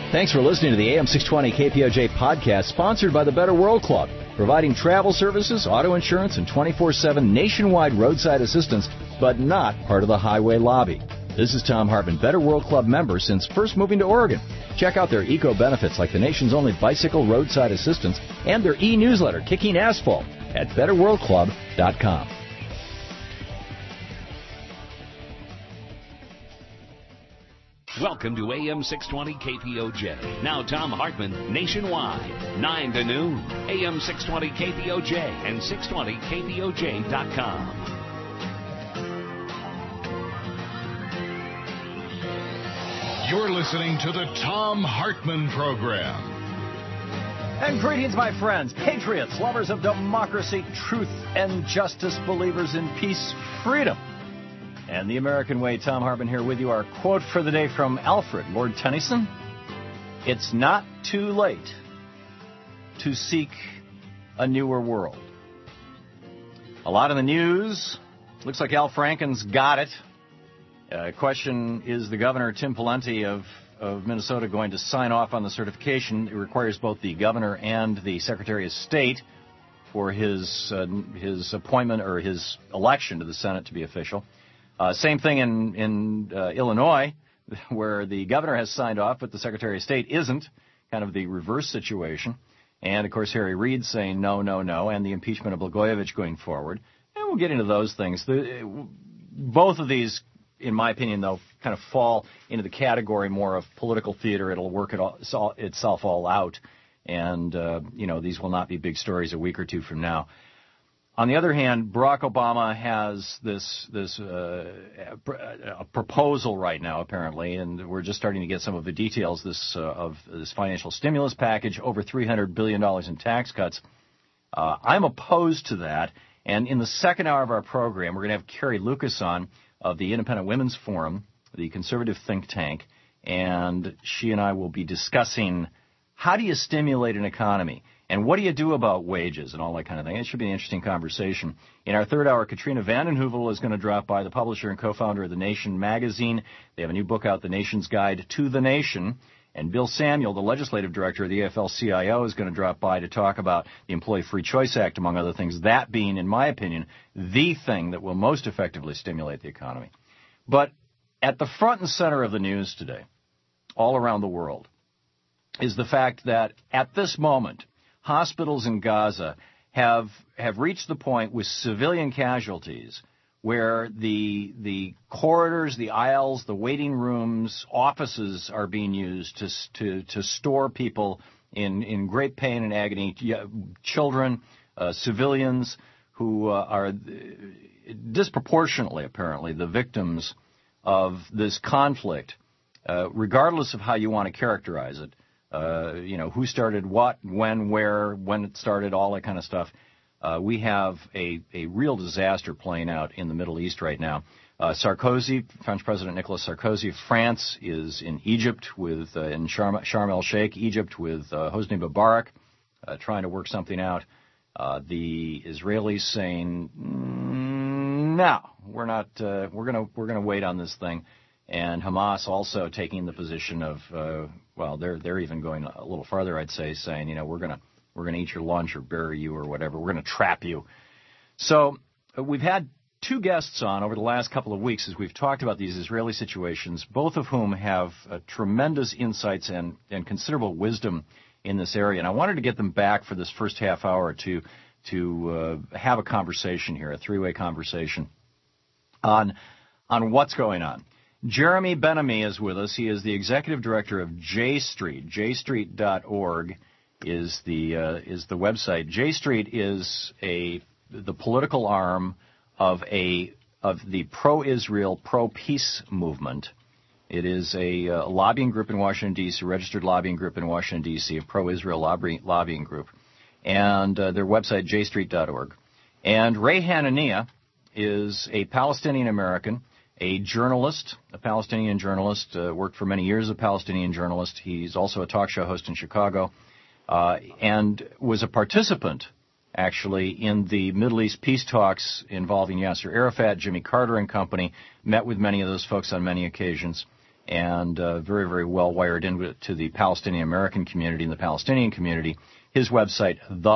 Thanks for listening to the AM 620 KPOJ podcast, sponsored by the Better World Club, providing travel services, auto insurance, and 24/7 nationwide roadside assistance, but not part of the highway lobby. This is Tom Hartman, Better World Club member since first moving to Oregon. Check out their eco-benefits like the nation's only bicycle roadside assistance and their e-newsletter, Kicking Asphalt, at betterworldclub.com. Welcome to AM 620 KPOJ. Now Tom Hartman nationwide, 9 to noon. AM 620 KPOJ and 620KPOJ.com. You're listening to the Tom Hartman Program. And greetings, my friends, patriots, lovers of democracy, truth, and justice, believers in peace, freedom, and the American way. Tom Hartman here with you. Our quote for the day from Alfred, Lord Tennyson: "It's not too late to seek a newer world." A lot in the news. Looks like Al Franken's got it. Question, is the governor, Tim Pawlenty of Minnesota, going to sign off on the certification? It requires both the governor and the Secretary of State for his appointment or his election to the Senate to be official. Same thing in Illinois, where the governor has signed off, but the Secretary of State isn't. Kind of the reverse situation. And, of course, Harry Reid saying no, no, no, and the impeachment of Blagojevich going forward. And we'll get into those things. Both of these, in my opinion, though, kind of fall into the category more of political theater. It'll work itself all out. And, these will not be big stories a week or two from now. On the other hand, Barack Obama has this proposal right now, apparently, and we're just starting to get some of the details of this financial stimulus package, over $300 billion in tax cuts. I'm opposed to that, and in the second hour of our program, we're going to have Carrie Lucas on of the Independent Women's Forum, the conservative think tank, and she and I will be discussing how do you stimulate an economy. And what do you do about wages and all that kind of thing? It should be an interesting conversation. In our third hour, Katrina vanden Heuvel is going to drop by, the publisher and co-founder of The Nation magazine. They have a new book out, The Nation's Guide to the Nation. And Bill Samuel, the legislative director of the AFL-CIO, is going to drop by to talk about the Employee Free Choice Act, among other things, that being, in my opinion, the thing that will most effectively stimulate the economy. But at the front and center of the news today, all around the world, is the fact that at this moment, hospitals in Gaza have reached the point with civilian casualties where the corridors, the aisles, the waiting rooms, offices are being used to store people in great pain and agony, children, civilians who are disproportionately, apparently, the victims of this conflict, regardless of how you want to characterize it. Who started what, when, where, when it started, all that kind of stuff. We have a real disaster playing out in the Middle East right now. Sarkozy, French President Nicolas Sarkozy of France, is in Egypt in Sharm el-Sheikh, Egypt, with Hosni Mubarak, trying to work something out. The Israelis saying, no, we're not. We're gonna wait on this thing. And Hamas also taking the position of, they're even going a little farther, I'd say, saying, we're gonna eat your lunch or bury you or whatever. We're gonna trap you. So we've had two guests on over the last couple of weeks as we've talked about these Israeli situations, both of whom have tremendous insights and considerable wisdom in this area. And I wanted to get them back for this first half hour to have a conversation here, a three-way conversation on what's going on. Jeremy Ben-Ami is with us. He is the executive director of J Street. JStreet.org is the website. J Street is the political arm of the pro-Israel, pro-peace movement. It is a lobbying group in Washington, D.C., registered lobbying group in Washington, D.C., a pro-Israel lobbying group. And their website, jstreet.org. And Ray Hanania is a Palestinian-American, a journalist, a Palestinian journalist, worked for many years as a Palestinian journalist. He's also a talk show host in Chicago, and was a participant, actually, in the Middle East peace talks involving Yasser Arafat, Jimmy Carter and company, met with many of those folks on many occasions. and very, very well wired into the Palestinian American community and the Palestinian community. His website,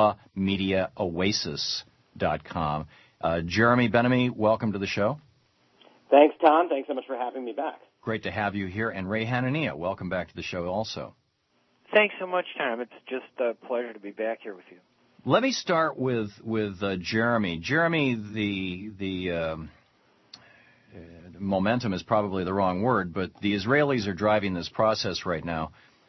themediaoasis.com. Jeremy Ben-Ami, welcome to the show. Thanks, Tom. Thanks so much for having me back. Great to have you here. And Ray Hanania, welcome back to the show also. Thanks so much, Tom. It's just a pleasure to be back here with you. Let me start with Jeremy. Jeremy, the momentum is probably the wrong word, but the Israelis are driving this process right now.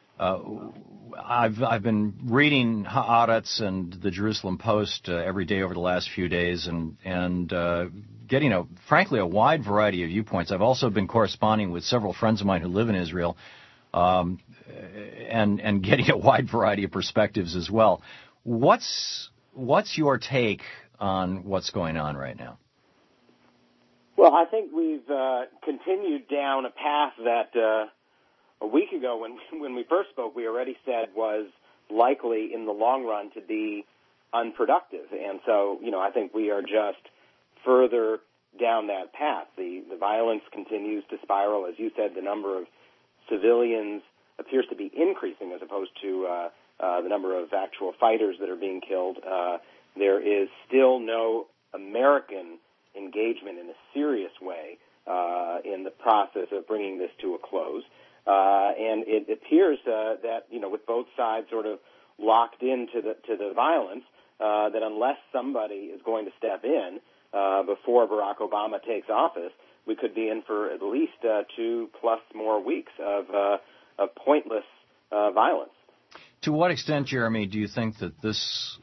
I've been reading Haaretz and the Jerusalem Post every day over the last few days, and getting frankly a wide variety of viewpoints. I've also been corresponding with several friends of mine who live in Israel, and getting a wide variety of perspectives as well. What's your take on what's going on right now? Well, I think we've continued down a path that a week ago when we first spoke, we already said was likely in the long run to be unproductive. And so, I think we are just further down that path. The violence continues to spiral. As you said, the number of civilians appears to be increasing as opposed to the number of actual fighters that are being killed. There is still no American engagement in a serious way in the process of bringing this to a close. And it appears that, with both sides sort of locked into the violence, that unless somebody is going to step in before Barack Obama takes office, we could be in for at least 2+ more weeks of pointless violence. To what extent, Jeremy, do you think that the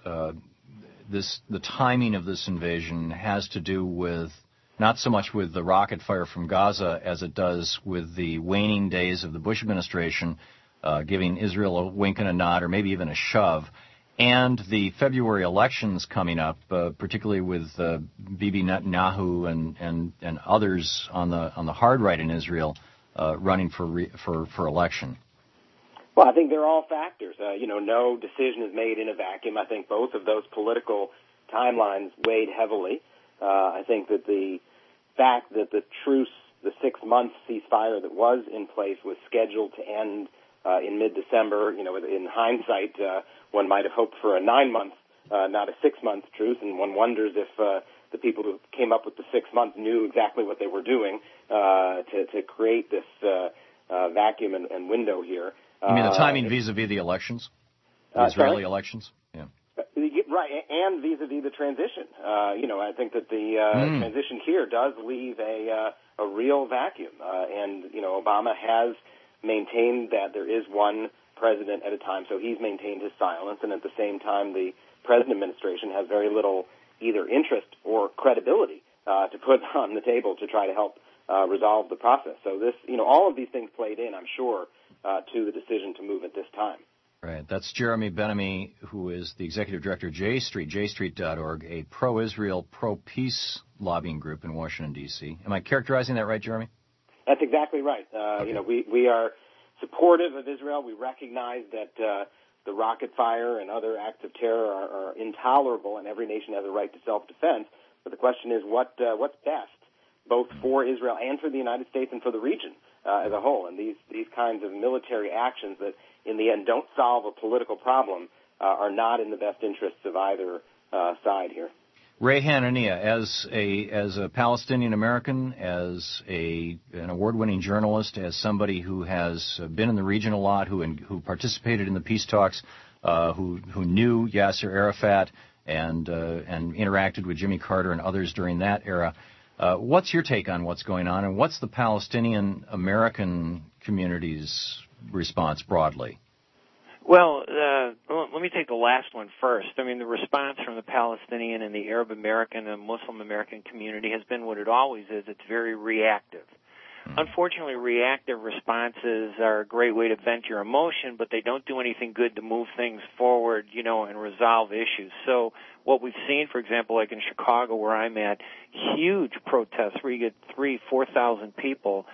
timing of this invasion has to do with not so much with the rocket fire from Gaza as it does with the waning days of the Bush administration, giving Israel a wink and a nod or maybe even a shove, and the February elections coming up, particularly with Bibi Netanyahu and others on the hard right in Israel running for election? Well, I think they're all factors. No decision is made in a vacuum. I think both of those political timelines weighed heavily. I think that the fact that the truce, the 6-month ceasefire that was in place, was scheduled to end in mid-December. In hindsight, one might have hoped for a 9-month, not a 6-month truce, and one wonders if the people who came up with the 6 months knew exactly what they were doing to create this vacuum and window here. You mean the timing vis-a-vis the elections? The Israeli elections? Yeah. Right, and vis-a-vis the transition. I think that the transition here does leave a real vacuum. And Obama has maintained that there is one president at a time, so he's maintained his silence. And at the same time, the present administration has very little either interest or credibility to put on the table to try to help resolve the process. So this, all of these things played in, I'm sure, to the decision to move at this time. Right. That's Jeremy Ben-Ami, who is the executive director of J Street, jstreet.org, a pro-Israel, pro-peace lobbying group in Washington, D.C. Am I characterizing that right, Jeremy? That's exactly right. Okay. We are supportive of Israel. We recognize that the rocket fire and other acts of terror are intolerable, and every nation has a right to self-defense. But the question is, what's best, both for Israel and for the United States and for the region as a whole? And these kinds of military actions that, in the end, don't solve a political problem are not in the best interests of either side here. Ray Hanania, as a Palestinian American, as an award-winning journalist, as somebody who has been in the region a lot, who participated in the peace talks, who knew Yasser Arafat and interacted with Jimmy Carter and others during that era, what's your take on what's going on, and what's the Palestinian American community's response broadly? Well, let me take the last one first. I mean, the response from the Palestinian and the Arab American and Muslim American community has been what it always is. It's very reactive. Unfortunately, reactive responses are a great way to vent your emotion, but they don't do anything good to move things forward, and resolve issues. So what we've seen, for example, like in Chicago where I'm at, huge protests where you get 3,000-4,000 people,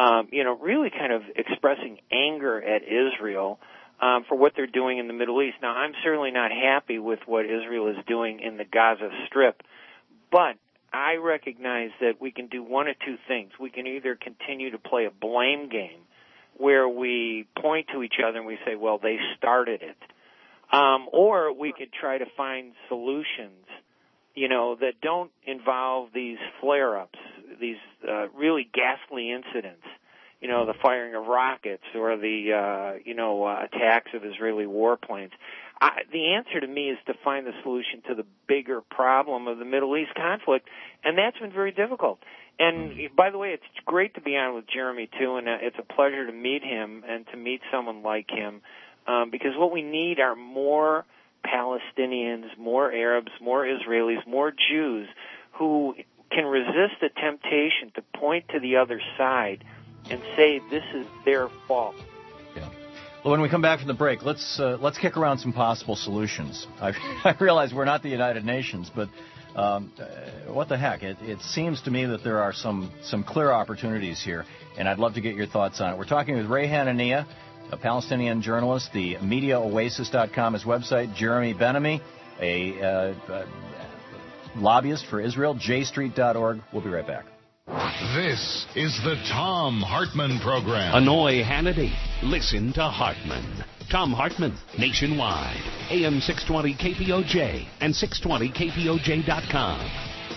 really kind of expressing anger at Israel for what they're doing in the Middle East. Now, I'm certainly not happy with what Israel is doing in the Gaza Strip, but I recognize that we can do one of two things. We can either continue to play a blame game where we point to each other and we say, well, they started it. Or we could try to find solutions, that don't involve these flare-ups, these really ghastly incidents, the firing of rockets or the, attacks of Israeli warplanes. The answer to me is to find the solution to the bigger problem of the Middle East conflict, and that's been very difficult. And, by the way, it's great to be on with Jeremy, too, and it's a pleasure to meet him and to meet someone like him, because what we need are more Palestinians, more Arabs, more Israelis, more Jews who can resist the temptation to point to the other side and say this is their fault. Yeah. Well, when we come back from the break, let's kick around some possible solutions. I realize we're not the United Nations, but what the heck? It seems to me that there are some clear opportunities here, and I'd love to get your thoughts on it. We're talking with Ray Hanania, a Palestinian journalist, the MediaOasis.com, his website, Jeremy Ben-Ami, a lobbyist for Israel, jstreet.org. We'll be right back. This is the Thom Hartmann Program. Annoy Hannity. Listen to Hartmann. Thom Hartmann, nationwide. AM 620 KPOJ and 620KPOJ.com.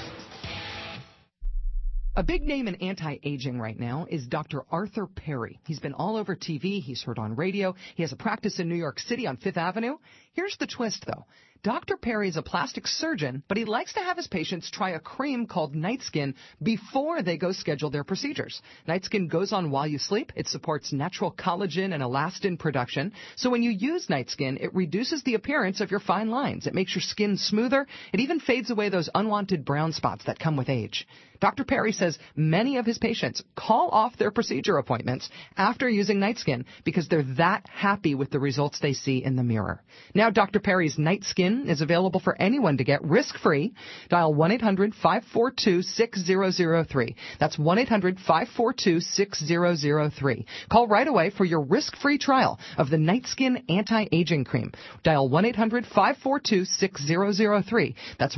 A big name in anti-aging right now is Dr. Arthur Perry. He's been all over TV. He's heard on radio. He has a practice in New York City on Fifth Avenue. Here's the twist, though. Dr. Perry is a plastic surgeon, but he likes to have his patients try a cream called Night Skin before they go schedule their procedures. Night Skin goes on while you sleep. It supports natural collagen and elastin production. So when you use Night Skin, it reduces the appearance of your fine lines. It makes your skin smoother. It even fades away those unwanted brown spots that come with age. Dr. Perry says many of his patients call off their procedure appointments after using Night Skin because they're that happy with the results they see in the mirror. Now Dr. Perry's Night Skin is available for anyone to get risk-free. Dial 1-800-542-6003. That's 1-800-542-6003. Call right away for your risk-free trial of the Night Skin Anti-Aging Cream. Dial 1-800-542-6003. That's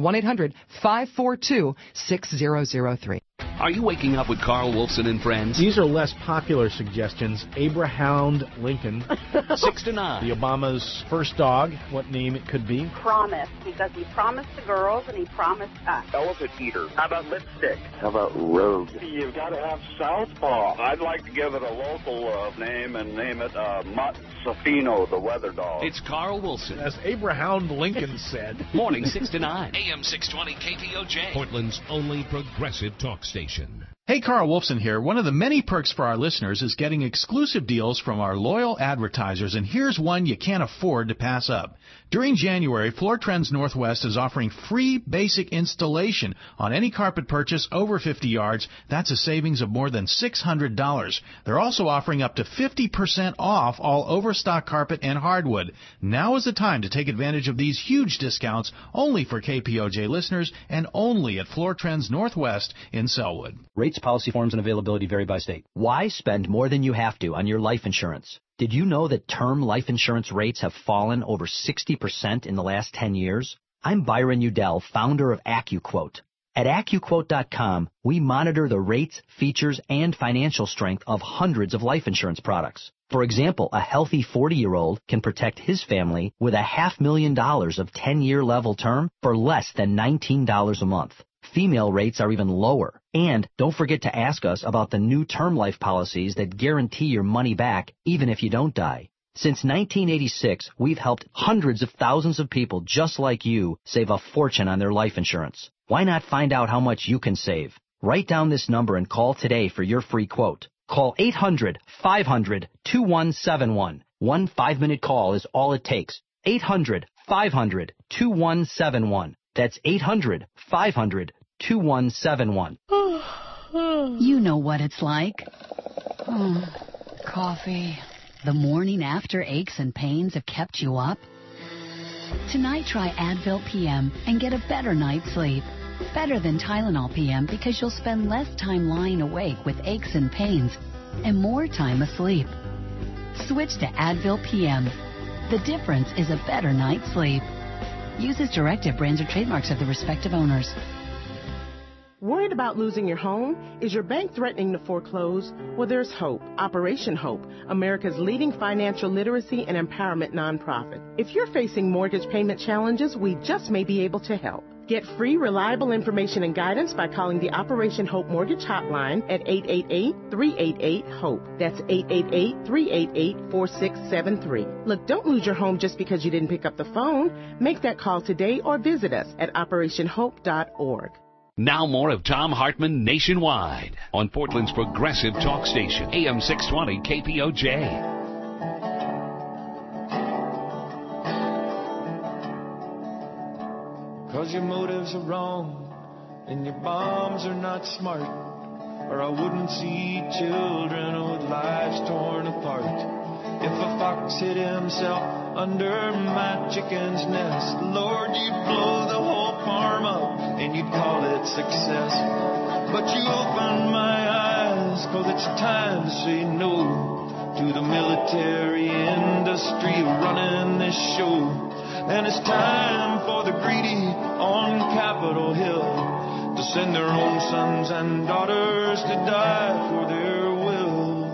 1-800-542-6003. Are you waking up with Carl Wolfson and friends? These are less popular suggestions. Abraham Lincoln. 6 to 9. The Obama's first dog. What name it could be? Promise, because he promised the girls and he promised us. Elephant eater. How about lipstick? How about rogue? You've got to have southpaw. I'd like to give it a local name and name it Mutt Safino, the weather dog. It's Carl Wolfson. As Abraham Lincoln said. Morning 6 to 9. AM 620 KPOJ. Portland's only progressive talk station. Hey, Carl Wolfson here. One of the many perks for our listeners is getting exclusive deals from our loyal advertisers, and here's one you can't afford to pass up. During January, Floor Trends Northwest is offering free basic installation on any carpet purchase over 50 yards. That's a savings of more than $600. They're also offering up to 50% off all overstock carpet and hardwood. Now is the time to take advantage of these huge discounts only for KPOJ listeners and only at Floor Trends Northwest in Selwood. Rates, policy forms, and availability vary by state. Why spend more than you have to on your life insurance? Did you know that term life insurance rates have fallen over 60% in the last 10 years? I'm Byron Udell, founder of AccuQuote. At AccuQuote.com, we monitor the rates, features, and financial strength of hundreds of life insurance products. For example, a healthy 40-year-old can protect his family with $500,000 of 10-year level term for less than $19 a month. Female rates are even lower. And don't forget to ask us about the new term life policies that guarantee your money back even if you don't die. Since 1986, we've helped hundreds of thousands of people just like you save a fortune on their life insurance. Why not find out how much you can save? Write down this number and call today for your free quote. Call 800-500-2171. One 5-minute call is all it takes. 800-500-2171. That's 800-500-2171. You know what it's like. Coffee. The morning after aches and pains have kept you up. Tonight try Advil PM and get a better night's sleep. Better than Tylenol PM because you'll spend less time lying awake with aches and pains and more time asleep. Switch to Advil PM. The difference is a better night's sleep. Uses directive, brands or trademarks of the respective owners. Worried about losing your home? Is your bank threatening to foreclose? Well, there's HOPE, Operation HOPE, America's leading financial literacy and empowerment nonprofit. If you're facing mortgage payment challenges, we just may be able to help. Get free, reliable information and guidance by calling the Operation HOPE Mortgage Hotline at 888-388-HOPE. That's 888-388-4673. Look, don't lose your home just because you didn't pick up the phone. Make that call today or visit us at operationhope.org. Now more of Thom Hartmann Nationwide on Portland's progressive talk station, AM 620 KPOJ. 'Cause your motives are wrong and your bombs are not smart, or I wouldn't see children with lives torn apart. If a fox hid himself under my chicken's nest, Lord, you'd blow the whole farm up and you'd call it success. But you opened my eyes, 'cause it's time to say no to the military industry running this show. And it's time for the greedy on Capitol Hill to send their own sons and daughters to die for their will.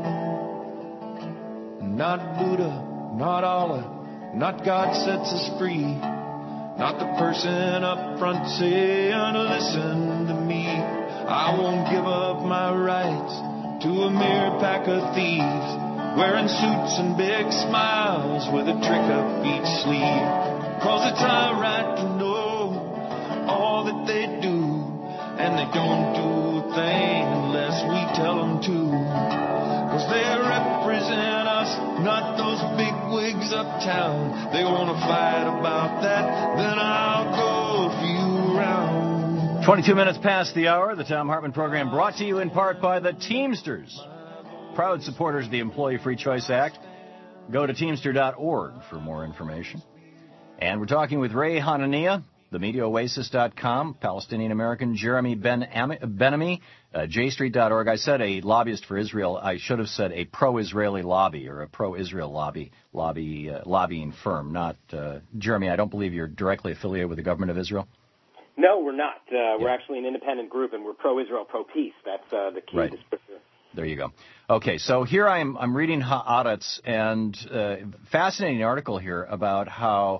Not Buddha, not Allah, not God sets us free, not the person up front saying, listen to me. I won't give up my rights to a mere pack of thieves, wearing suits and big smiles with a trick up each sleeve. 'Cause it's our right to know all that they do, and they don't do a thing unless we tell them to. 'Cause they represent us, not those big wigs uptown. They want to fight about that, then I'll go a few rounds. 22 minutes past the hour. The Thom Hartmann program brought to you in part by the Teamsters, proud supporters of the Employee Free Choice Act. Go to Teamster.org for more information. And we're talking with Ray Hanania, TheMediaOasis.com, Palestinian-American Jeremy Ben-Ami, JStreet.org. I said a lobbyist for Israel. I should have said a pro-Israeli lobby or a pro-Israel lobbying firm, not Jeremy, I don't believe you're directly affiliated with the government of Israel. No, we're not. We're actually an independent group, and we're pro-Israel, pro-peace. That's the key right. descriptor. There you go. Okay, so here I'm reading Haaretz, and fascinating article here about how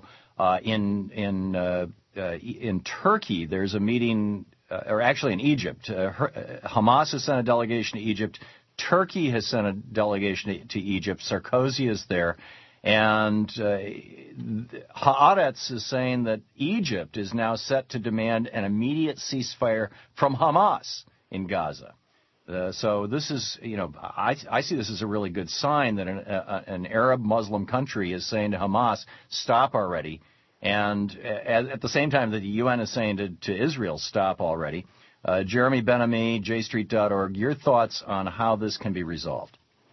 in Turkey there's a meeting, or actually in Egypt. Hamas has sent a delegation to Egypt. Turkey has sent a delegation to Egypt. Sarkozy is there. And Haaretz is saying that Egypt is now set to demand an immediate ceasefire from Hamas in Gaza. So this is, I see this as a really good sign that an Arab Muslim country is saying to Hamas, stop already. And at the same time that the UN is saying to Israel, stop already. Jeremy Ben-Ami, JStreet.org, your thoughts on how this can be resolved?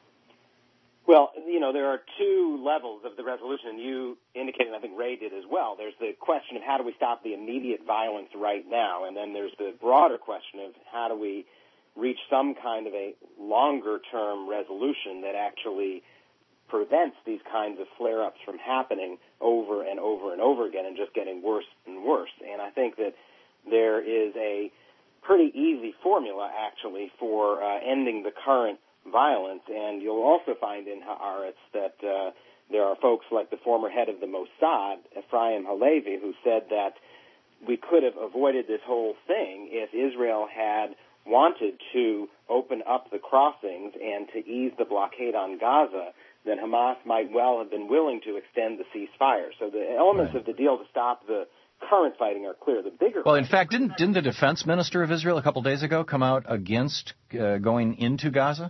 Well, there are two levels of the resolution, and you indicated, and I think Ray did as well. There's the question of how do we stop the immediate violence right now, and then there's the broader question of how do we reach some kind of a longer-term resolution that actually prevents these kinds of flare-ups from happening over and over and over again and just getting worse and worse. And I think that there is a pretty easy formula, actually, for ending the current violence. And you'll also find in Haaretz that there are folks like the former head of the Mossad, Ephraim Halevi, who said that we could have avoided this whole thing if Israel had wanted to open up the crossings and to ease the blockade on Gaza, then Hamas might well have been willing to extend the ceasefire. So the elements of the deal to stop the current fighting are clear. The bigger well, in fact, didn't the defense minister of Israel a couple days ago come out against going into Gaza?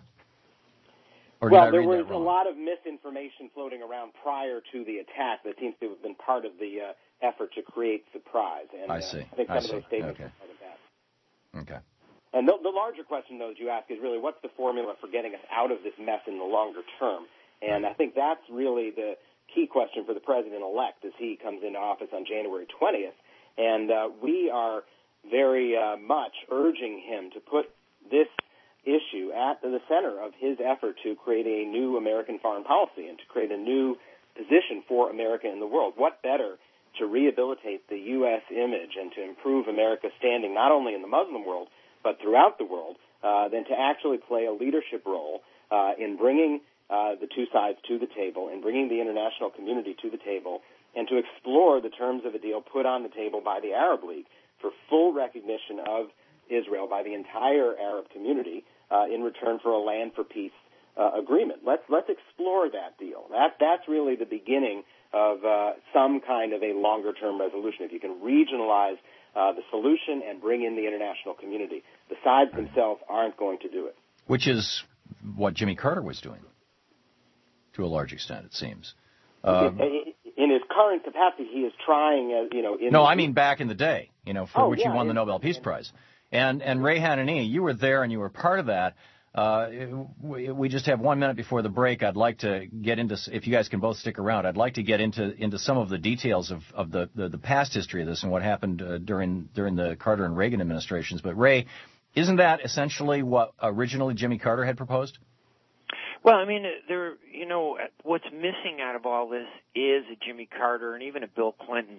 Or well, there was a lot of misinformation floating around prior to the attack that seems to have been part of the effort to create surprise. And I see. I think some of those statements are part of that. Okay. And the larger question, though, that you ask is really what's the formula for getting us out of this mess in the longer term? And I think that's really the key question for the president-elect as he comes into office on January 20th. And we are very much urging him to put this issue at the center of his effort to create a new American foreign policy and to create a new position for America in the world. What better to rehabilitate the U.S. image and to improve America's standing not only in the Muslim world but throughout the world than to actually play a leadership role in bringing the two sides to the table, in bringing the international community to the table, and to explore the terms of a deal put on the table by the Arab League for full recognition of Israel by the entire Arab community in return for a land for peace agreement. Let's explore that deal. That's really the beginning of some kind of a longer-term resolution. If you can regionalize the solution and bring in the international community, the sides themselves aren't going to do it. Which is what Jimmy Carter was doing, to a large extent, it seems. In his current capacity, he is trying, I mean back in the day, for which he won the Nobel Peace Prize. And Ray Hanania, you were there and you were part of that. We just have 1 minute before the break. I'd like to get into, if you guys can both stick around, I'd like to get into some of the details of the past history of this and what happened during the Carter and Reagan administrations. But Ray, isn't that essentially what originally Jimmy Carter had proposed? Well, I mean, what's missing out of all this is a Jimmy Carter and even a Bill Clinton.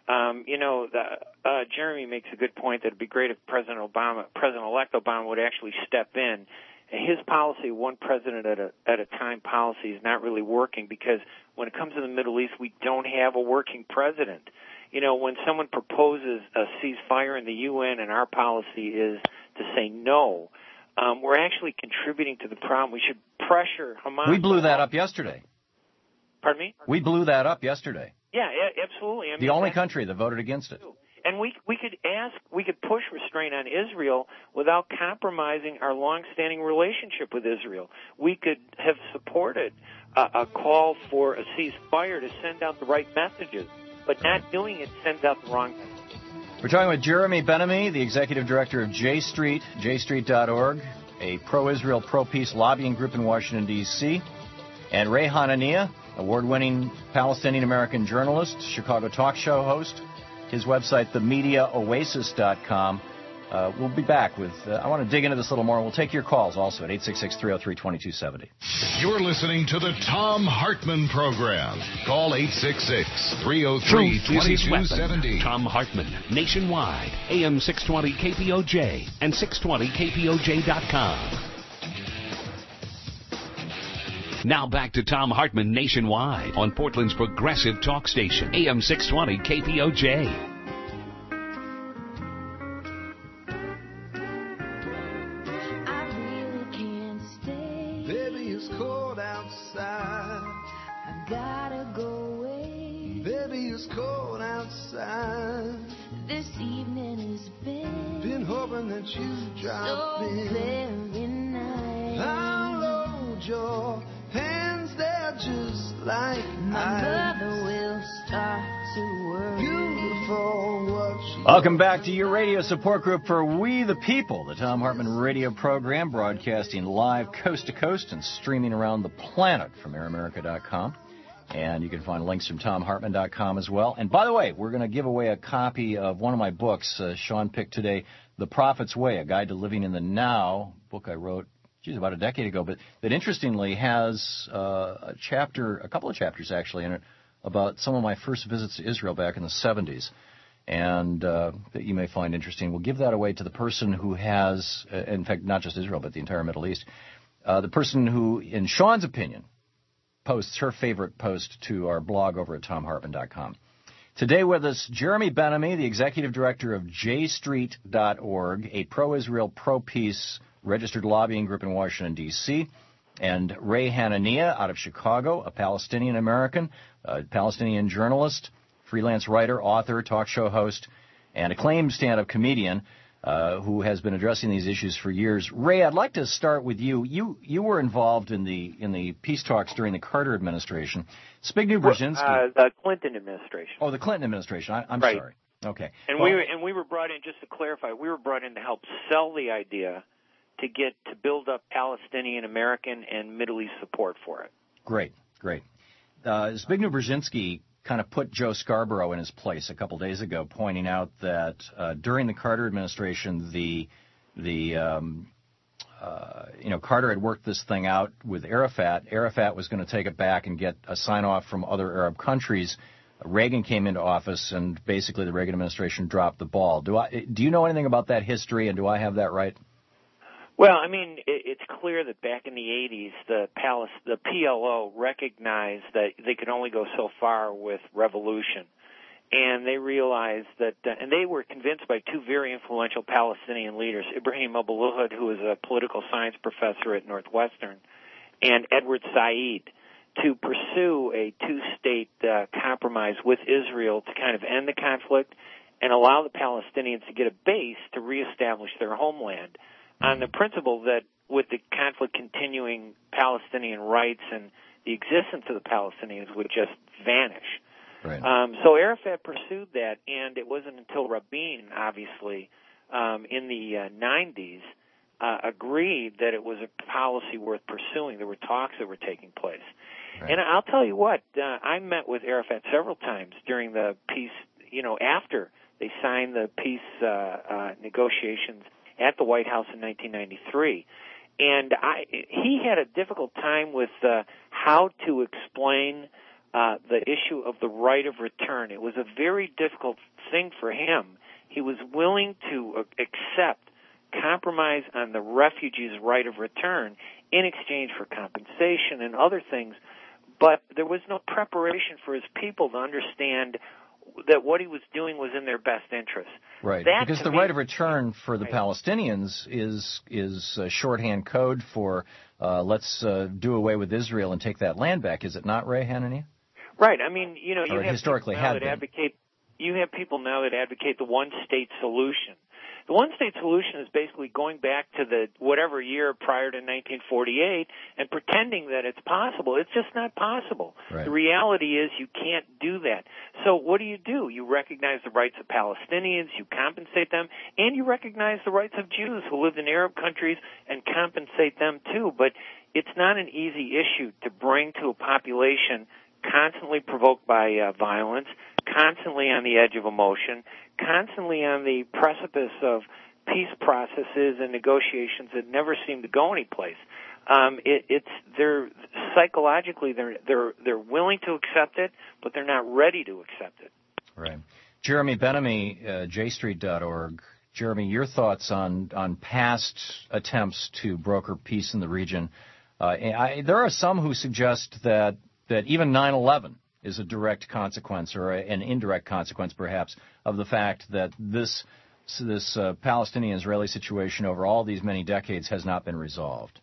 Jeremy makes a good point that it'd be great if President-elect Obama would actually step in. His policy, one president at a time policy, is not really working because when it comes to the Middle East, we don't have a working president. When someone proposes a ceasefire in the UN and our policy is to say no, we're actually contributing to the problem. We should pressure Hamas. We blew that up yesterday. Pardon me? We blew that up yesterday. Yeah, absolutely. I mean, the only country that voted against it. And we could push restraint on Israel without compromising our long-standing relationship with Israel. We could have supported a call for a ceasefire to send out the right messages, but not doing it sends out the wrong messages. We're talking with Jeremy Benamy, the executive director of J Street, jstreet.org, a pro-Israel, pro-peace lobbying group in Washington, D.C., and Ray Hanania, award-winning Palestinian-American journalist, Chicago talk show host. His website, themediaoasis.com. We'll be back with, I want to dig into this a little more, and we'll take your calls also at 866-303-2270. You're listening to the Thom Hartmann Program. Call 866-303-2270. Thom Hartmann, nationwide, AM 620 KPOJ and 620KPOJ.com. Now back to Thom Hartmann nationwide on Portland's progressive talk station, AM 620 KPOJ. I really can't stay. Baby, it's cold outside. I gotta go away. Baby, it's cold outside. This evening has been hoping that you drop in. So very nice. I'll load your hands there just like my mother will start to worry. Beautiful what she Welcome back to your radio support group for We the People, the Thom Hartmann radio program, broadcasting live coast to coast and streaming around the planet from AirAmerica.com. And you can find links from TomHartmann.com as well. And by the way, we're going to give away a copy of one of my books, Sean picked today, The Prophet's Way, A Guide to Living in the Now, book I wrote about a decade ago, but that interestingly has a couple of chapters actually in it about some of my first visits to Israel back in the 70s, and that you may find interesting. We'll give that away to the person who has, in fact, not just Israel, but the entire Middle East, the person who, in Sean's opinion, posts her favorite post to our blog over at TomHartmann.com. Today with us, Jeremy Benamy, the executive director of jstreet.org, a pro-Israel, pro-peace registered lobbying group in Washington, D.C., and Ray Hanania out of Chicago, a Palestinian-American, a Palestinian journalist, freelance writer, author, talk show host, and acclaimed stand-up comedian who has been addressing these issues for years. Ray, I'd like to start with you. You were involved in the peace talks during the Carter administration. Zbigniew Brzezinski. The Clinton administration. Oh, the Clinton administration. I'm right. Sorry. Okay. And we were brought in, just to clarify, we were brought in to help sell the idea to build up Palestinian American and Middle East support for it. Great. Zbigniew Brzezinski kind of put Joe Scarborough in his place a couple days ago, pointing out that during the Carter administration, Carter had worked this thing out with Arafat. Arafat was going to take it back and get a sign-off from other Arab countries Reagan came into office, and basically the Reagan administration dropped the ball. Do you know anything about that history, and do I have that right? Well, I mean, it's clear that back in the 80s, the PLO recognized that they could only go so far with revolution. And they realized that, and they were convinced by two very influential Palestinian leaders, Ibrahim Abu-Luhud, who was a political science professor at Northwestern, and Edward Said, to pursue a two-state compromise with Israel to kind of end the conflict and allow the Palestinians to get a base to reestablish their homeland on the principle that with the conflict continuing, Palestinian rights and the existence of the Palestinians would just vanish. Right. So Arafat pursued that, and it wasn't until Rabin, obviously, in the 90s, agreed that it was a policy worth pursuing. There were talks that were taking place. Right. And I'll tell you what, I met with Arafat several times during the peace, after they signed the peace negotiations at the White House in 1993. And he had a difficult time with how to explain the issue of the right of return. It was a very difficult thing for him. He was willing to accept compromise on the refugees' right of return in exchange for compensation and other things, but there was no preparation for his people to understand that what he was doing was in their best interest. Right, because the right of return for the Palestinians is shorthand code for let's do away with Israel and take that land back. Is it not, Ray Hanania? Right. I mean, you have historically had been. You have people now that advocate the one-state solution. The one-state solution is basically going back to the whatever year prior to 1948 and pretending that it's possible. It's just not possible. Right. The reality is you can't do that. So what do? You recognize the rights of Palestinians, you compensate them, and you recognize the rights of Jews who lived in Arab countries and compensate them too. But it's not an easy issue to bring to a population constantly provoked by violence, constantly on the edge of emotion, constantly on the precipice of peace processes and negotiations that never seem to go anyplace. They're psychologically they're willing to accept it, but they're not ready to accept it. Right. Jeremy Benamy, jstreet.org. Jeremy, your thoughts on past attempts to broker peace in the region? There are some who suggest that even 9/11 is a direct consequence, or an indirect consequence, perhaps, of the fact that this Palestinian-Israeli situation over all these many decades has not been resolved.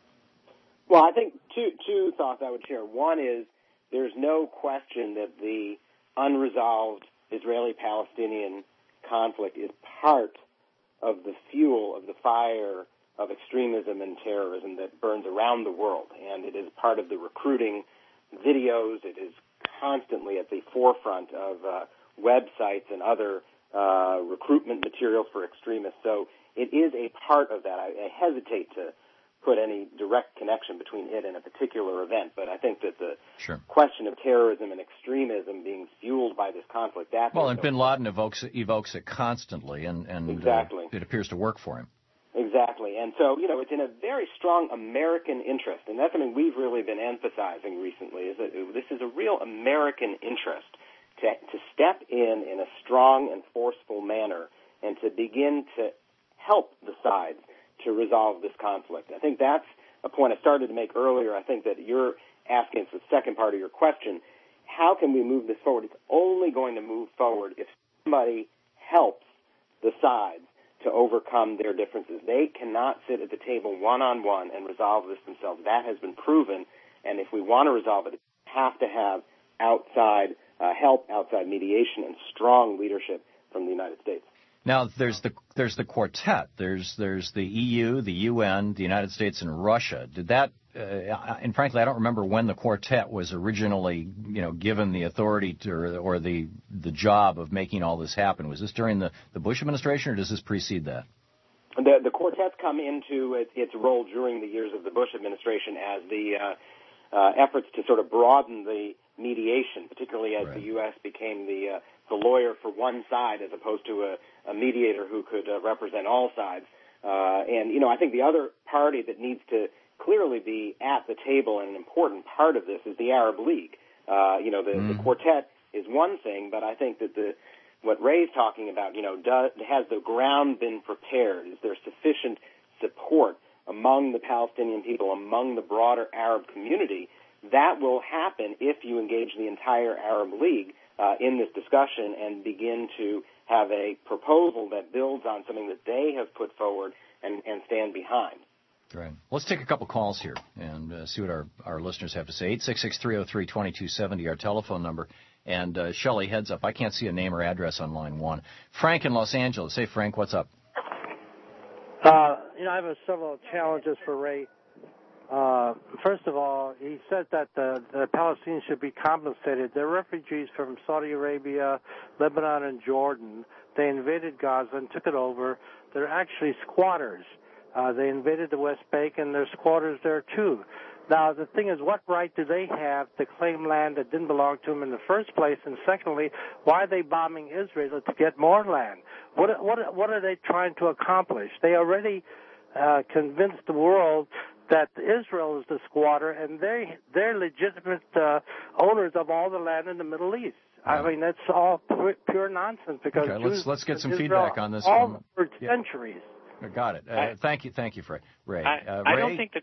Well, I think two thoughts I would share. One is there's no question that the unresolved Israeli-Palestinian conflict is part of the fuel, of the fire of extremism and terrorism that burns around the world, and it is part of the recruiting videos. It is constantly at the forefront of websites and other recruitment materials for extremists. So it is a part of that. I hesitate to put any direct connection between it and a particular event, but I think that the question of terrorism and extremism being fueled by this conflict, that's... Well, and bin Laden evokes it constantly, and exactly. It appears to work for him. Exactly. And so, it's in a very strong American interest, and that's something we've really been emphasizing recently, is that this is a real American interest to step in a strong and forceful manner and to begin to help the sides to resolve this conflict. I think that's a point I started to make earlier. I think that you're asking, it's the second part of your question, how can we move this forward? It's only going to move forward if somebody helps the sides to overcome their differences. They cannot sit at the table one-on-one and resolve this themselves. That has been proven, and if we want to resolve it, we have to have outside help, outside mediation, and strong leadership from the United States. Now, there's the quartet. There's the EU, the UN, the United States, and Russia. Did that? And frankly, I don't remember when the quartet was originally, given the authority or the job of making all this happen. Was this during the Bush administration, or does this precede that? The quartet's come into its role during the years of the Bush administration as the efforts to sort of broaden the mediation, particularly as the U.S. became the lawyer for one side as opposed to a mediator who could represent all sides. And I think the other party that needs to clearly be at the table and an important part of this is the Arab League. The quartet is one thing, but I think that what Ray's talking about, has the ground been prepared? Is there sufficient support among the Palestinian people, among the broader Arab community? That will happen if you engage the entire Arab League in this discussion and begin to have a proposal that builds on something that they have put forward and stand behind. Right. Let's take a couple calls here and see what our listeners have to say. 866-303-2270, our telephone number. And Shelley, heads up, I can't see a name or address on line one. Frank in Los Angeles. Hey, Frank, what's up? I have several challenges for Ray. First of all, he said that the Palestinians should be compensated. They're refugees from Saudi Arabia, Lebanon, and Jordan. They invaded Gaza and took it over. They're actually squatters. They invaded the West Bank, and they're squatters there, too. Now, the thing is, what right do they have to claim land that didn't belong to them in the first place? And secondly, why are they bombing Israel to get more land? What are they trying to accomplish? They already convinced the world that Israel is the squatter, and they're legitimate owners of all the land in the Middle East. I mean, that's all pure nonsense because let's get some feedback on this all for centuries. Got it. Thank you, Ray. I don't think the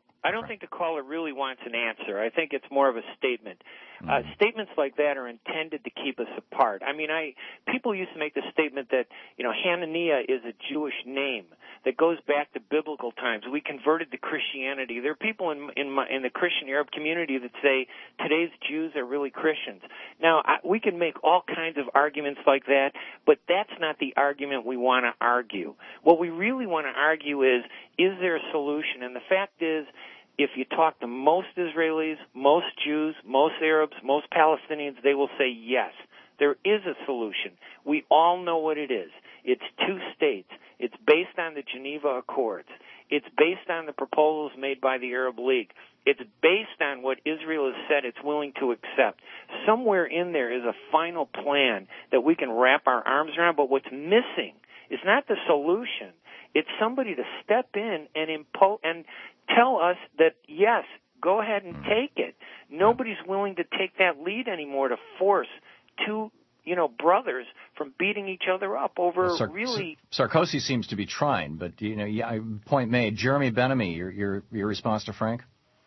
caller really wants an answer. I think it's more of a statement. Statements like that are intended to keep us apart. I mean, people used to make the statement that, Hananiah is a Jewish name that goes back to biblical times. We converted to Christianity. There are people in the Christian Arab community that say today's Jews are really Christians. Now, we can make all kinds of arguments like that, but that's not the argument we want to argue. What we really want to argue is there a solution? And the fact is, if you talk to most Israelis, most Jews, most Arabs, most Palestinians, they will say yes, there is a solution. We all know what it is. It's two states. It's based on the Geneva Accords. It's based on the proposals made by the Arab League. It's based on what Israel has said it's willing to accept. Somewhere in there is a final plan that we can wrap our arms around, but what's missing is not the solution. It's somebody to step in and impose and tell us that, yes, go ahead and take it. Nobody's willing to take that lead anymore to force two, brothers from beating each other up over really. Sarkozy seems to be trying, but, point made. Jeremy Ben-Ami, your response to Frank?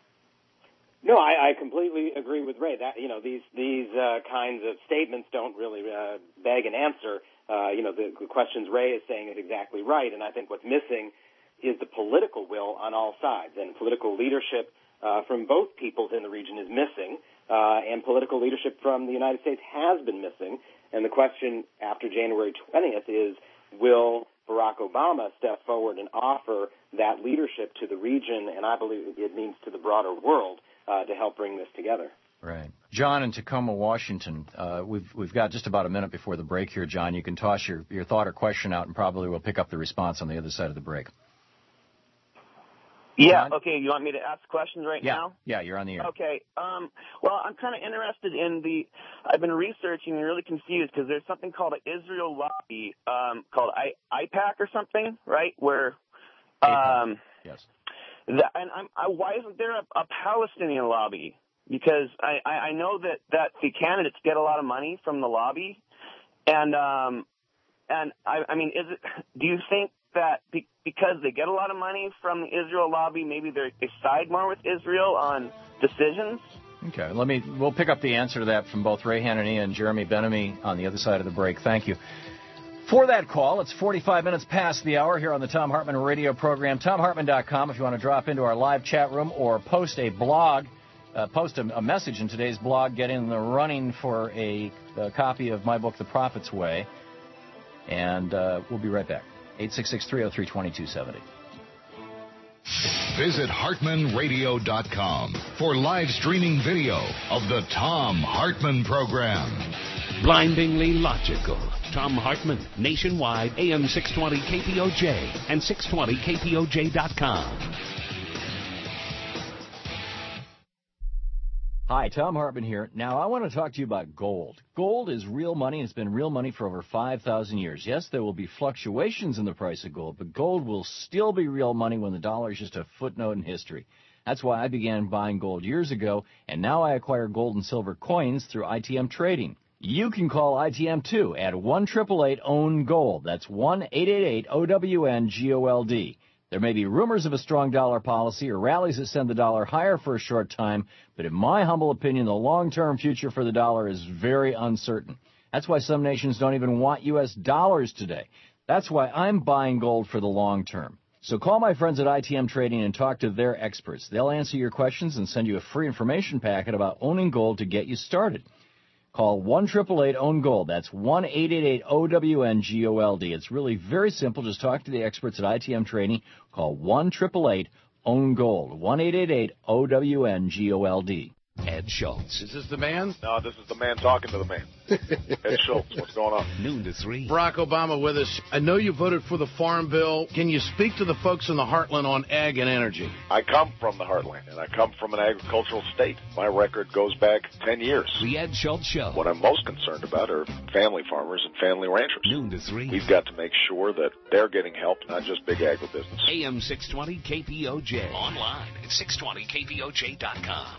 No, I completely agree with Ray. That these kinds of statements don't really beg an answer. The questions Ray is saying is exactly right, and I think what's missing is the political will on all sides, and political leadership from both peoples in the region is missing, and political leadership from the United States has been missing. And the question after January 20th is, will Barack Obama step forward and offer that leadership to the region, and I believe it means to the broader world, to help bring this together. Right. John in Tacoma, Washington. We've got just about a minute before the break here, John. You can toss your thought or question out, and probably we'll pick up the response on the other side of the break. Yeah, okay. You want me to ask questions now? Yeah, you're on the air. Okay. Well, I'm kind of interested in I've been researching and really confused because there's something called an Israel lobby called AIPAC or something, right? Where, yes. Why isn't there a Palestinian lobby? Because I know that the candidates get a lot of money from the lobby, and I mean, do you think that because they get a lot of money from the Israel lobby, maybe they side more with Israel on decisions? Okay, we'll pick up the answer to that from both Ray Hanania and Jeremy Ben-Ami on the other side of the break. Thank you for that call. It's 45 minutes past the hour here on the Thom Hartmann radio program. ThomHartmann.com if you want to drop into our live chat room or post a blog. Post a message in today's blog. Get in the running for a copy of my book, The Prophet's Way. And we'll be right back. 866-303-2270. Visit HartmannRadio.com for live streaming video of the Thom Hartmann program. Blindingly logical. Thom Hartmann, nationwide, AM 620 KPOJ and 620KPOJ.com. Hi, Thom Hartmann here. Now, I want to talk to you about gold. Gold is real money, and it's been real money for over 5,000 years. Yes, there will be fluctuations in the price of gold, but gold will still be real money when the dollar is just a footnote in history. That's why I began buying gold years ago, and now I acquire gold and silver coins through ITM Trading. You can call ITM too at 1-888-OWN-GOLD. That's 1-888-OWN-GOLD. There may be rumors of a strong dollar policy or rallies that send the dollar higher for a short time, but in my humble opinion, the long-term future for the dollar is very uncertain. That's why some nations don't even want U.S. dollars today. That's why I'm buying gold for the long term. So call my friends at ITM Trading and talk to their experts. They'll answer your questions and send you a free information packet about owning gold to get you started. Call 1-888-OWN-GOLD. That's 1-888-OWN-GOLD. It's really very simple. Just talk to the experts at ITM Trading. Call 1-888-OWN-GOLD. 1-888-OWN-GOLD. Ed Schultz. Is this the man? No, this is the man talking to the man. Ed Schultz, what's going on? Noon to 3. Barack Obama with us. I know you voted for the Farm Bill. Can you speak to the folks in the Heartland on ag and energy? I come from the Heartland, and I come from an agricultural state. My record goes back 10 years. The Ed Schultz Show. What I'm most concerned about are family farmers and family ranchers. Noon to 3. We've got to make sure that they're getting help, not just big agribusiness. AM 620 KPOJ. Online at 620KPOJ.com.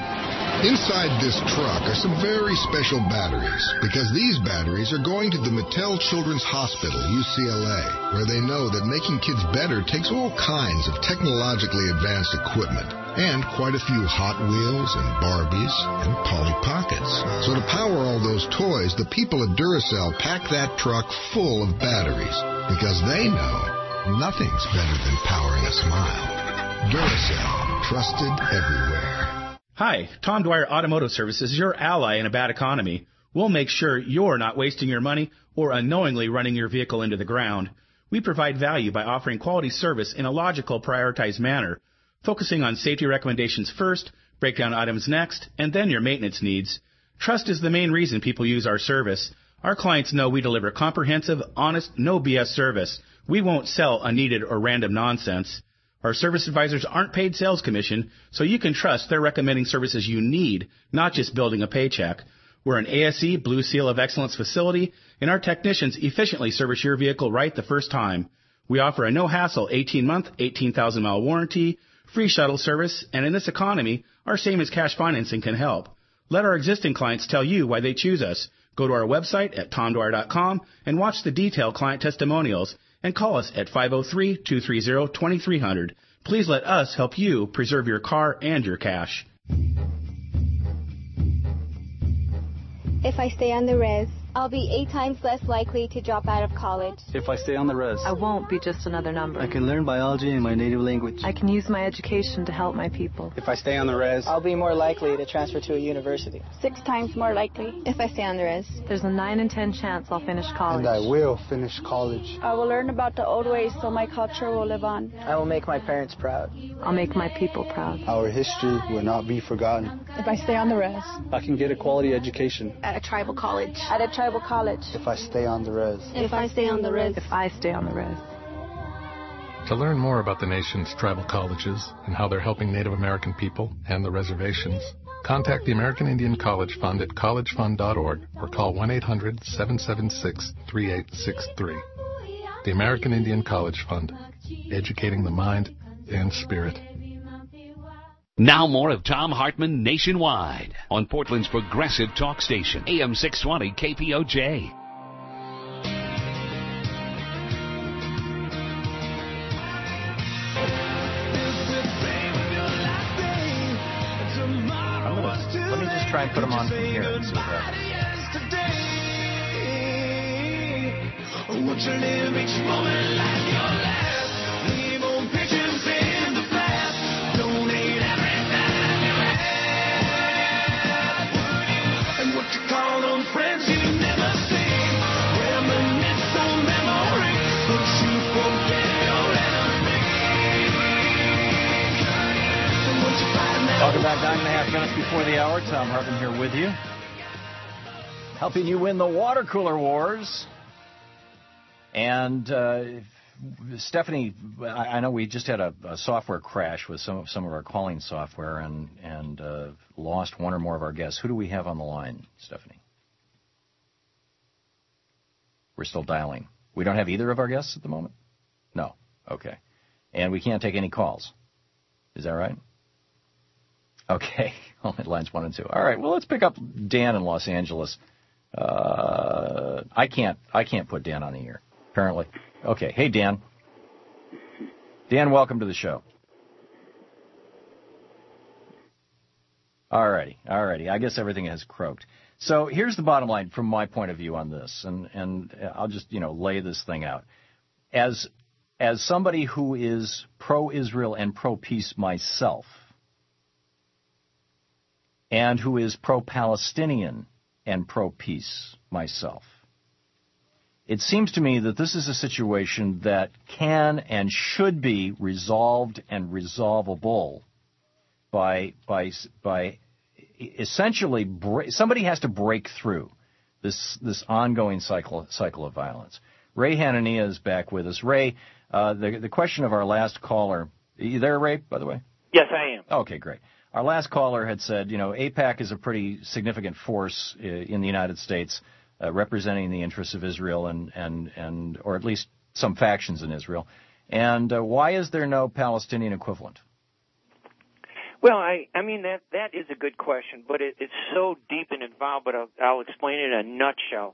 Inside this truck are some very special batteries, because these batteries are going to the Mattel Children's Hospital, UCLA, where they know that making kids better takes all kinds of technologically advanced equipment, and quite a few Hot Wheels and Barbies and Polly Pockets. So to power all those toys, the people at Duracell pack that truck full of batteries, because they know nothing's better than powering a smile. Duracell, trusted everywhere. Hi, Tom Dwyer Automotive Services is your ally in a bad economy. We'll make sure you're not wasting your money or unknowingly running your vehicle into the ground. We provide value by offering quality service in a logical, prioritized manner, focusing on safety recommendations first, breakdown items next, and then your maintenance needs. Trust is the main reason people use our service. Our clients know we deliver comprehensive, honest, no BS service. We won't sell unneeded or random nonsense. Our service advisors aren't paid sales commission, so you can trust they're recommending services you need, not just building a paycheck. We're an ASE Blue Seal of Excellence facility, and our technicians efficiently service your vehicle right the first time. We offer a no-hassle 18-month, 18,000-mile warranty, free shuttle service, and in this economy, our same as cash financing can help. Let our existing clients tell you why they choose us. Go to our website at tomdwyer.com and watch the detailed client testimonials, and call us at 503-230-2300. Please let us help you preserve your car and your cash. If I stay on the res, I'll be 8 times less likely to drop out of college. If I stay on the res, I won't be just another number. I can learn biology in my native language. I can use my education to help my people. If I stay on the res, I'll be more likely to transfer to a university. 6 times more likely if I stay on the res. There's a 9 in 10 chance I'll finish college. And I will finish college. I will learn about the old ways so my culture will live on. I will make my parents proud. I'll make my people proud. Our history will not be forgotten. If I stay on the res, I can get a quality education. at a tribal college. At a tribal college. If I stay on the res. If I stay on the res. If I stay on the res. To learn more about the nation's tribal colleges and how they're helping Native American people and the reservations, contact the American Indian College Fund at collegefund.org or call 1-800-776-3863. The American Indian College Fund, educating the mind and spirit. Now more of Thom Hartmann Nationwide on Portland's progressive talk station, AM 620 KPOJ. Let me just try and put them on from here and see what happens. Won't you live each moment like your last? Leave old pictures in the past. Donate everything you have. And what you call on friends you never see. Reminisce on memories, but you forget your enemies. And what you find out. Welcome back, 9.5 minutes before the hour. Thom Hartmann here with you, helping you win the water cooler wars. And Stephanie, I know we just had a software crash with some of our calling software and lost one or more of our guests. Who do we have on the line, Stephanie? We're still dialing. We don't have either of our guests at the moment? No. Okay. And we can't take any calls. Is that right? Okay. Only lines 1 and 2. All right. Well, let's pick up Dan in Los Angeles. I can't put Dan on the air, apparently. Okay. Hey, Dan. Dan, welcome to the show. All righty. I guess everything has croaked. So here's the bottom line from my point of view on this, and I'll just, lay this thing out. As somebody who is pro-Israel and pro-peace myself, and who is pro-Palestinian and pro-peace myself, it seems to me that this is a situation that can and should be resolved and resolvable by essentially somebody has to break through this ongoing cycle of violence. Ray Hanania is back with us. Ray, the question of our last caller. Are you there, Ray, by the way? Yes, I am. Okay, great. Our last caller had said, AIPAC is a pretty significant force in the United States representing the interests of Israel and or at least some factions in Israel. And why is there no Palestinian equivalent? Well, I mean that is a good question, but it's so deep and involved. But I'll explain it in a nutshell.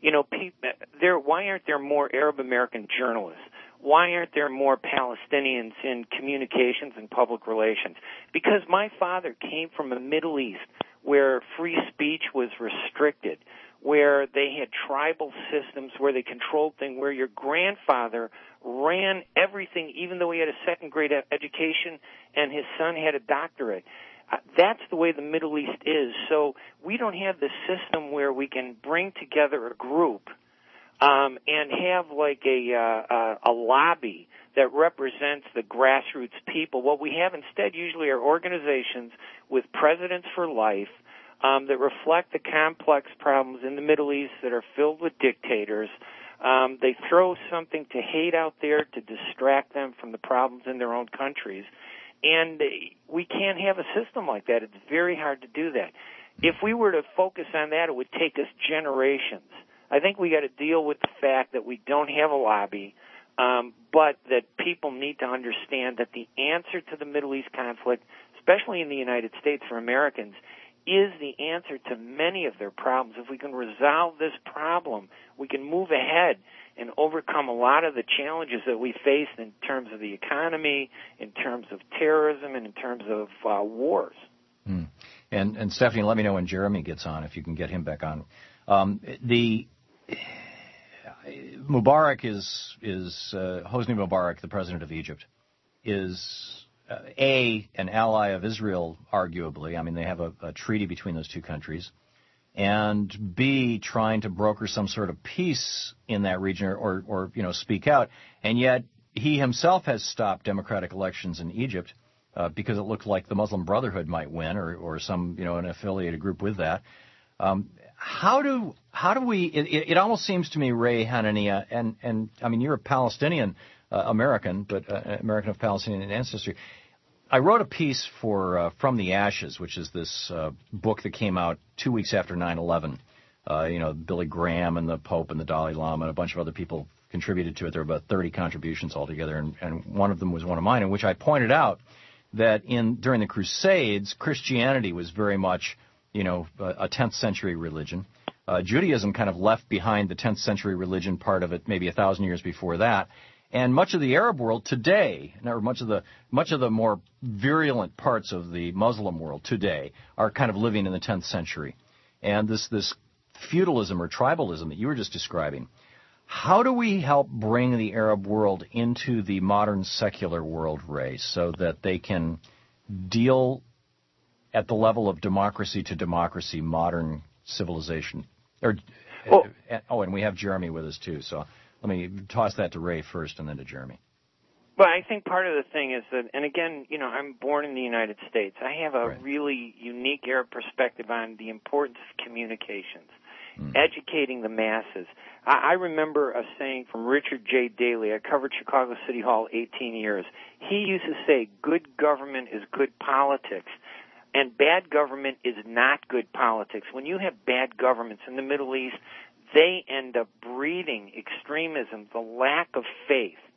Why aren't there more Arab American journalists? Why aren't there more Palestinians in communications and public relations? Because my father came from a Middle East where free speech was restricted, where they had tribal systems, where they controlled things, where your grandfather ran everything, even though he had a second-grade education and his son had a doctorate. That's the way the Middle East is. So we don't have the system where we can bring together a group and have like a lobby that represents the grassroots people. What we have instead usually are organizations with presidents for life that reflect the complex problems in the Middle East that are filled with dictators. They throw something to hate out there to distract them from the problems in their own countries. And we can't have a system like that. It's very hard to do that. If we were to focus on that, it would take us generations. I think we got to deal with the fact that we don't have a lobby, but that people need to understand that the answer to the Middle East conflict, especially in the United States for Americans, is the answer to many of their problems. If we can resolve this problem, we can move ahead and overcome a lot of the challenges that we face in terms of the economy, in terms of terrorism, and in terms of wars. And Stephanie, let me know when Jeremy gets on, if you can get him back on. Mubarak Hosni Mubarak, the president of Egypt, is an ally of Israel, arguably. I mean, they have a treaty between those two countries. And B, trying to broker some sort of peace in that region or speak out. And yet he himself has stopped democratic elections in Egypt because it looked like the Muslim Brotherhood might win or some, an affiliated group with that. How do we, it almost seems to me, Ray Hanania, and I mean, you're a Palestinian American, but American of Palestinian ancestry. I wrote a piece for From the Ashes, which is this book that came out 2 weeks after 9/11. Billy Graham and the Pope and the Dalai Lama and a bunch of other people contributed to it. There were about 30 contributions altogether, and one of them was one of mine, in which I pointed out that during the Crusades, Christianity was very much, a 10th century religion. Judaism kind of left behind the 10th century religion part of it maybe 1,000 years before that. And much of the Arab world today, or much of the more virulent parts of the Muslim world today, are kind of living in the 10th century. And this feudalism or tribalism that you were just describing, how do we help bring the Arab world into the modern secular world, Ray, so that they can deal at the level of democracy to democracy, modern civilization? And we have Jeremy with us too, so let me toss that to Ray first and then to Jeremy. Well, I think part of the thing is that, and again, I'm born in the United States. I have a really unique Arab perspective on the importance of communications, educating the masses. I remember a saying from Richard J. Daley. I covered Chicago City Hall 18 years. He used to say, good government is good politics, and bad government is not good politics. When you have bad governments in the Middle East, they end up breeding extremism, the lack of faith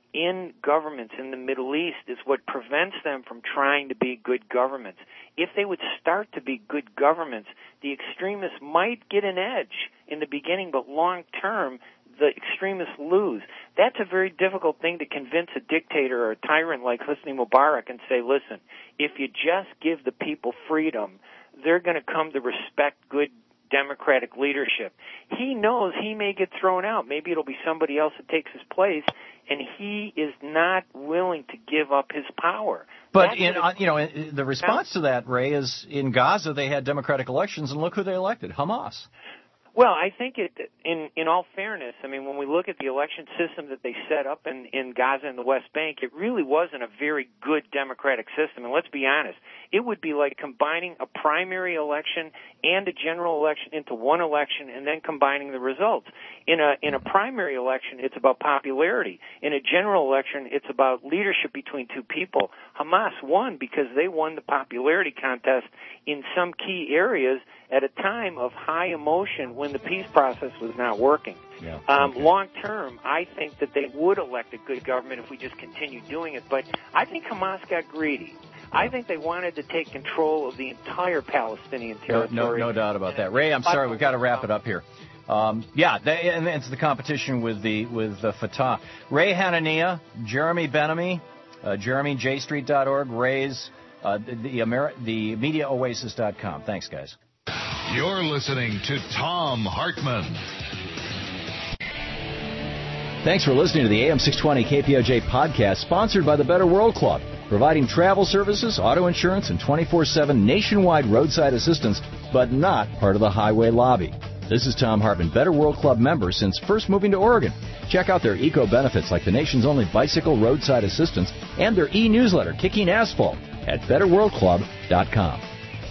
in governments in the Middle East is what prevents them from trying to be good governments. If they would start to be good governments, the extremists might get an edge in the beginning, but long term, the extremists lose. That's a very difficult thing to convince a dictator or a tyrant like Hosni Mubarak and say, listen, if you just give the people freedom, they're going to come to respect good democratic leadership. He knows he may get thrown out. Maybe it'll be somebody else that takes his place, and he is not willing to give up his power. But the response to that, Ray, is in Gaza they had democratic elections, and look who they elected: Hamas. Well, I think in all fairness, I mean, when we look at the election system that they set up in Gaza and the West Bank, it really wasn't a very good democratic system. And let's be honest, it would be like combining a primary election and a general election into one election and then combining the results. In a primary election, it's about popularity. In a general election, it's about leadership between two people. Hamas won because they won the popularity contest in some key areas at a time of high emotion when the peace process was not working. Yeah. Long term, I think that they would elect a good government if we just continue doing it. But I think Hamas got greedy. I think they wanted to take control of the entire Palestinian territory. No doubt about that. Ray, I'm sorry, we've got to wrap it up here. And it's the competition with the Fatah. Ray Hanania, Jeremy Benamy, JeremyJStreet.org, Ray's the MediaOasis.com. Thanks, guys. You're listening to Thom Hartmann. Thanks for listening to the AM 620 KPOJ podcast, sponsored by the Better World Club, providing travel services, auto insurance, and 24/7 nationwide roadside assistance, but not part of the highway lobby. This is Thom Hartmann, Better World Club member since first moving to Oregon. Check out their eco-benefits like the nation's only bicycle roadside assistance and their e-newsletter, Kicking Asphalt, at betterworldclub.com.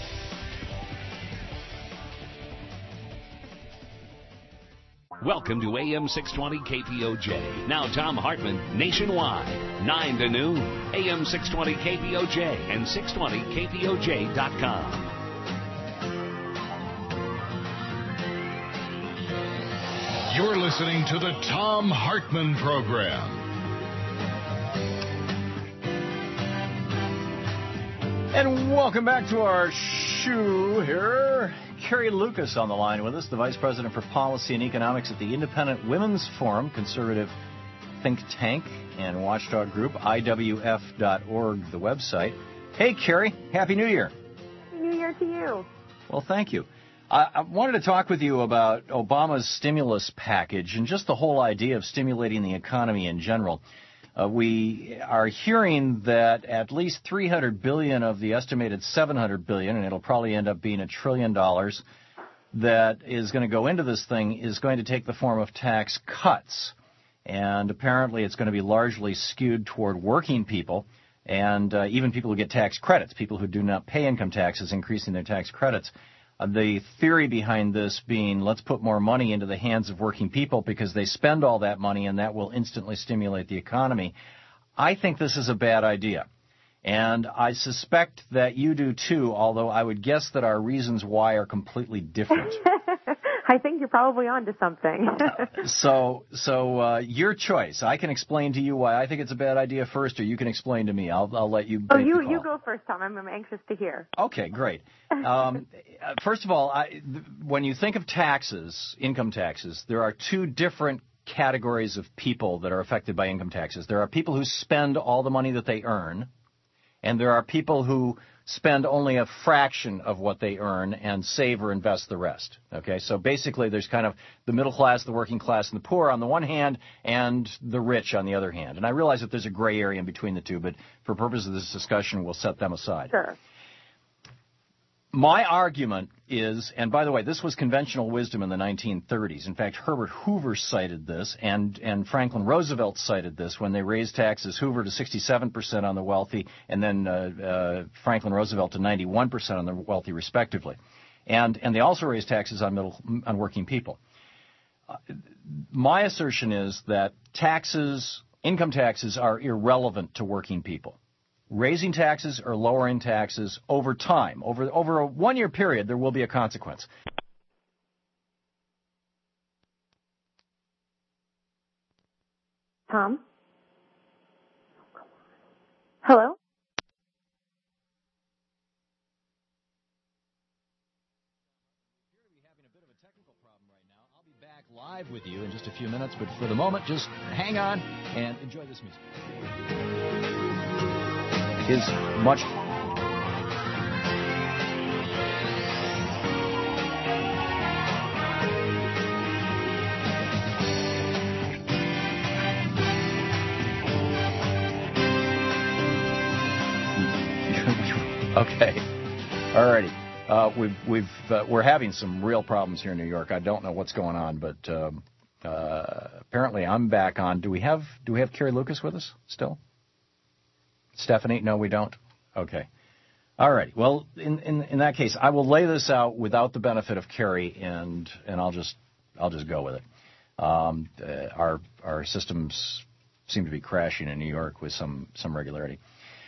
Welcome to AM 620 KPOJ. Now Thom Hartmann nationwide, 9 to noon. AM 620 KPOJ and 620KPOJ.com. You're listening to the Thom Hartmann Program. And welcome back to our show here. Carrie Lucas on the line with us, the Vice President for Policy and Economics at the Independent Women's Forum, conservative think tank and watchdog group, IWF.org, the website. Hey, Carrie, Happy New Year. Happy New Year to you. Well, thank you. I wanted to talk with you about Obama's stimulus package and just the whole idea of stimulating the economy in general. We are hearing that at least $300 billion of the estimated $700 billion, and it'll probably end up being $1 trillion, that is going to go into this thing is going to take the form of tax cuts. And apparently it's going to be largely skewed toward working people and even people who get tax credits, people who do not pay income taxes, increasing their tax credits. The theory behind this being, let's put more money into the hands of working people because they spend all that money and that will instantly stimulate the economy. I think this is a bad idea. And I suspect that you do too, although I would guess that our reasons why are completely different. I think you're probably onto something. So your choice. I can explain to you why I think it's a bad idea first, or you can explain to me. I'll let you. You go first, Tom. I'm anxious to hear. Okay, great. First of all, when you think of taxes, income taxes, there are two different categories of people that are affected by income taxes. There are people who spend all the money that they earn, and there are people who spend only a fraction of what they earn and save or invest the rest. Okay, so basically there's kind of the middle class, the working class, and the poor on the one hand, and the rich on the other hand. And I realize that there's a gray area in between the two, but for purposes of this discussion, we'll set them aside. Sure. My argument is, and by the way, this was conventional wisdom in the 1930s. In fact, Herbert Hoover cited this, and Franklin Roosevelt cited this when they raised taxes, Hoover to 67% on the wealthy, and then Franklin Roosevelt to 91% on the wealthy, respectively. And they also raised taxes on working people. My assertion is that income taxes are irrelevant to working people. Raising taxes or lowering taxes over time, over a 1-year period, there will be a consequence. Tom? Hello? Live with you in just a few minutes, but for the moment, just hang on and enjoy this music. Is much. Okay. All righty. We're having some real problems here in New York. I don't know what's going on, but apparently I'm back on. Do we have Carrie Lucas with us still? Stephanie? No, we don't. Okay. All right. Well, in that case, I will lay this out without the benefit of Carrie, and I'll just go with it. Our systems seem to be crashing in New York with some regularity.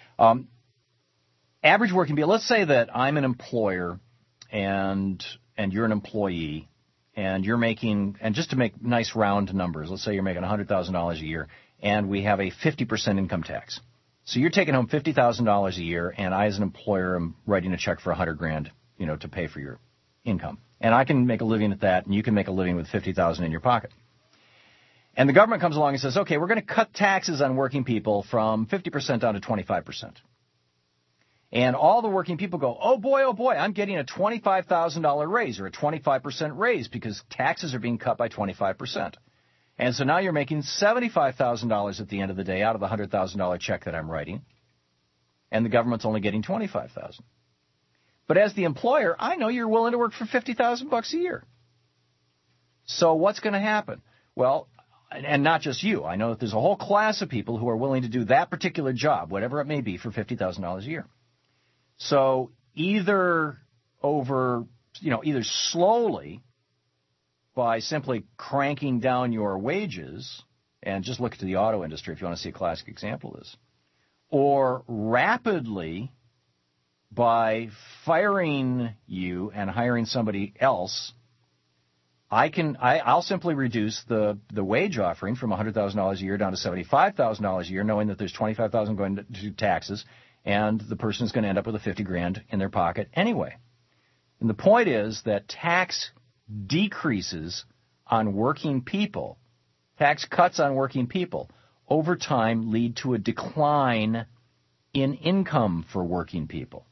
Average working people. Let's say that I'm an employer, and you're an employee, and you're making, and just to make nice round numbers, let's say you're making $100,000 a year, and we have a 50% income tax. So you're taking home $50,000 a year, and I, as an employer, am writing a check for $100,000, to pay for your income, and I can make a living at that, and you can make a living with $50,000 in your pocket. And the government comes along and says, okay, we're going to cut taxes on working people from 50% down to 25%. And all the working people go, oh boy, I'm getting a $25,000 raise or a 25% raise because taxes are being cut by 25%. And so now you're making $75,000 at the end of the day out of the $100,000 check that I'm writing, and the government's only getting $25,000. But as the employer, I know you're willing to work for $50,000 a year. So what's going to happen? Well, and not just you. I know that there's a whole class of people who are willing to do that particular job, whatever it may be, for $50,000 a year. So either slowly by simply cranking down your wages, and just look to the auto industry if you want to see a classic example of this, or rapidly by firing you and hiring somebody else, I'll simply reduce the wage offering from $100,000 a year down to $75,000 a year, knowing that there's $25,000 going to taxes, and the person is going to end up with a $50,000 in their pocket anyway. And the point is that tax decreases on working people, tax cuts on working people, over time lead to a decline in income for working people.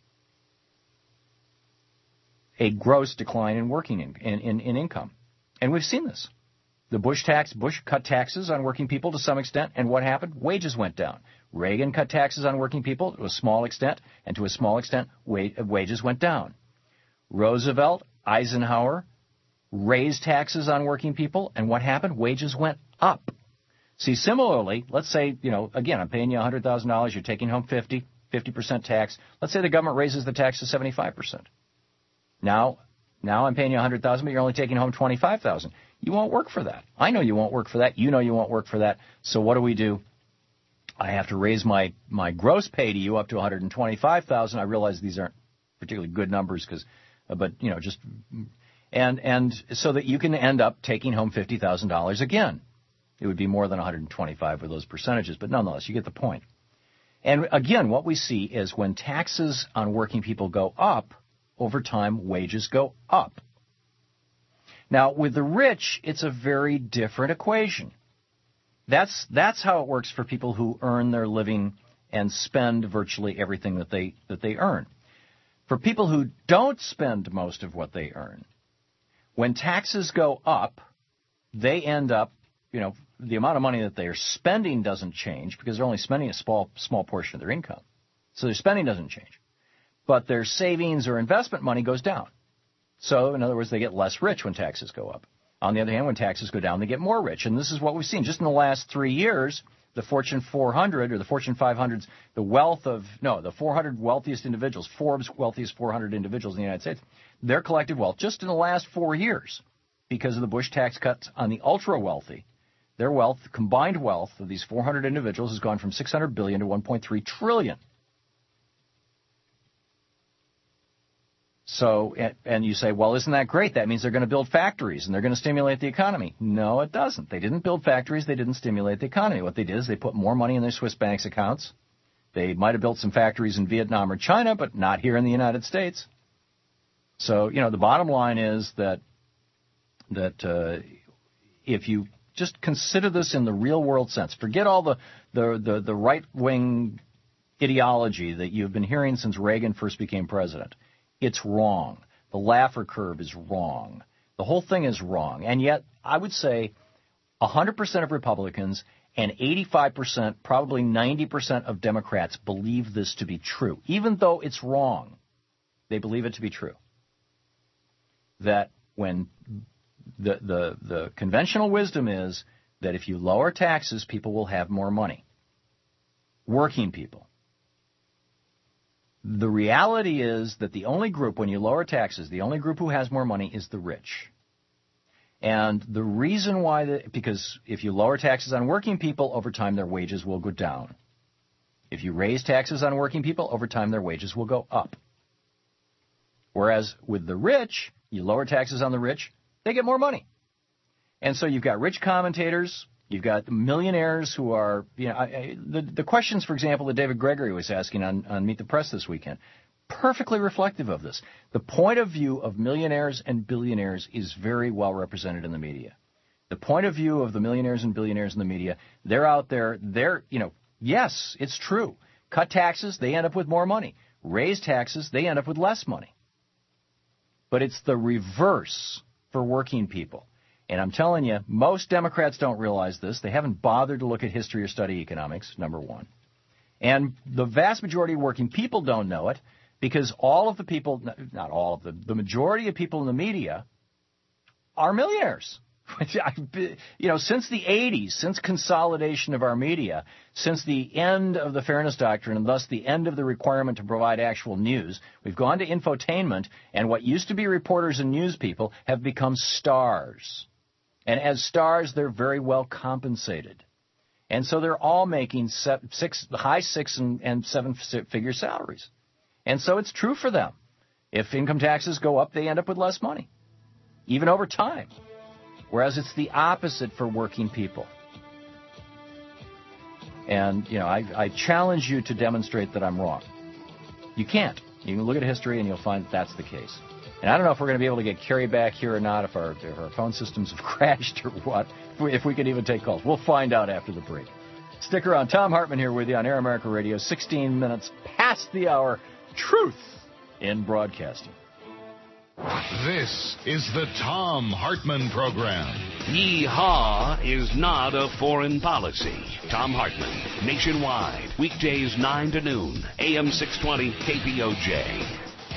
A gross decline in in income. And we've seen this. The Bush cut taxes on working people to some extent, and what happened? Wages went down. Reagan cut taxes on working people to a small extent, and to a small extent, wages went down. Roosevelt, Eisenhower raised taxes on working people, and what happened? Wages went up. See, similarly, let's say, again, I'm paying you $100,000, you're taking home 50% tax. Let's say the government raises the tax to 75%. Now I'm paying you $100,000, but you're only taking home $25,000. You won't work for that. I know you won't work for that. You know you won't work for that. So what do? I have to raise my gross pay to you up to $125,000. I realize these aren't particularly good numbers but so that you can end up taking home $50,000 again. It would be more than 125 with those percentages, but nonetheless, you get the point. And again, what we see is when taxes on working people go up, over time, wages go up. Now, with the rich, it's a very different equation. That's how it works for people who earn their living and spend virtually everything that they earn. For people who don't spend most of what they earn, when taxes go up, they end up, the amount of money that they are spending doesn't change because they're only spending a small portion of their income. So their spending doesn't change. But their savings or investment money goes down. So, in other words, they get less rich when taxes go up. On the other hand, when taxes go down, they get more rich. And this is what we've seen. Just in the last 3 years, the Fortune 400 or the Fortune 500s, the 400 wealthiest individuals, Forbes' wealthiest 400 individuals in the United States, their collective wealth, just in the last 4 years, because of the Bush tax cuts on the ultra-wealthy, their wealth, combined wealth of these 400 individuals has gone from $600 billion to $1.3 trillion. So, and you say, well, isn't that great? That means they're going to build factories and they're going to stimulate the economy. No, it doesn't. They didn't build factories. They didn't stimulate the economy. What they did is they put more money in their Swiss banks accounts. They might have built some factories in Vietnam or China, but not here in the United States. So, the bottom line is that if you just consider this in the real world sense, forget all the right-wing ideology that you've been hearing since Reagan first became president. It's wrong. The Laffer curve is wrong. The whole thing is wrong. And yet, I would say 100% of Republicans and 85%, probably 90% of Democrats believe this to be true. Even though it's wrong, they believe it to be true. That when the conventional wisdom is that if you lower taxes, people will have more money. Working people. The reality is that the only group, when you lower taxes, the only group who has more money is the rich. And the reason why, because if you lower taxes on working people, over time their wages will go down. If you raise taxes on working people, over time their wages will go up. Whereas with the rich, you lower taxes on the rich, they get more money. And so you've got rich commentators, you've got millionaires who are, the questions, for example, that David Gregory was asking on Meet the Press this weekend, perfectly reflective of this. The point of view of millionaires and billionaires is very well represented in the media. The point of view of the millionaires and billionaires in the media, they're out there, yes, it's true. Cut taxes, they end up with more money. Raise taxes, they end up with less money. But it's the reverse for working people. And I'm telling you, most Democrats don't realize this. They haven't bothered to look at history or study economics, number one. And the vast majority of working people don't know it because all of the people, not all of them, the majority of people in the media are millionaires. Since the 80s, since consolidation of our media, since the end of the Fairness Doctrine, and thus the end of the requirement to provide actual news, we've gone to infotainment, and what used to be reporters and news people have become stars. And as stars, they're very well compensated. And so they're all making high six and seven-figure salaries. And so it's true for them. If income taxes go up, they end up with less money, even over time. Whereas it's the opposite for working people. And, I challenge you to demonstrate that I'm wrong. You can't. You can look at history and you'll find that that's the case. And I don't know if we're going to be able to get Kerry back here or not, if our phone systems have crashed or what, if we can even take calls. We'll find out after the break. Stick around. Tom Hartman here with you on Air America Radio, 16 minutes past the hour. Truth in broadcasting. This is the Tom Hartman Program. Yeehaw is not a foreign policy. Tom Hartman, nationwide, weekdays 9 to noon, AM 620, KPOJ.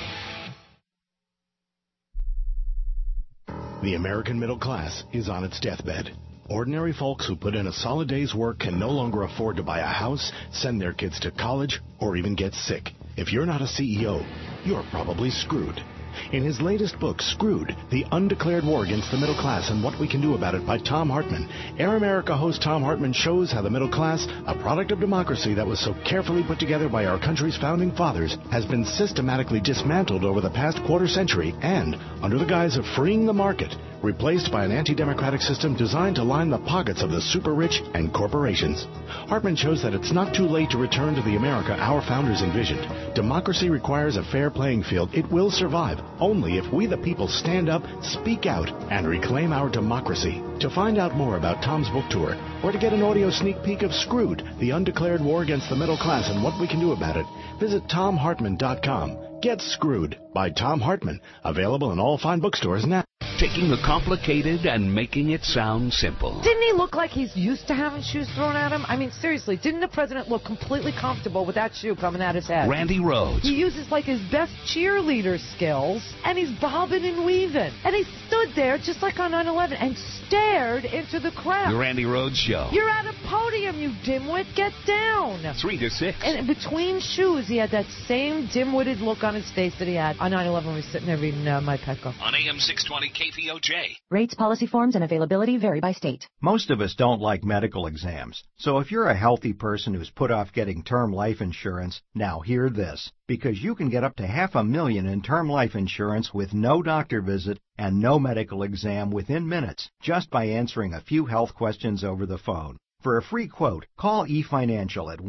The American middle class is on its deathbed. Ordinary folks who put in a solid day's work can no longer afford to buy a house, send their kids to college, or even get sick. If you're not a CEO, you're probably screwed. In his latest book, Screwed, The Undeclared War Against the Middle Class and What We Can Do About It by Tom Hartman, Air America host Tom Hartman shows how the middle class, a product of democracy that was so carefully put together by our country's founding fathers, has been systematically dismantled over the past quarter century and, under the guise of freeing the market, replaced by an anti-democratic system designed to line the pockets of the super-rich and corporations. Hartman shows that it's not too late to return to the America our founders envisioned. Democracy requires a fair playing field. It will survive only if we the people stand up, speak out, and reclaim our democracy. To find out more about Tom's book tour, or to get an audio sneak peek of Screwed, The Undeclared War Against the Middle Class and What We Can Do About It, visit TomHartman.com. Get Screwed by Tom Hartman. Available in all fine bookstores now. Taking the complicated and making it sound simple. Didn't he look like he's used to having shoes thrown at him? I mean, seriously, didn't the president look completely comfortable with that shoe coming at his head? Randy Rhodes. He uses like his best cheerleader skills, and he's bobbing and weaving. And he stood there just like on 9/11 and stared into the crowd. The Randy Rhodes Show. You're at a podium, you dimwit. Get down. 3 to 6. And between shoes, he had that same dim-witted look on his face that he had on 9/11 when he was sitting there reading my Petco. On AM 620 KPOJ. Rates, policy forms, and availability vary by state. Most of us don't like medical exams. So if you're a healthy person who's put off getting term life insurance, now hear this. Because you can get up to $500,000 in term life insurance with no doctor visit and no medical exam within minutes, just by answering a few health questions over the phone. For a free quote, call eFinancial at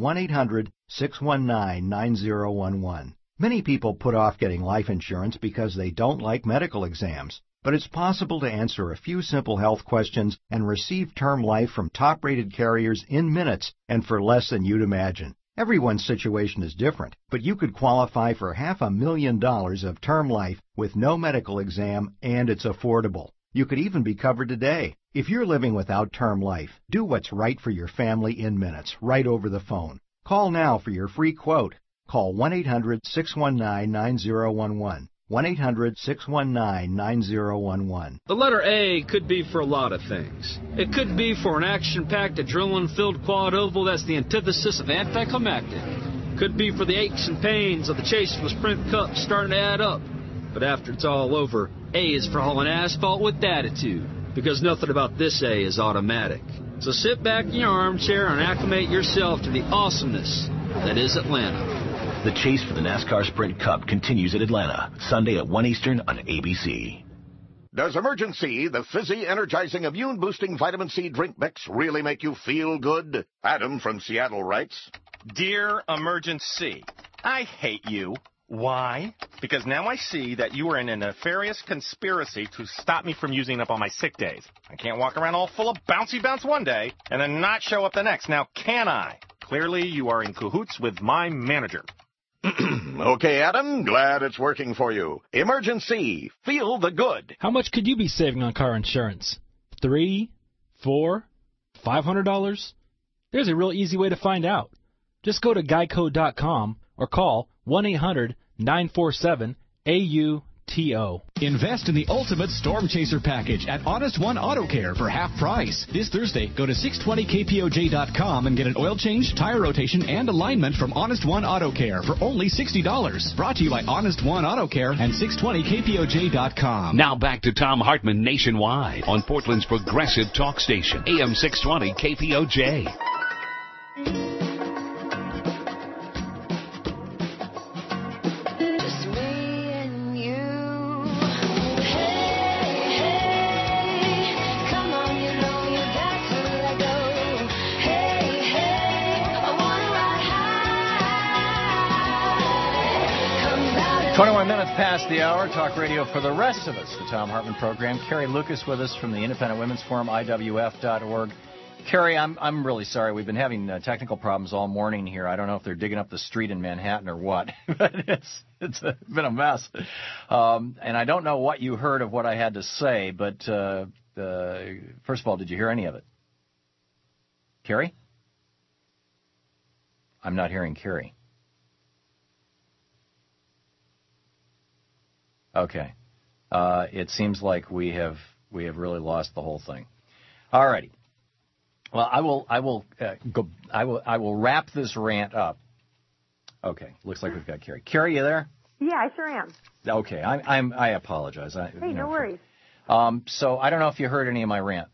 1-800-619-9011. Many people put off getting life insurance because they don't like medical exams. But it's possible to answer a few simple health questions and receive term life from top-rated carriers in minutes and for less than you'd imagine. Everyone's situation is different, but you could qualify for $500,000 of term life with no medical exam, and it's affordable. You could even be covered today. If you're living without term life, do what's right for your family in minutes, right over the phone. Call now for your free quote. Call 1-800-619-9011. 1-800-619-9011. The letter A could be for a lot of things. It could be for an action-packed, adrenaline-filled quad oval that's the antithesis of anticlimactic. Could be for the aches and pains of the chase for the Sprint Cup starting to add up. But after it's all over, A is for hauling asphalt with attitude, because nothing about this A is automatic. So sit back in your armchair and acclimate yourself to the awesomeness that is Atlanta. The chase for the NASCAR Sprint Cup continues at Atlanta, Sunday at 1 Eastern on ABC. Does Emergency, the fizzy, energizing, immune-boosting vitamin C drink mix, really make you feel good? Adam from Seattle writes, Dear Emergency, I hate you. Why? Because now I see that you are in a nefarious conspiracy to stop me from using up all my sick days. I can't walk around all full of bouncy bounce one day and then not show up the next. Now, can I? Clearly, you are in cahoots with my manager. Okay, Adam, glad it's working for you. Emergency, feel the good. How much could you be saving on car insurance? $300, $400, $500? There's a real easy way to find out. Just go to geico.com or call 1-800-947-AUTO. Invest in the ultimate Storm Chaser package at Honest One Auto Care for half price. This Thursday, go to 620kpoj.com and get an oil change, tire rotation, and alignment from Honest One Auto Care for only $60. Brought to you by Honest One Auto Care and 620kpoj.com. Now back to Thom Hartmann Nationwide on Portland's progressive talk station, AM 620 KPOJ. Past the hour, talk radio for the rest of us, the Thom Hartmann program. Carrie Lucas with us from the Independent Women's Forum, IWF.org. Carrie, I'm really sorry. We've been having technical problems all morning here. I don't know if they're digging up the street in Manhattan or what, but it's been a mess. And I don't know what you heard of what I had to say, but first of all, did you hear any of it? Carrie? I'm not hearing Carrie. Okay. It seems like we have really lost the whole thing. All righty. Well, I will wrap this rant up. Okay. Looks like we've got Carrie. Carrie, you there? Yeah, I sure am. Okay. I apologize. Hey, no worries. So I don't know if you heard any of my rant.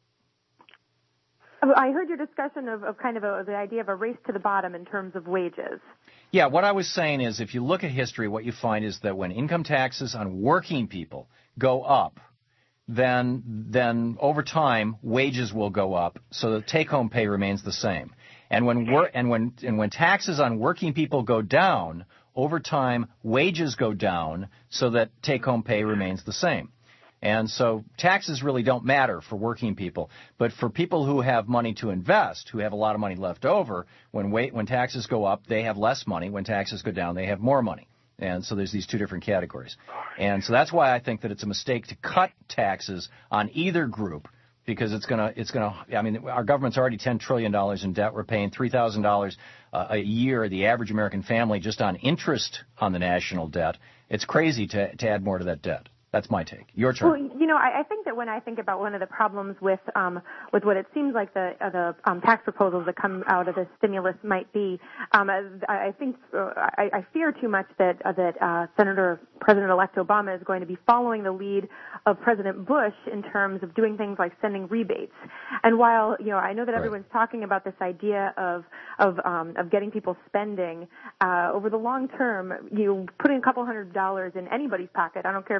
I heard your discussion of kind of the idea of a race to the bottom in terms of wages. Yeah, what I was saying is if you look at history, what you find is that when income taxes on working people go up, then over time wages will go up, so the take-home pay remains the same. And when taxes on working people go down, over time wages go down, so that take-home pay remains the same. And so taxes really don't matter for working people. But for people who have money to invest, who have a lot of money left over, when taxes go up, they have less money. When taxes go down, they have more money. And so there's these two different categories. And so that's why I think that it's a mistake to cut taxes on either group, because it's going to, I mean, our government's already $10 trillion in debt. We're paying $3,000 a year, the average American family, just on interest on the national debt. It's crazy to add more to that debt. That's my take. Your turn. Well, you know, I think that when I think about one of the problems with what it seems like the tax proposals that come out of the stimulus might be, I fear too much that President-elect Obama is going to be following the lead of President Bush in terms of doing things like sending rebates. And while I know that everyone's talking about this idea of getting people spending over the long term, putting a couple $100 in anybody's pocket, I don't care if you're rich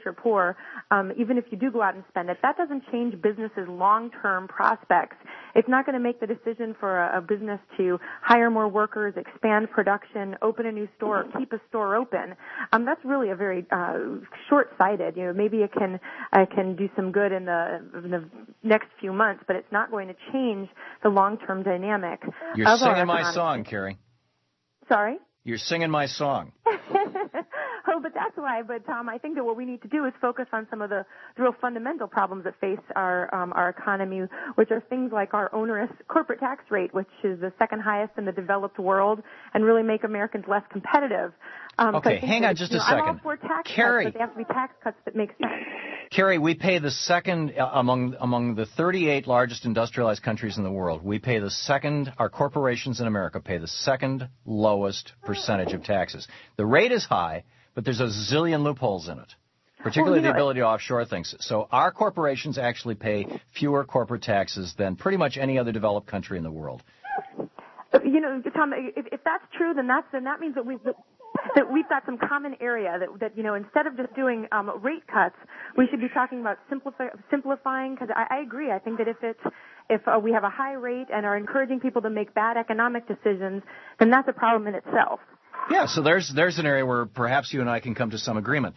or poor, even if you do go out and spend it, that doesn't change businesses' long-term prospects. It's not going to make the decision for a business to hire more workers, expand production, open a new store, or keep a store open. That's really a very short-sighted. Maybe it can do some good in the next few months, but it's not going to change the long-term dynamic. You're singing my song, Carrie. Sorry? You're singing my song. Oh, but that's why. But Tom, I think that what we need to do is focus on some of the real fundamental problems that face our economy, which are things like our onerous corporate tax rate, which is the second highest in the developed world, and really make Americans less competitive. Okay, hang on just a second. I'm all for tax Carrie, cuts, but they have to be tax cuts that make sense. Carrie, we pay the second among the 38 largest industrialized countries in the world. We pay the second. Our corporations in America pay the second lowest percentage of taxes. The rate is high, but there's a zillion loopholes in it, particularly the ability to offshore things. So our corporations actually pay fewer corporate taxes than pretty much any other developed country in the world. Tom, if that's true, then that means that we've got some common area that instead of just doing rate cuts, we should be talking about simplifying. Because I agree. I think that if we have a high rate and are encouraging people to make bad economic decisions, then that's a problem in itself. Yeah, so there's an area where perhaps you and I can come to some agreement.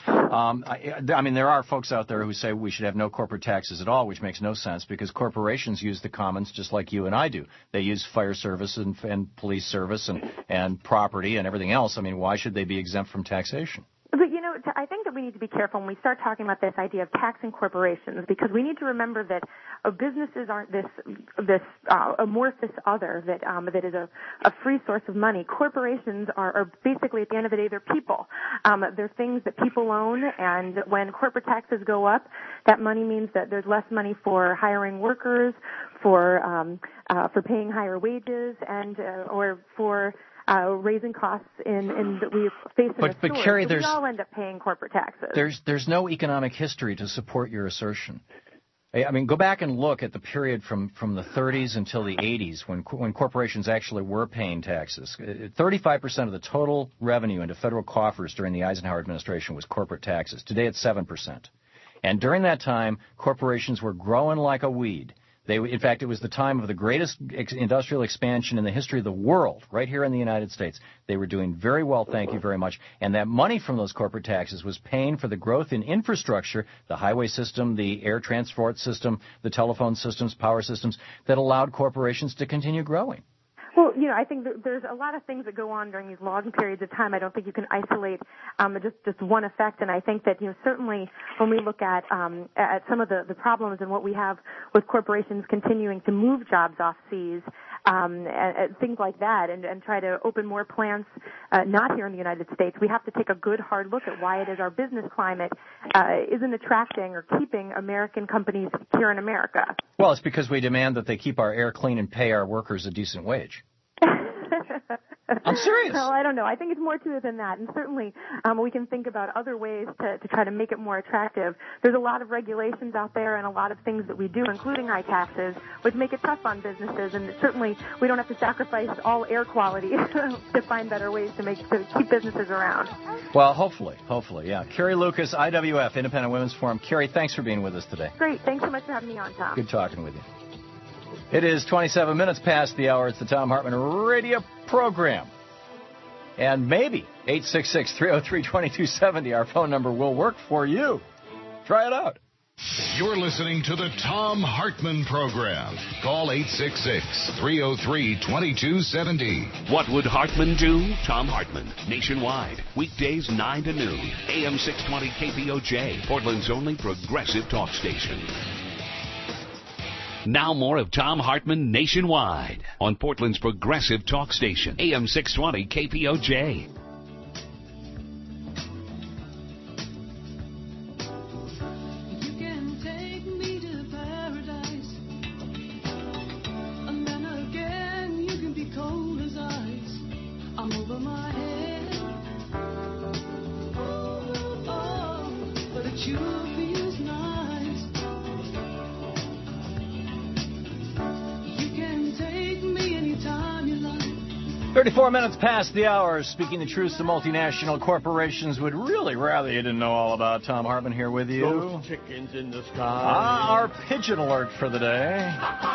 I mean, there are folks out there who say we should have no corporate taxes at all, which makes no sense because corporations use the commons just like you and I do. They use fire service and police service and property and everything else. I mean, why should they be exempt from taxation? But, I think that we need to be careful when we start talking about this idea of taxing corporations because we need to remember that businesses aren't this amorphous other that is a free source of money. Corporations are basically, at the end of the day, they're people. They're things that people own, and when corporate taxes go up, that money means that there's less money for hiring workers, for paying higher wages, and or for raising costs that we face in the but stores. Carrie, so we all end up paying corporate taxes. There's no economic history to support your assertion. I mean, go back and look at the period from the 30s until the 80s when corporations actually were paying taxes. 35% of the total revenue into federal coffers during the Eisenhower administration was corporate taxes. Today it's 7%. And during that time, corporations were growing like a weed. In fact, it was the time of the greatest industrial expansion in the history of the world, right here in the United States. They were doing very well, thank you very much. And that money from those corporate taxes was paying for the growth in infrastructure, the highway system, the air transport system, the telephone systems, power systems, that allowed corporations to continue growing. Well, I think that there's a lot of things that go on during these long periods of time. I don't think you can isolate just one effect. And I think that certainly when we look at some of the problems and what we have with corporations continuing to move jobs off seas, and things like that, and try to open more plants not here in the United States, we have to take a good hard look at why it is our business climate isn't attracting or keeping American companies here in America. Well, it's because we demand that they keep our air clean and pay our workers a decent wage. I'm serious. Well, I don't know. I think it's more to it than that. And certainly we can think about other ways to try to make it more attractive. There's a lot of regulations out there and a lot of things that we do, including high taxes, which make it tough on businesses. And certainly we don't have to sacrifice all air quality to find better ways to keep businesses around. Well, hopefully, yeah. Carrie Lucas, IWF, Independent Women's Forum. Carrie, thanks for being with us today. Great. Thanks so much for having me on, Tom. Good talking with you. It is 27 minutes past the hour. It's the Tom Hartman Radio Program. And maybe 866-303-2270, our phone number, will work for you. Try it out. You're listening to the Tom Hartman Program. Call 866-303-2270. What would Hartman do? Tom Hartman, nationwide. Weekdays 9 to noon. AM 620 KPOJ, Portland's only progressive talk station. Now more of Tom Hartman nationwide on Portland's progressive talk station, AM 620 KPOJ. You can take me to paradise, and then again you can be cold as ice. I'm over my head. Oh, but it sure feels nice. You can take me anytime you like, 34 minutes past the hour. Speaking the truth, the multinational corporations would really rather you didn't know all about. Tom Hartman here with you. Those chickens in the sky. Our pigeon alert for the day.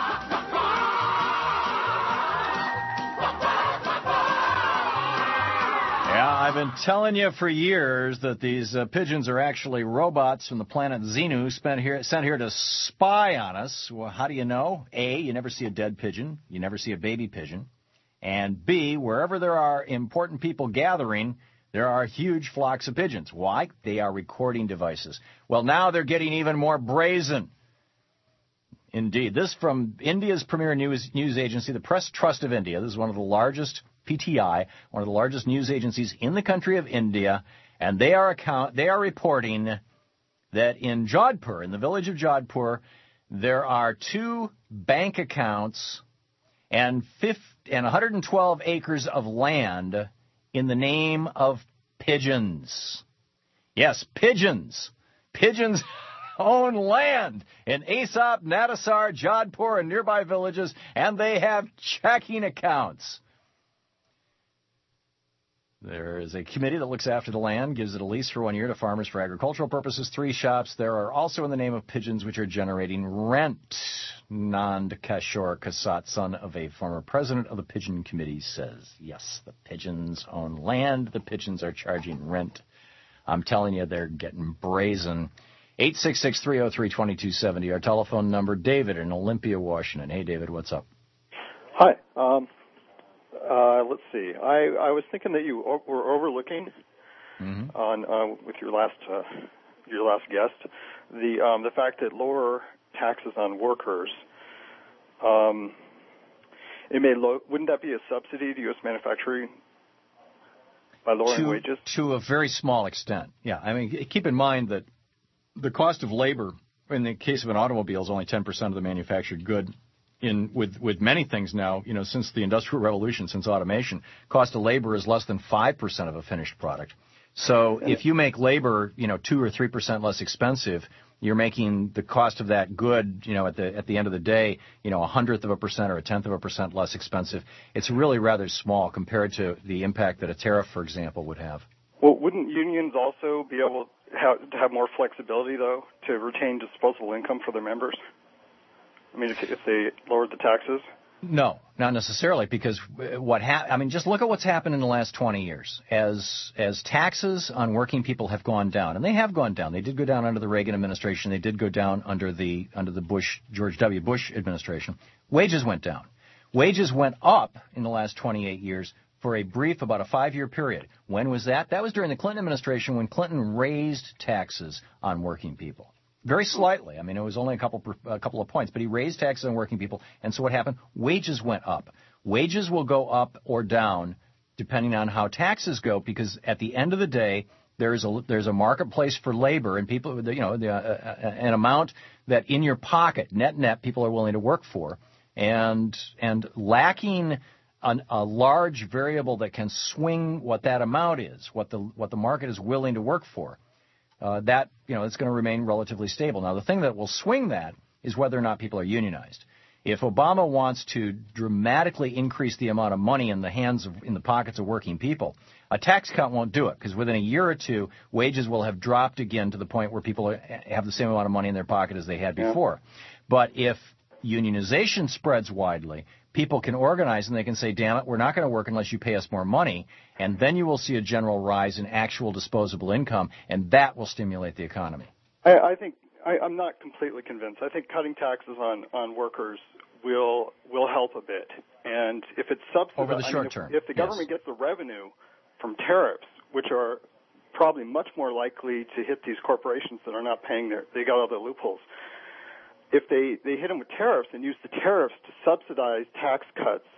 Yeah, I've been telling you for years that these pigeons are actually robots from the planet Xenu sent here to spy on us. Well, how do you know? A, you never see a dead pigeon. You never see a baby pigeon. And B, wherever there are important people gathering, there are huge flocks of pigeons. Why? They are recording devices. Well, now they're getting even more brazen. Indeed. This from India's premier news agency, the Press Trust of India. This is one of the largest, PTI, one of the largest news agencies in the country of India. And they are reporting that in Jodhpur, in the village of Jodhpur, there are 2 bank accounts and 112 acres of land in the name of pigeons. Yes, pigeons. Pigeons own land in Aesop, Natasar, Jodhpur, and nearby villages, and they have checking accounts. There is a committee that looks after the land, gives it a lease for 1 year to farmers for agricultural purposes, 3 shops. There are also in the name of pigeons which are generating rent. Nand Kishore Kasat, son of a former president of the Pigeon Committee, says, yes, the pigeons own land. The pigeons are charging rent. I'm telling you, they're getting brazen. 866-303-2270, our telephone number. David in Olympia, Washington. Hey, David, what's up? Hi. Let's see. I was thinking that you were overlooking on with your last guest the fact that lower taxes on workers. Wouldn't that be a subsidy to U.S. manufacturing by lowering wages? To a very small extent. Yeah. I mean, keep in mind that the cost of labor in the case of an automobile is only 10% of the manufactured good. With many things now, since the Industrial Revolution, since automation, cost of labor is less than 5% of a finished product. So if you make labor, 2 or 3% less expensive, you're making the cost of that good, at the end of the day, 1/100% or 1/10% less expensive. It's really rather small compared to the impact that a tariff, for example, would have. Well, wouldn't unions also be able to have more flexibility, though, to retain disposable income for their members? I mean, if they lowered the taxes? No, not necessarily, because just look at what's happened in the last 20 years. As taxes on working people have gone down, and they have gone down. They did go down under the Reagan administration. They did go down under the George W. Bush administration. Wages went down. Wages went up in the last 28 years for a brief, about a 5-year period. When was that? That was during the Clinton administration, when Clinton raised taxes on working people. Very slightly. I mean, it was only a couple of points, but he raised taxes on working people. And so what happened? Wages went up. Wages will go up or down depending on how taxes go, because at the end of the day, there's a marketplace for labor, and people, an amount that in your pocket, net, people are willing to work for, and lacking a large variable that can swing what that amount is, what the market is willing to work for. It's going to remain relatively stable. Now, the thing that will swing that is whether or not people are unionized. If Obama wants to dramatically increase the amount of money in the pockets of working people, a tax cut won't do it, because within a year or two, wages will have dropped again to the point where people have the same amount of money in their pocket as they had before. But if unionization spreads widely, people can organize and they can say, damn it, we're not going to work unless you pay us more money, and then you will see a general rise in actual disposable income, and that will stimulate the economy. I'm not completely convinced. I think cutting taxes on workers will help a bit, and if it's subsidized over the short term, if the government gets the revenue from tariffs, which are probably much more likely to hit these corporations that are not paying they got all the loopholes. If they hit them with tariffs and use the tariffs to subsidize tax cuts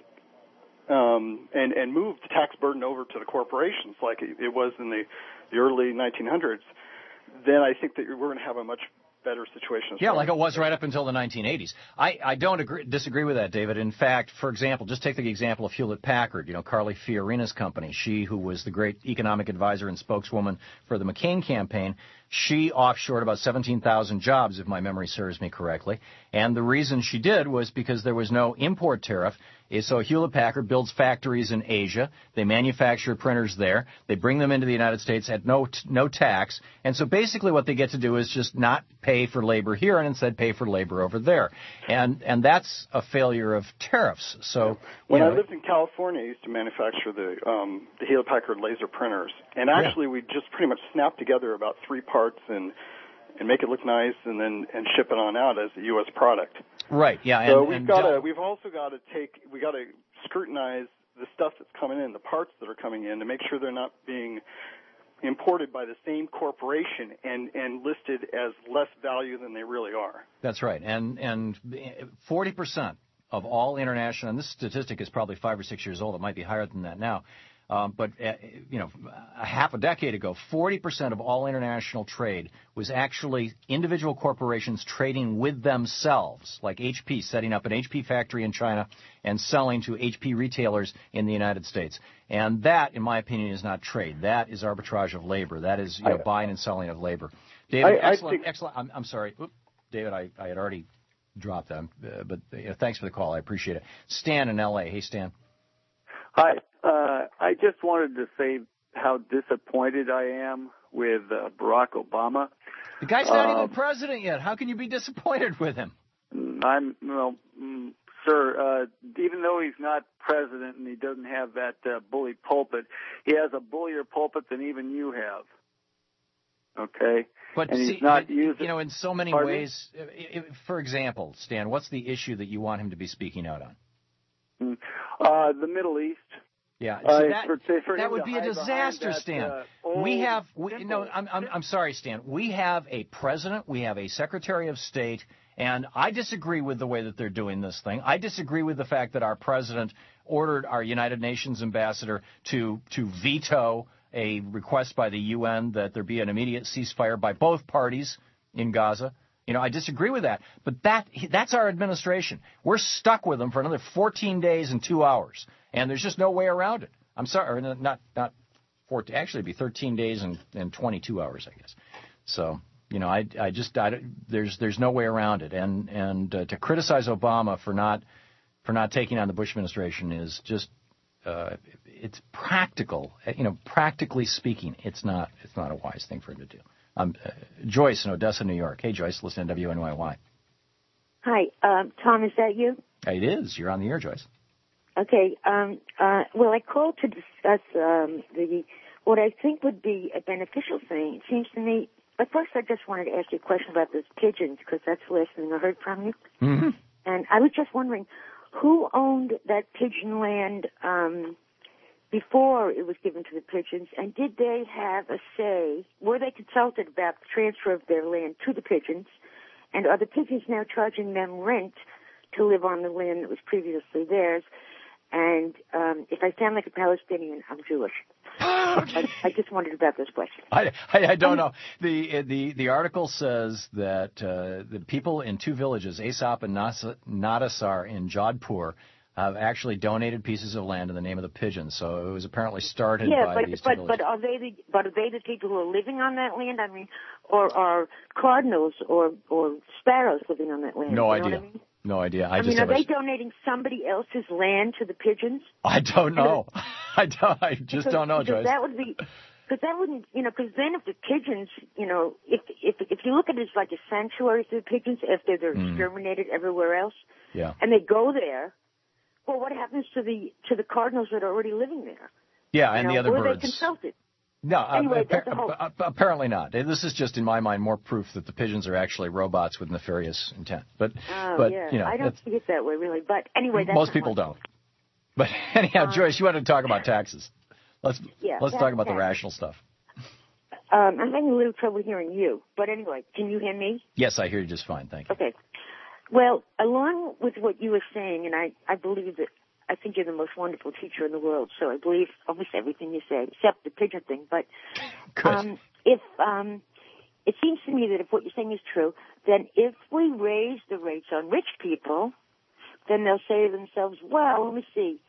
and move the tax burden over to the corporations like it was in the early 1900s, then I think that we're going to have a much better situation. Yeah, like it was right up until the 1980s. I don't disagree with that, David. In fact, for example, just take the example of Hewlett-Packard, Carly Fiorina's company, she who was the great economic advisor and spokeswoman for the McCain campaign. she offshored about 17,000 jobs, if my memory serves me correctly. And the reason she did was because there was no import tariff. So Hewlett-Packard builds factories in Asia. They manufacture printers there. They bring them into the United States at no tax. And so basically what they get to do is just not pay for labor here and instead pay for labor over there. And that's a failure of tariffs. So when I lived in California, I used to manufacture the Hewlett-Packard laser printers. And actually we just pretty much snap together about 3 parts and make it look nice and ship it on out as a U.S. product. Right, yeah. So we've also got to scrutinize the stuff that's coming in, the parts that are coming in, to make sure they're not being imported by the same corporation and listed as less value than they really are. That's right. And 40% of all international, and this statistic is probably 5 or 6 years old, it might be higher than that now, but a half a decade ago, 40% of all international trade was actually individual corporations trading with themselves, like HP setting up an HP factory in China and selling to HP retailers in the United States. And that, in my opinion, is not trade. That is arbitrage of labor. That is buying and selling of labor. David, excellent. I'm sorry. David, I had already dropped them, but thanks for the call. I appreciate it. Stan in L.A. Hey, Stan. Hi. I just wanted to say how disappointed I am with Barack Obama. The guy's not even president yet. How can you be disappointed with him? Sir, even though he's not president and he doesn't have that bully pulpit, he has a bullier pulpit than even you have. Okay? But and see, he's not using, in so many ways, for example, Stan, what's the issue that you want him to be speaking out on? The Middle East. Yeah, so that would be a disaster, that, Stan. I'm sorry, Stan. We have a president, we have a Secretary of State, and I disagree with the way that they're doing this thing. I disagree with the fact that our president ordered our United Nations ambassador to veto a request by the UN that there be an immediate ceasefire by both parties in Gaza. I disagree with that. But that's our administration. We're stuck with them for another 14 days and 2 hours. And there's just no way around it. I'm sorry, not 14. Actually, it'd be 13 days and 22 hours, I guess. So, there's no way around it. And to criticize Obama for not taking on the Bush administration is just it's practical. Practically speaking, it's not a wise thing for him to do. Joyce in Odessa, New York. Hey, Joyce, listen to WNYY. Hi, Tom, is that you? It is. You're on the air, Joyce. Okay. Well, I called to discuss what I think would be a beneficial thing. It seems to me, but first I just wanted to ask you a question about those pigeons, because that's the last thing I heard from you. Mm-hmm. And I was just wondering, who owned that pigeon land before it was given to the pigeons, and did they have a say? Were they consulted about the transfer of their land to the pigeons, and are the pigeons now charging them rent to live on the land that was previously theirs? And if I sound like a Palestinian, I'm Jewish. I just wondered about this question. I don't know. The article says that the people in 2 villages, Aesop and Nadasar in Jodhpur, have actually donated pieces of land in the name of the pigeons. So it was apparently started by these 2 villages. But are they the people who are living on that land? I mean, or are cardinals or sparrows living on that land? No idea. Know what I mean? No idea. Are they donating somebody else's land to the pigeons? I don't know. I just don't know, Joyce. That would be, because that wouldn't, because then if the pigeons, if you look at it as like a sanctuary for the pigeons, after they're exterminated everywhere else, and they go there, well, what happens to the cardinals that are already living there? Yeah, and the other birds. Were they consulted? No, anyway, apparently not. This is just, in my mind, more proof that the pigeons are actually robots with nefarious intent. But yeah. I don't see it that way, really. But anyway, most people don't. But anyhow, Joyce, you wanted to talk about taxes. Let's talk about the rational stuff. I'm having a little trouble hearing you. But anyway, can you hear me? Yes, I hear you just fine. Thank you. Okay. Well, along with what you were saying, and I believe that, I think you're the most wonderful teacher in the world, so I believe almost everything you say, except the pigeon thing. But if it seems to me that if what you're saying is true, then if we raise the rates on rich people, then they'll say to themselves, well, let me see.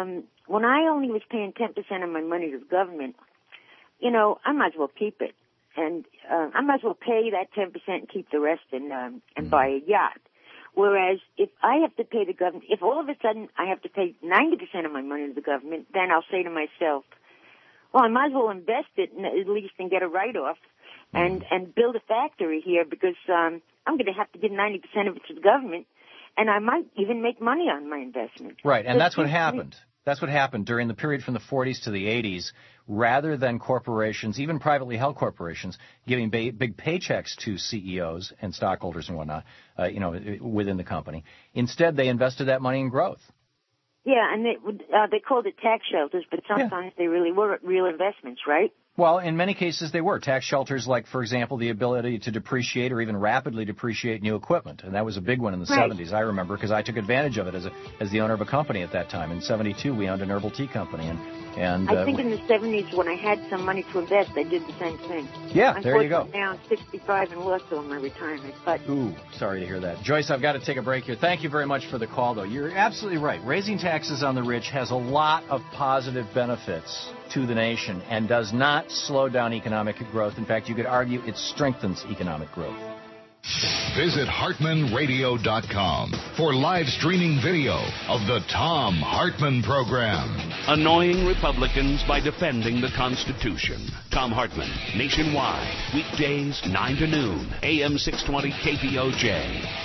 When I only was paying 10% of my money to the government, I might as well keep it. I might as well pay that 10% and keep the rest and buy a yacht. Whereas if I have to pay the government, if all of a sudden I have to pay 90% of my money to the government, then I'll say to myself, well, I might as well invest it at least and get a write-off and build a factory here because I'm going to have to give 90% of it to the government, and I might even make money on my investment. Right, and that's what happened. That's what happened during the period from the 40s to the 80s. Rather than corporations, even privately held corporations, giving big paychecks to CEOs and stockholders and whatnot, within the company, instead they invested that money in growth. Yeah, and they called it tax shelters, but sometimes they really were real investments, right? Well, in many cases they were. Tax shelters like, for example, the ability to depreciate or even rapidly depreciate new equipment. And that was a big one in the 70s, I remember, because I took advantage of it as the owner of a company at that time. In 72, we owned an herbal tea company. And I think in the 70s when I had some money to invest, I did the same thing. Yeah, there you go. Now I'm 65 and lost all my retirement. But ooh, sorry to hear that. Joyce, I've got to take a break here. Thank you very much for the call, though. You're absolutely right. Raising taxes on the rich has a lot of positive benefits to the nation and does not slow down economic growth. In fact, you could argue it strengthens economic growth. Visit HartmanRadio.com for live streaming video of the Thom Hartmann Program. Annoying Republicans by defending the Constitution. Thom Hartmann, nationwide, weekdays 9 to noon, AM 620 KPOJ.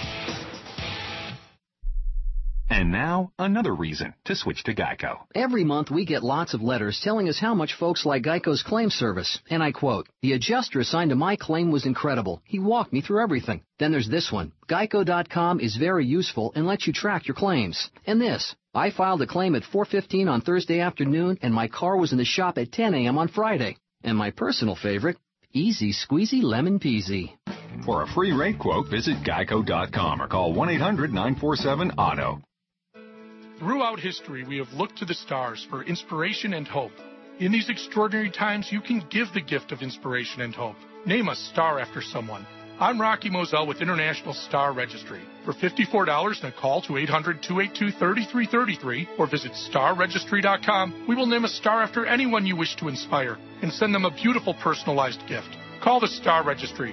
And now, another reason to switch to GEICO. Every month we get lots of letters telling us how much folks like GEICO's claim service. And I quote, "The adjuster assigned to my claim was incredible. He walked me through everything." Then there's this one. GEICO.com is very useful and lets you track your claims. And this. I filed a claim at 4:15 on Thursday afternoon and my car was in the shop at 10 a.m. on Friday. And my personal favorite, easy squeezy lemon peasy. For a free rate quote, visit GEICO.com or call 1-800-947-AUTO. Throughout history, we have looked to the stars for inspiration and hope. In these extraordinary times, you can give the gift of inspiration and hope. Name a star after someone. I'm Rocky Moselle with International Star Registry. For $54 and a call to 800-282-3333 or visit starregistry.com, we will name a star after anyone you wish to inspire and send them a beautiful personalized gift. Call the Star Registry,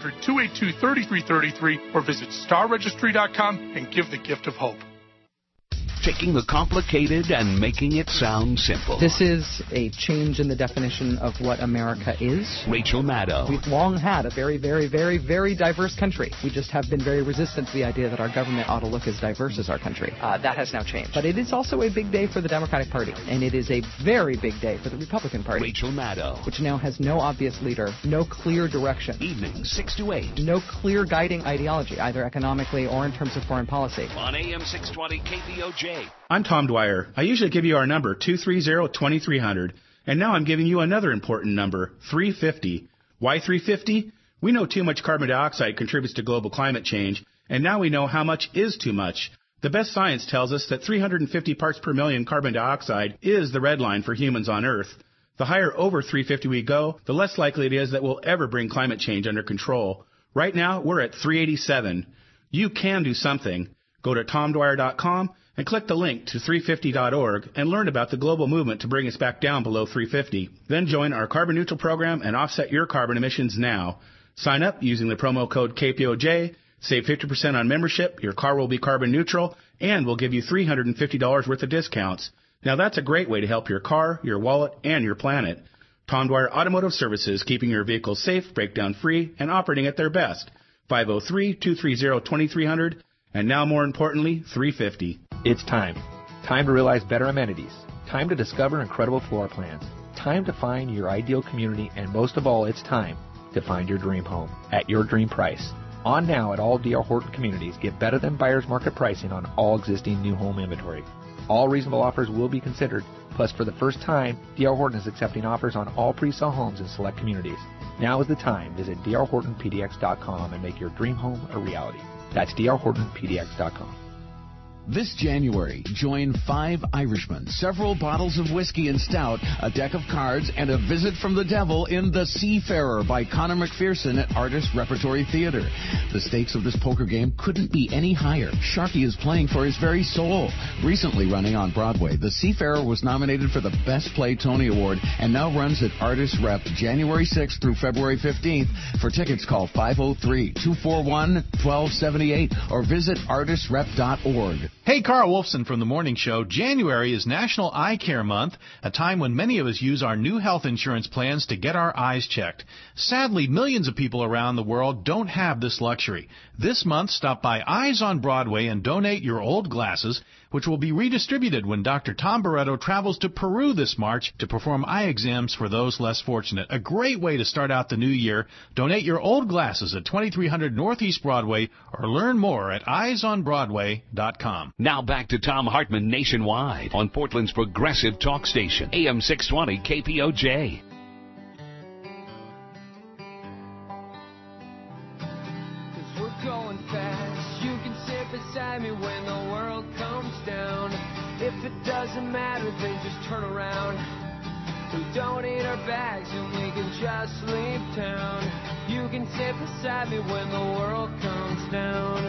800-282-3333 or visit starregistry.com and give the gift of hope. Taking the complicated and making it sound simple. This is a change in the definition of what America is. Rachel Maddow. We've long had a very, very, very, very diverse country. We just have been very resistant to the idea that our government ought to look as diverse as our country. That has now changed. But it is also a big day for the Democratic Party, and it is a very big day for the Republican Party. Rachel Maddow. Which now has no obvious leader, no clear direction. Evenings, 6 to 8. No clear guiding ideology, either economically or in terms of foreign policy. On AM 620 KPOJ. I'm Tom Dwyer. I usually give you our number, 230-2300, and now I'm giving you another important number, 350. Why 350? We know too much carbon dioxide contributes to global climate change, and now we know how much is too much. The best science tells us that 350 parts per million carbon dioxide is the red line for humans on Earth. The higher over 350 we go, the less likely it is that we'll ever bring climate change under control. Right now, we're at 387. You can do something. Go to TomDwyer.com and click the link to 350.org and learn about the global movement to bring us back down below 350. Then join our carbon neutral program and offset your carbon emissions now. Sign up using the promo code KPOJ, save 50% on membership, your car will be carbon neutral, and we'll give you $350 worth of discounts. Now that's a great way to help your car, your wallet, and your planet. Tom Dwyer Automotive Services, keeping your vehicles safe, breakdown free, and operating at their best. 503-230-2300. And now, more importantly, 350. It's time. Time to realize better amenities. Time to discover incredible floor plans. Time to find your ideal community. And most of all, it's time to find your dream home at your dream price. On now at all D.R. Horton communities, get better than buyer's market pricing on all existing new home inventory. All reasonable offers will be considered. Plus, for the first time, D.R. Horton is accepting offers on all pre-sale homes in select communities. Now is the time. Visit drhortonpdx.com and make your dream home a reality. That's drhortonpdx.com. This January, join 5 Irishmen, several bottles of whiskey and stout, a deck of cards, and a visit from the devil in The Seafarer by Conor McPherson at Artist Repertory Theater. The stakes of this poker game couldn't be any higher. Sharky is playing for his very soul. Recently running on Broadway, The Seafarer was nominated for the Best Play Tony Award and now runs at Artist Rep January 6th through February 15th. For tickets, call 503-241-1278 or visit artistrep.org. Hey, Carl Wolfson from The Morning Show. January is National Eye Care Month, a time when many of us use our new health insurance plans to get our eyes checked. Sadly, millions of people around the world don't have this luxury. This month, stop by Eyes on Broadway and donate your old glasses, which will be redistributed when Dr. Tom Barreto travels to Peru this March to perform eye exams for those less fortunate. A great way to start out the new year. Donate your old glasses at 2300 Northeast Broadway or learn more at eyesonbroadway.com. Now back to Thom Hartmann Nationwide on Portland's progressive talk station, AM 620 KPOJ. Going fast, you can sit beside me when the world comes down. If it doesn't matter, then just turn around. We don't need our bags and we can just leave town. You can sit beside me when the world comes down.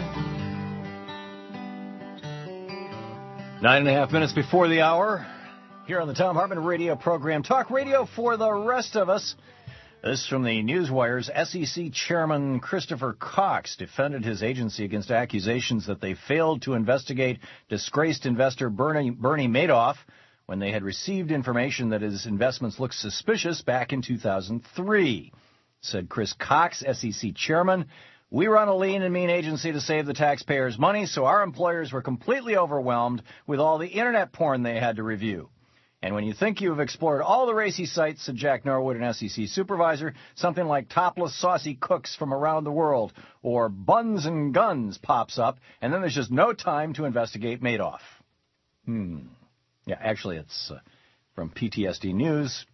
9.5 minutes before the hour, here on the Thom Hartmann radio program, Talk Radio for the rest of us. This from the Newswire's SEC Chairman Christopher Cox defended his agency against accusations that they failed to investigate disgraced investor Bernie Madoff when they had received information that his investments looked suspicious back in 2003. Said Chris Cox, SEC Chairman, "We run a lean and mean agency to save the taxpayers' money, so our employers were completely overwhelmed with all the Internet porn they had to review. And when you think you've explored all the racy sites," said Jack Norwood, an SEC supervisor, "something like topless saucy cooks from around the world or buns and guns pops up, and then there's just no time to investigate Madoff." Yeah, actually, it's from PTSD News,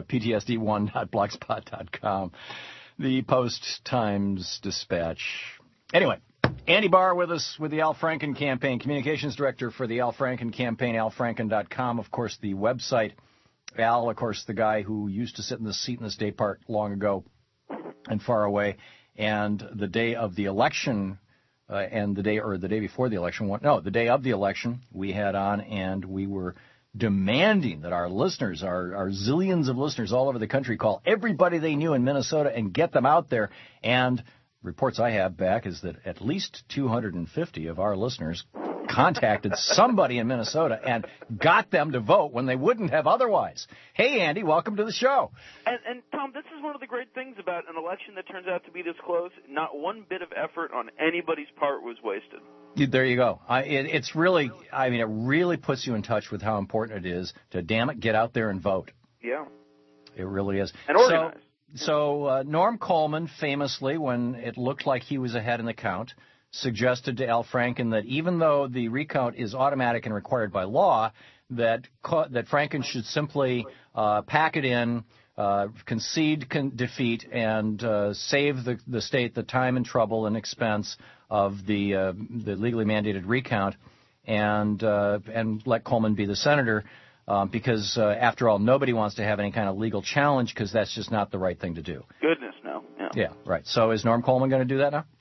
ptsd1.blogspot.com, the Post-Times Dispatch. Anyway, Andy Barr with us with the Al Franken campaign, communications director for the Al Franken campaign, alfranken.com, of course, the website. Al, of course, the guy who used to sit in the seat in the State Park long ago and far away. And the day of the election, the day before the election, the day of the election, we had on and we were demanding that our listeners, our zillions of listeners all over the country, call everybody they knew in Minnesota and get them out there. And reports I have back is that at least 250 of our listeners contacted somebody in Minnesota and got them to vote when they wouldn't have otherwise. Hey, Andy, welcome to the show. And Tom, this is one of the great things about an election that turns out to be this close. Not one bit of effort on anybody's part was wasted. There you go. It's really, it really puts you in touch with how important it is to, damn it, get out there and vote. Yeah. It really is. And organize. So Norm Coleman famously, when it looked like he was ahead in the count, suggested to Al Franken that even though the recount is automatic and required by law, that Franken should simply pack it in, concede defeat, and save the state the time and trouble and expense of the legally mandated recount, and let Coleman be the senator. Because, after all, nobody wants to have any kind of legal challenge because that's just not the right thing to do. Goodness, no. Yeah, right. So is Norm Coleman going to do that now?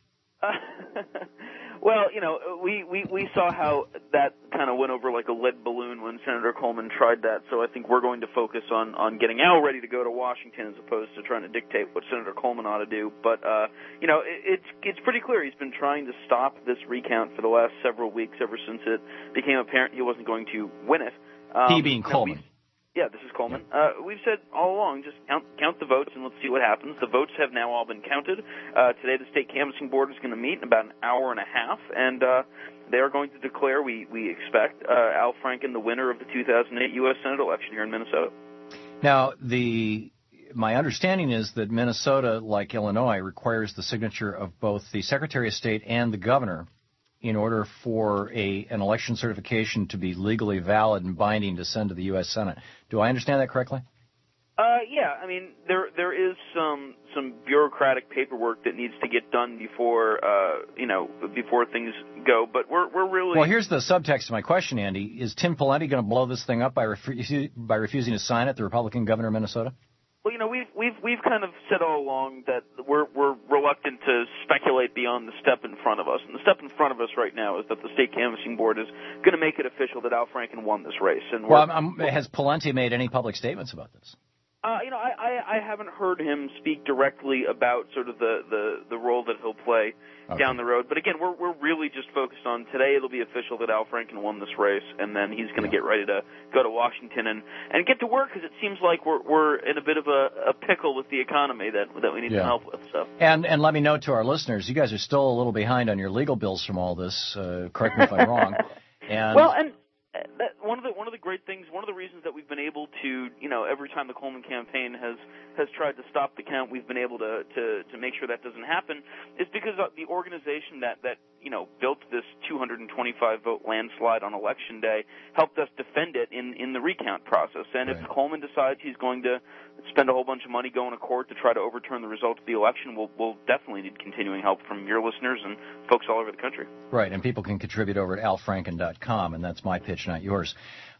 Well, we saw how that kind of went over like a lead balloon when Senator Coleman tried that. So I think we're going to focus on getting Al ready to go to Washington as opposed to trying to dictate what Senator Coleman ought to do. But, it's pretty clear he's been trying to stop this recount for the last several weeks ever since it became apparent he wasn't going to win it. He being Coleman. This is Coleman. We've said all along, just count the votes and let's see what happens. The votes have now all been counted. Today the state canvassing board is going to meet in about an hour and a half, and they are going to declare, we expect, Al Franken the winner of the 2008 U.S. Senate election here in Minnesota. Now, my understanding is that Minnesota, like Illinois, requires the signature of both the Secretary of State and the governor in order for an election certification to be legally valid and binding to send to the U.S. Senate. Do I understand that correctly? Yeah, I mean, there is some bureaucratic paperwork that needs to get done before before things go. But we're really well. Here's the subtext to my question, Andy: is Tim Pawlenty going to blow this thing up by refusing to sign it? The Republican governor of Minnesota. Well, we've kind of said all along that we're reluctant to speculate beyond the step in front of us. And the step in front of us right now is that the state canvassing board is going to make it official that Al Franken won this race. And has Pawlenty made any public statements about this? I haven't heard him speak directly about sort of the role that he'll play down the road. But again, we're really just focused on today. It'll be official that Al Franken won this race, and then he's going to get ready to go to Washington and get to work, because it seems like we're in a bit of a pickle with the economy that we need some help with. So and let me note to our listeners, you guys are still a little behind on your legal bills from all this. Correct me if I'm wrong. One of the great things, one of the reasons that we've been able to, every time the Coleman campaign has tried to stop the count, we've been able to make sure that doesn't happen, is because the organization that built this 225 vote landslide on Election Day helped us defend it in the recount process. And if Coleman decides he's going to spend a whole bunch of money going to court to try to overturn the results of the election, we'll definitely need continuing help from your listeners and folks all over the country. Right, and people can contribute over at alfranken.com, and that's my pitch, not yours.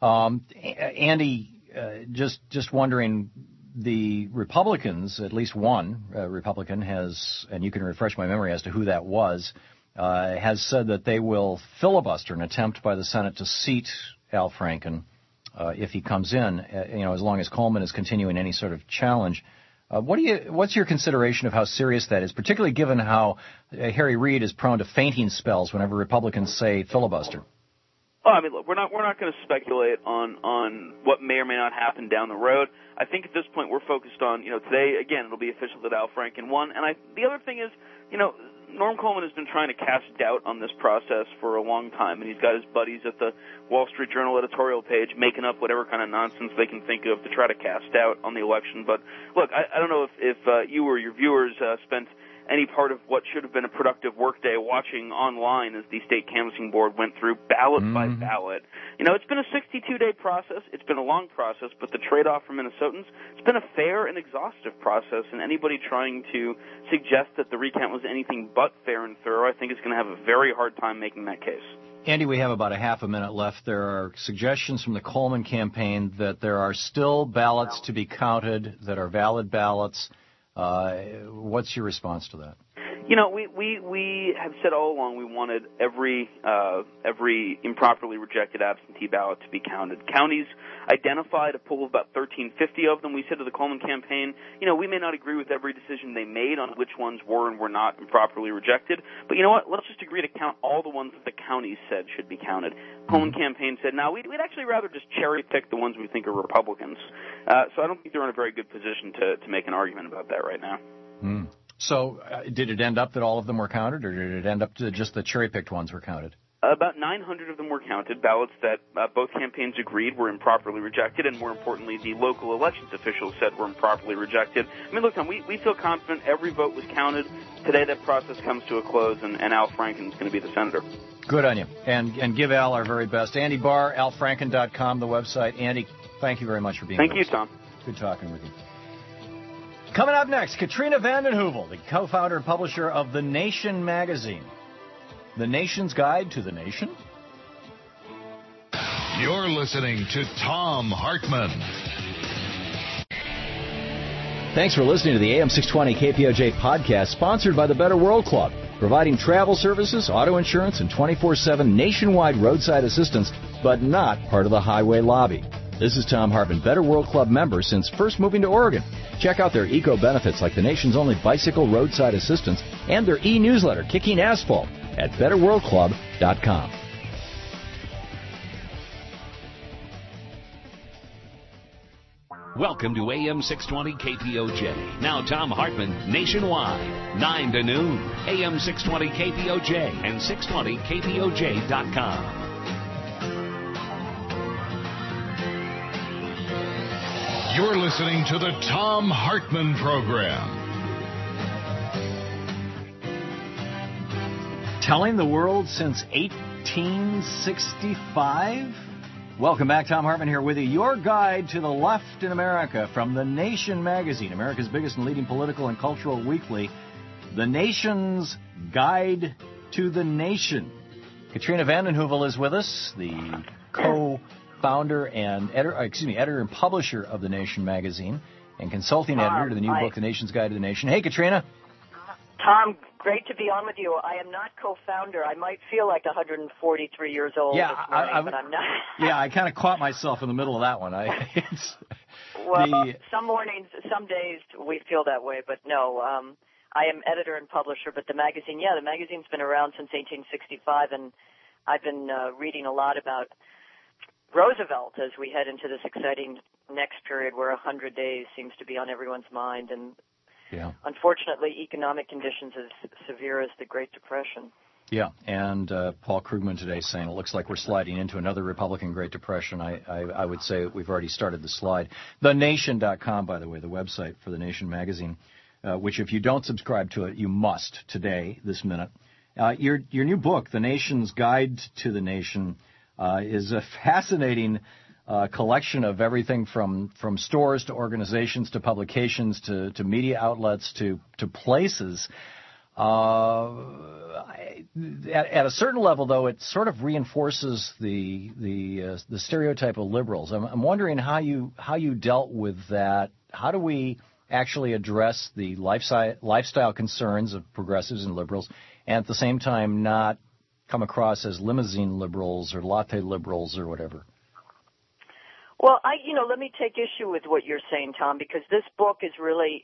Andy, just wondering, the Republicans, at least one Republican has, and you can refresh my memory as to who that was, has said that they will filibuster an attempt by the Senate to seat Al Franken if he comes in, as long as Coleman is continuing any sort of challenge. What's your consideration of how serious that is, particularly given how Harry Reid is prone to fainting spells whenever Republicans say filibuster? Well, I mean, look, we're not going to speculate on what may or may not happen down the road. I think at this point we're focused on, today, again, it'll be official that Al Franken won. And the other thing is, Norm Coleman has been trying to cast doubt on this process for a long time, and he's got his buddies at the Wall Street Journal editorial page making up whatever kind of nonsense they can think of to try to cast doubt on the election. But look, I don't know if you or your viewers spent any part of what should have been a productive workday watching online as the state canvassing board went through ballot by ballot. It's been a 62-day process. It's been a long process, but the trade-off for Minnesotans, it's been a fair and exhaustive process, and anybody trying to suggest that the recount was anything but fair and thorough, I think is going to have a very hard time making that case. Andy, we have about a half a minute left. There are suggestions from the Coleman campaign that there are still ballots to be counted that are valid ballots. What's your response to that? We have said all along we wanted every improperly rejected absentee ballot to be counted. Counties identified a pool of about 1,350 of them. We said to the Coleman campaign, we may not agree with every decision they made on which ones were and were not improperly rejected, but you know what? Let's just agree to count all the ones that the counties said should be counted. Coleman campaign said, no, we'd actually rather just cherry pick the ones we think are Republicans. So I don't think they're in a very good position to make an argument about that right now. So did it end up that all of them were counted, or did it end up to just the cherry-picked ones were counted? About 900 of them were counted, ballots that both campaigns agreed were improperly rejected, and more importantly, the local elections officials said were improperly rejected. I mean, look, Tom, we feel confident every vote was counted. Today that process comes to a close, and Al Franken's going to be the senator. Good on you. And give Al our very best. Andy Barr, alfranken.com, the website. Andy, thank you very much for being with us. Thank you, Tom. Good talking with you. Coming up next, Katrina vanden Heuvel, the co-founder and publisher of The Nation magazine. The Nation's Guide to the Nation. You're listening to Thom Hartmann. Thanks for listening to the AM 620 KPOJ podcast, sponsored by the Better World Club, providing travel services, auto insurance, and 24/7 nationwide roadside assistance, but not part of the highway lobby. This is Thom Hartmann, Better World Club member since first moving to Oregon. Check out their eco-benefits like the nation's only bicycle roadside assistance and their e-newsletter, Kicking Asphalt, at betterworldclub.com. Welcome to AM 620 KPOJ. Now Thom Hartmann nationwide, 9 to noon. AM 620 KPOJ and 620KPOJ.com. You're listening to the Thom Hartmann Program. Telling the world since 1865? Welcome back. Tom Hartman here with you. Your guide to the left in America from The Nation magazine, America's biggest and leading political and cultural weekly. The Nation's Guide to the Nation. Katrina vanden Heuvel is with us, the co-founder and editor and publisher of The Nation magazine and consulting editor to the new book, The Nation's Guide to the Nation. Hey, Katrina. Tom, great to be on with you. I am not co-founder. I might feel like 143 years old this morning, but I'm not. Yeah, I kind of caught myself in the middle of that one. Some mornings, some days we feel that way, but no. I am editor and publisher, but the magazine's been around since 1865, and I've been reading a lot about Roosevelt as we head into this exciting next period where 100 days seems to be on everyone's mind, and unfortunately economic conditions as severe as the Great Depression. Yeah, and Paul Krugman today saying it looks like we're sliding into another Republican Great Depression. I would say we've already started the slide. TheNation.com, by the way, the website for The Nation magazine, which if you don't subscribe to it, you must today, this minute. Your new book, The Nation's Guide to the Nation, is a fascinating collection of everything from stores to organizations to publications to media outlets to places. At a certain level, though, it sort of reinforces the stereotype of liberals. I'm wondering how you dealt with that. How do we actually address the lifestyle concerns of progressives and liberals, and at the same time not come across as limousine liberals or latte liberals or whatever? Well, let me take issue with what you're saying, Tom, because this book is really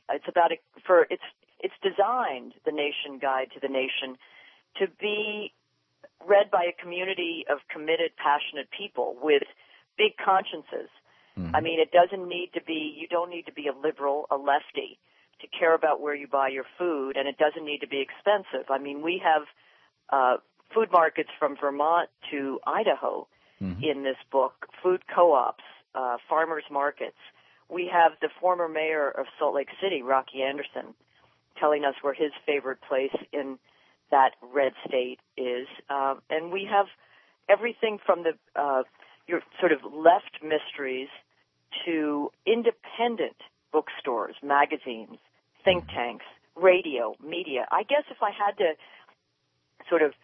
it's designed, The Nation Guide to the Nation, to be read by a community of committed, passionate people with big consciences. Mm-hmm. I mean, you don't need to be a liberal, a lefty, to care about where you buy your food, and it doesn't need to be expensive. I mean, we have food markets from Vermont to Idaho in this book, food co-ops, farmers markets. We have the former mayor of Salt Lake City, Rocky Anderson, telling us where his favorite place in that red state is. And we have everything from your sort of left mysteries to independent bookstores, magazines, think tanks, radio, media. I guess if I had to sort of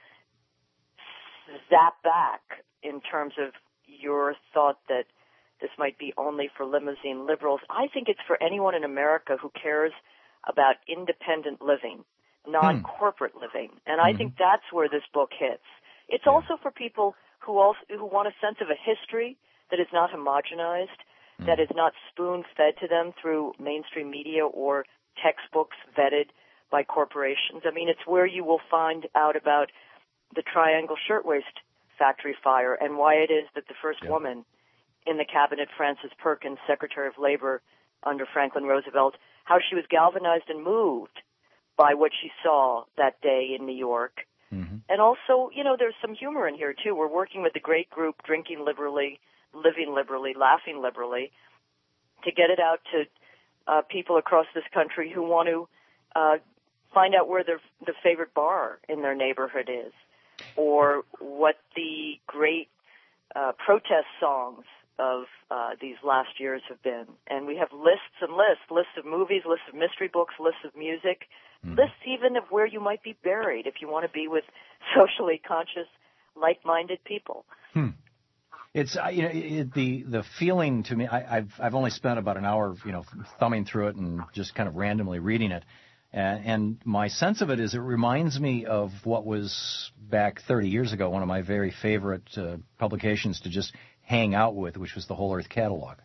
zap back in terms of your thought that this might be only for limousine liberals, I think it's for anyone in America who cares about independent living, non-corporate living. And I think that's where this book hits. It's also for people who want a sense of a history that is not homogenized, that is not spoon-fed to them through mainstream media or textbooks vetted by corporations. I mean, it's where you will find out about the Triangle Shirtwaist Factory fire and why it is that the first woman in the cabinet, Frances Perkins, Secretary of Labor under Franklin Roosevelt, how she was galvanized and moved by what she saw that day in New York. Mm-hmm. And also, there's some humor in here, too. We're working with the great group Drinking Liberally, Living Liberally, Laughing Liberally, to get it out to people across this country who want to find out where the favorite bar in their neighborhood is, or what the great protest songs of these last years have been. And we have lists and lists of movies, lists of mystery books, lists of music, lists even of where you might be buried if you want to be with socially conscious, like-minded people. It's the feeling to me. I've only spent about an hour, thumbing through it and just kind of randomly reading it, and my sense of it is it reminds me of what was back 30 years ago one of my very favorite publications to just hang out with, which was the Whole Earth Catalog.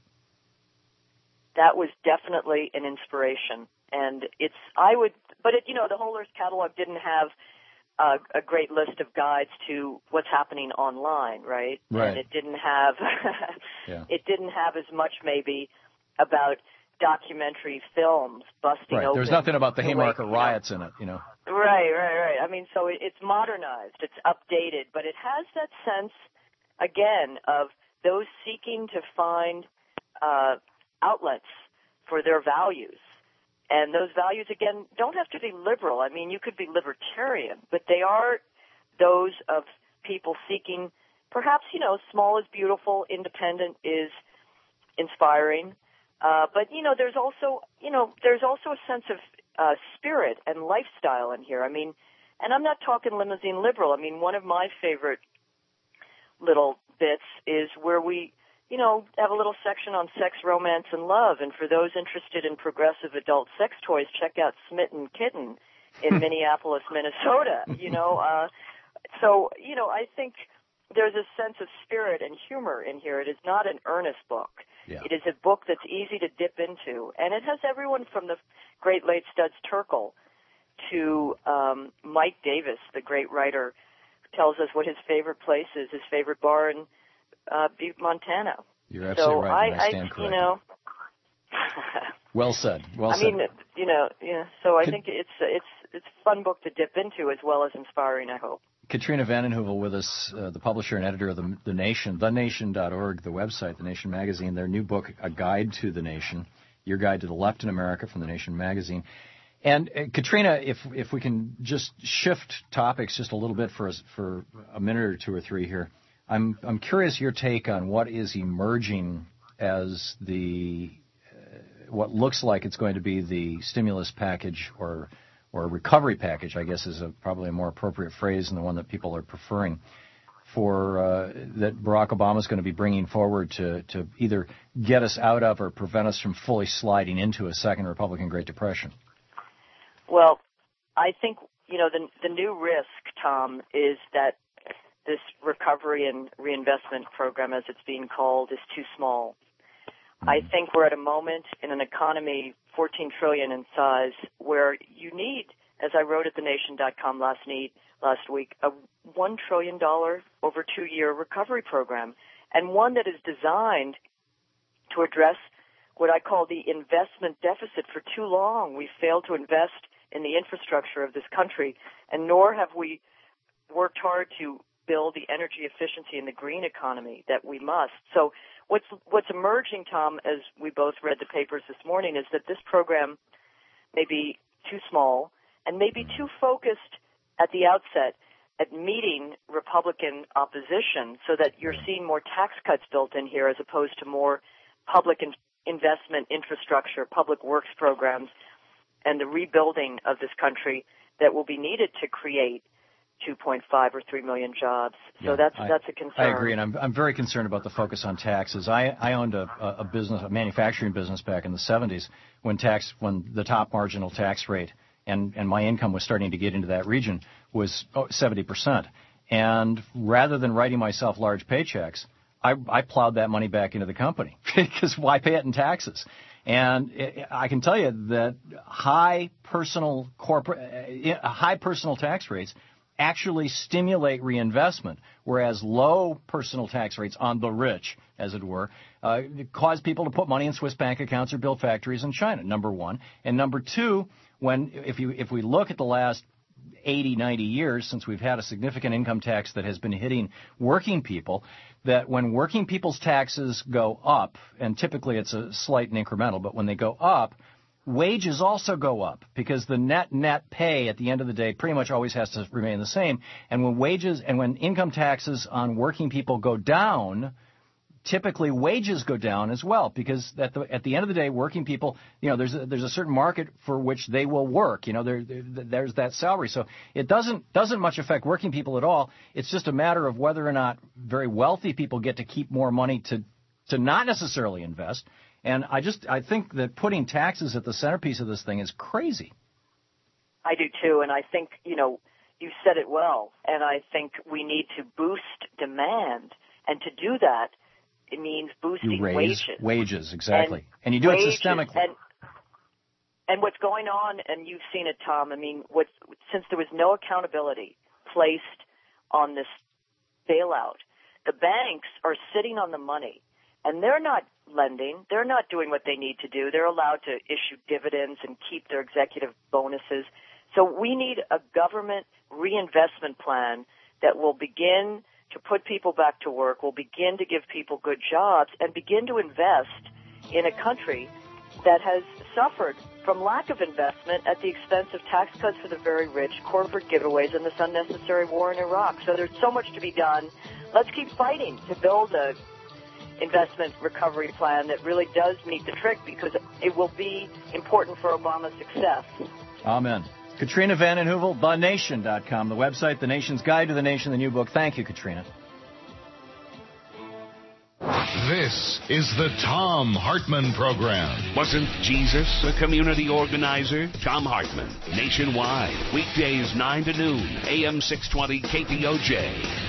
That was definitely an inspiration, and the Whole Earth Catalog didn't have a great list of guides to what's happening online, right? Right. And it didn't have it didn't have as much maybe about documentary films busting open. There's nothing about the Haymarket riots in it, Right. I mean, so it's modernized, it's updated, but it has that sense, again, of those seeking to find outlets for their values. And those values, again, don't have to be liberal. I mean, you could be libertarian, but they are those of people seeking perhaps, small is beautiful, independent is inspiring. But, there's also a sense of spirit and lifestyle in here. I mean, and I'm not talking limousine liberal. I mean, one of my favorite little bits is where we, have a little section on sex, romance, and love. And for those interested in progressive adult sex toys, check out Smitten Kitten in Minneapolis, Minnesota. So, I think there's a sense of spirit and humor in here. It is not an earnest book. Yeah. It is a book that's easy to dip into. And it has everyone from the great late Studs Terkel to Mike Davis, the great writer, who tells us what his favorite place is, his favorite bar in Butte, Montana. You're absolutely right. I stand corrected. Well said. Well said. I mean, So I think it's a fun book to dip into as well as inspiring, I hope. Katrina vanden Heuvel with us, the publisher and editor of The Nation, thenation.org, the website, The Nation magazine, their new book, A Guide to the Nation, Your Guide to the Left in America from The Nation magazine. And Katrina, if we can just shift topics just a little bit for a minute or two or three here, I'm curious your take on what is emerging as what looks like it's going to be the stimulus package or recovery package, I guess is probably a more appropriate phrase than the one that people are preferring, for that Barack Obama is going to be bringing forward to either get us out of or prevent us from fully sliding into a second Republican Great Depression. Well, I think, the new risk, Tom, is that this recovery and reinvestment program, as it's being called, is too small. I think we're at a moment in an economy $14 trillion in size where you need, as I wrote at thenation.com last week, a $1 trillion over 2-year recovery program, and one that is designed to address what I call the investment deficit. For too long, we've failed to invest in the infrastructure of this country, and nor have we worked hard to build the energy efficiency in the green economy that we must. So what's emerging, Tom, as we both read the papers this morning, is that this program may be too small and may be too focused at the outset at meeting Republican opposition, so that you're seeing more tax cuts built in here as opposed to more public investment infrastructure, public works programs, and the rebuilding of this country that will be needed to create 2.5 or 3 million jobs. So that's a concern. I agree, and I'm very concerned about the focus on taxes. I owned a manufacturing business back in the 70s when the top marginal tax rate and my income was starting to get into that region was 70%. And rather than writing myself large paychecks, I plowed that money back into the company because why pay it in taxes? And I can tell you that high personal tax rates actually stimulate reinvestment, whereas low personal tax rates on the rich, as it were, cause people to put money in Swiss bank accounts or build factories in China, number one. And number two, if we look at the last 80, 90 years since we've had a significant income tax that has been hitting working people, that when working people's taxes go up, and typically it's a slight and incremental, but when they go up, wages also go up because the net pay at the end of the day pretty much always has to remain the same. And when income taxes on working people go down, typically wages go down as well, because at the end of the day, working people, there's a certain market for which they will work. There's that salary. So it doesn't much affect working people at all. It's just a matter of whether or not very wealthy people get to keep more money to not necessarily invest. And I think that putting taxes at the centerpiece of this thing is crazy. I do too, and I think, you said it well, and I think we need to boost demand, and to do that, it means boosting wages. Wages, exactly. And you do it systemically. And what's going on, and you've seen it, Tom, since there was no accountability placed on this bailout, the banks are sitting on the money, and they're not lending. They're not doing what they need to do. They're allowed to issue dividends and keep their executive bonuses. So we need a government reinvestment plan that will begin to put people back to work, will begin to give people good jobs, and begin to invest in a country that has suffered from lack of investment at the expense of tax cuts for the very rich, corporate giveaways, and this unnecessary war in Iraq. So there's so much to be done. let's keep fighting to build a investment recovery plan that really does meet the trick, because it will be important for Obama's success. Amen. Katrina Vanden Heuvel, TheNation.com, the website, The Nation's Guide to the Nation, the new book. Thank you, Katrina. This is the Thom Hartmann Program. Wasn't Jesus a community organizer? Thom Hartmann, nationwide, weekdays 9 to noon, AM 620 KPOJ.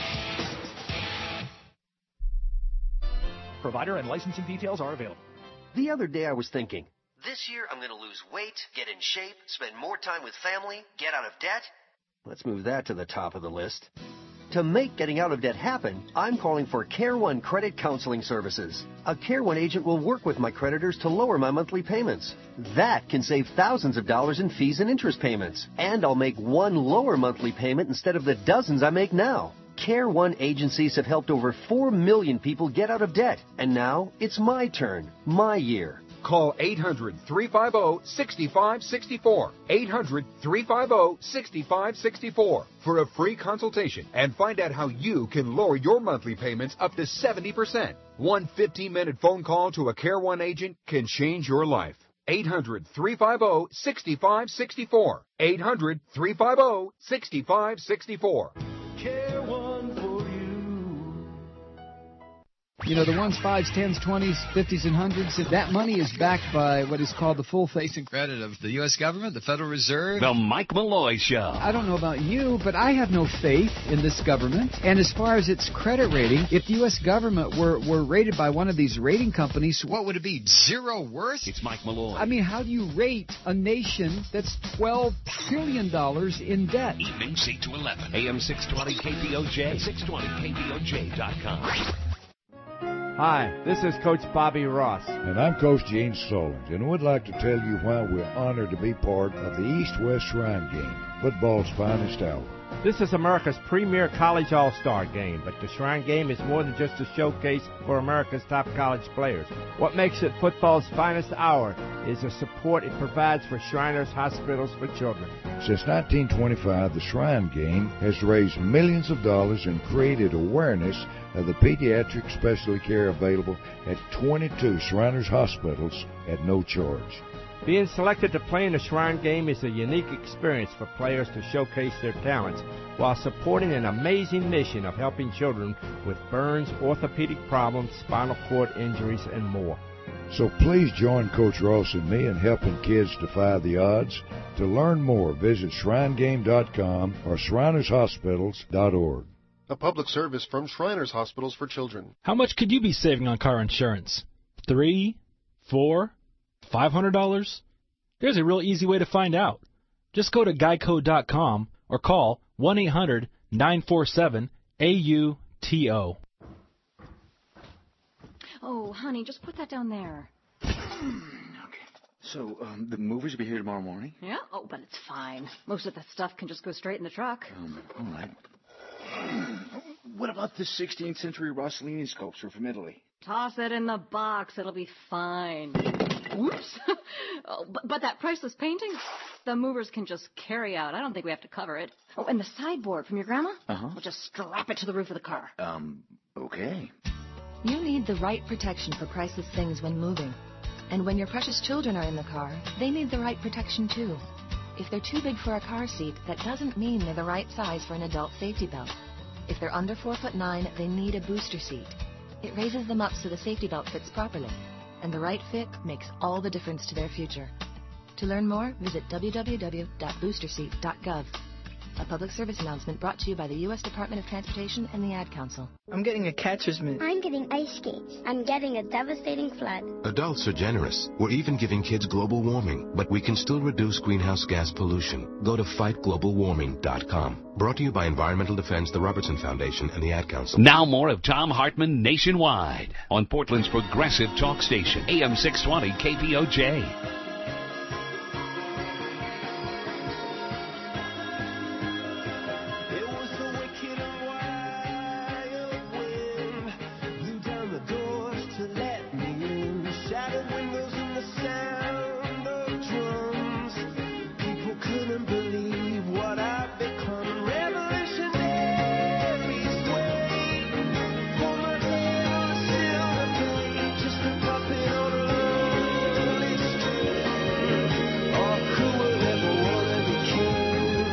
Provider and licensing details are available. The other day I was thinking, this year I'm going to lose weight, get in shape, spend more time with family, get out of debt. Let's move that to the top of the list. To make getting out of debt happen, I'm calling for Care One Credit Counseling Services. A Care One agent will work with my creditors to lower my monthly payments. That can save thousands of dollars in fees and interest payments. And I'll make one lower monthly payment instead of the dozens I make now. Care One agencies have helped over 4 million people get out of debt. And now it's my turn, my year. Call 800-350-6564. 800-350-6564 for a free consultation and find out how you can lower your monthly payments up to 70%. One 15-minute phone call to a Care One agent can change your life. 800-350-6564. 800-350-6564. Care One for you. You know, the ones, 5s, 10s, 20s, 50s, and 100s, that money is backed by what is called the full faith and credit of the U.S. government, the Federal Reserve. The Mike Malloy Show. I don't know about you, but I have no faith in this government. And as far as its credit rating, if the U.S. government were rated by one of these rating companies, what would it be, zero worth? It's Mike Malloy. I mean, how do you rate a nation that's $12 trillion in debt? Evenings 8 to 11, AM 620 KPOJ, 620KPOJ.com. Hi, this is Coach Bobby Ross. And I'm Coach Gene Solons, and we'd like to tell you why we're honored to be part of the East-West Shrine Game, football's finest hour. This is America's premier college all-star game, but the Shrine Game is more than just a showcase for America's top college players. What makes it football's finest hour is the support it provides for Shriners Hospitals for Children. Since 1925, the Shrine Game has raised millions of dollars and created awareness of the pediatric specialty care available at 22 Shriners Hospitals at no charge. Being selected to play in the Shrine Game is a unique experience for players to showcase their talents while supporting an amazing mission of helping children with burns, orthopedic problems, spinal cord injuries, and more. So please join Coach Ross and me in helping kids defy the odds. To learn more, visit ShrineGame.com or ShrinersHospitals.org. A public service from Shriners Hospitals for Children. How much could you be saving on car insurance? $300, $400, $500? There's a real easy way to find out. Just go to Geico.com or call 1-800-947-AUTO. Oh, honey, just put that down there. So, the movers will be here tomorrow morning? Yeah? Oh, but it's fine. Most of that stuff can just go straight in the truck. All right. What about the 16th century Rossellini sculpture from Italy? Toss it in the box. It'll be fine. Whoops. Oh, but that priceless painting, the movers can just carry out. I don't think we have to cover it. Oh, and the sideboard from your grandma? Uh-huh. We'll just strap it to the roof of the car. Okay. You need the right protection for priceless things when moving. And when your precious children are in the car, they need the right protection too. If they're too big for a car seat, that doesn't mean they're the right size for an adult safety belt. If they're under 4'9", they need a booster seat. It raises them up so the safety belt fits properly. And the right fit makes all the difference to their future. To learn more, visit www.boosterseat.gov. A public service announcement brought to you by the U.S. Department of Transportation and the Ad Council. I'm getting a catcher's mitt. I'm getting ice skates. I'm getting a devastating flood. Adults are generous. We're even giving kids global warming, but we can still reduce greenhouse gas pollution. Go to fightglobalwarming.com. Brought to you by Environmental Defense, the Robertson Foundation, and the Ad Council. Now more of Thom Hartmann nationwide on Portland's progressive talk station, AM 620 KPOJ.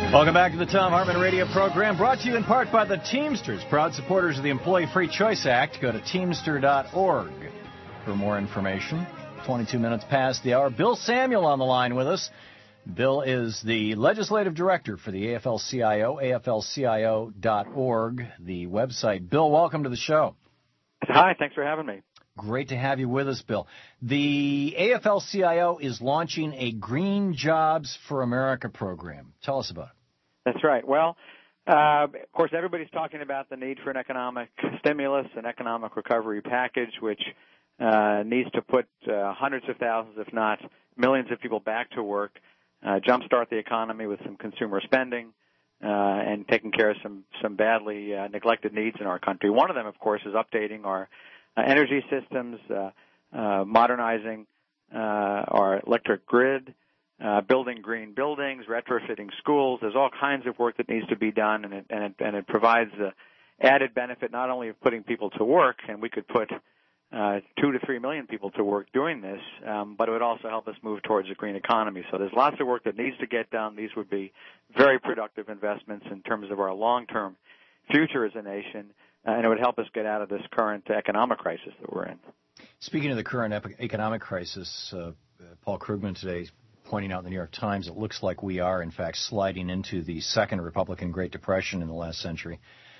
Welcome back to the Thom Hartmann Radio program, brought to you in part by the Teamsters, proud supporters of the Employee Free Choice Act. Go to teamster.org for more information. 22 minutes past the hour. Bill Samuel on the line with us. Bill is the legislative director for the AFL-CIO, aflcio.org, the website. Bill, welcome to the show. Hi, thanks for having me. Great to have you with us, Bill. The AFL-CIO is launching a Green Jobs for America program. Tell us about it. That's right. Well, of course, everybody's talking about the need for an economic stimulus, an economic recovery package, which needs to put hundreds of thousands, if not millions of people back to work, jumpstart the economy with some consumer spending, and taking care of some badly neglected needs in our country. One of them, of course, is updating our energy systems, modernizing our electric grid, building green buildings, retrofitting schools. There's all kinds of work that needs to be done, and it provides the added benefit not only of putting people to work, and we could put 2 to 3 million people to work doing this, but it would also help us move towards a green economy. So there's lots of work that needs to get done. These would be very productive investments in terms of our long-term future as a nation, and it would help us get out of this current economic crisis that we're in. Speaking of the current economic crisis, Paul Krugman today pointing out in the New York Times, it looks like we are, in fact, sliding into the second Republican Great Depression in the last century.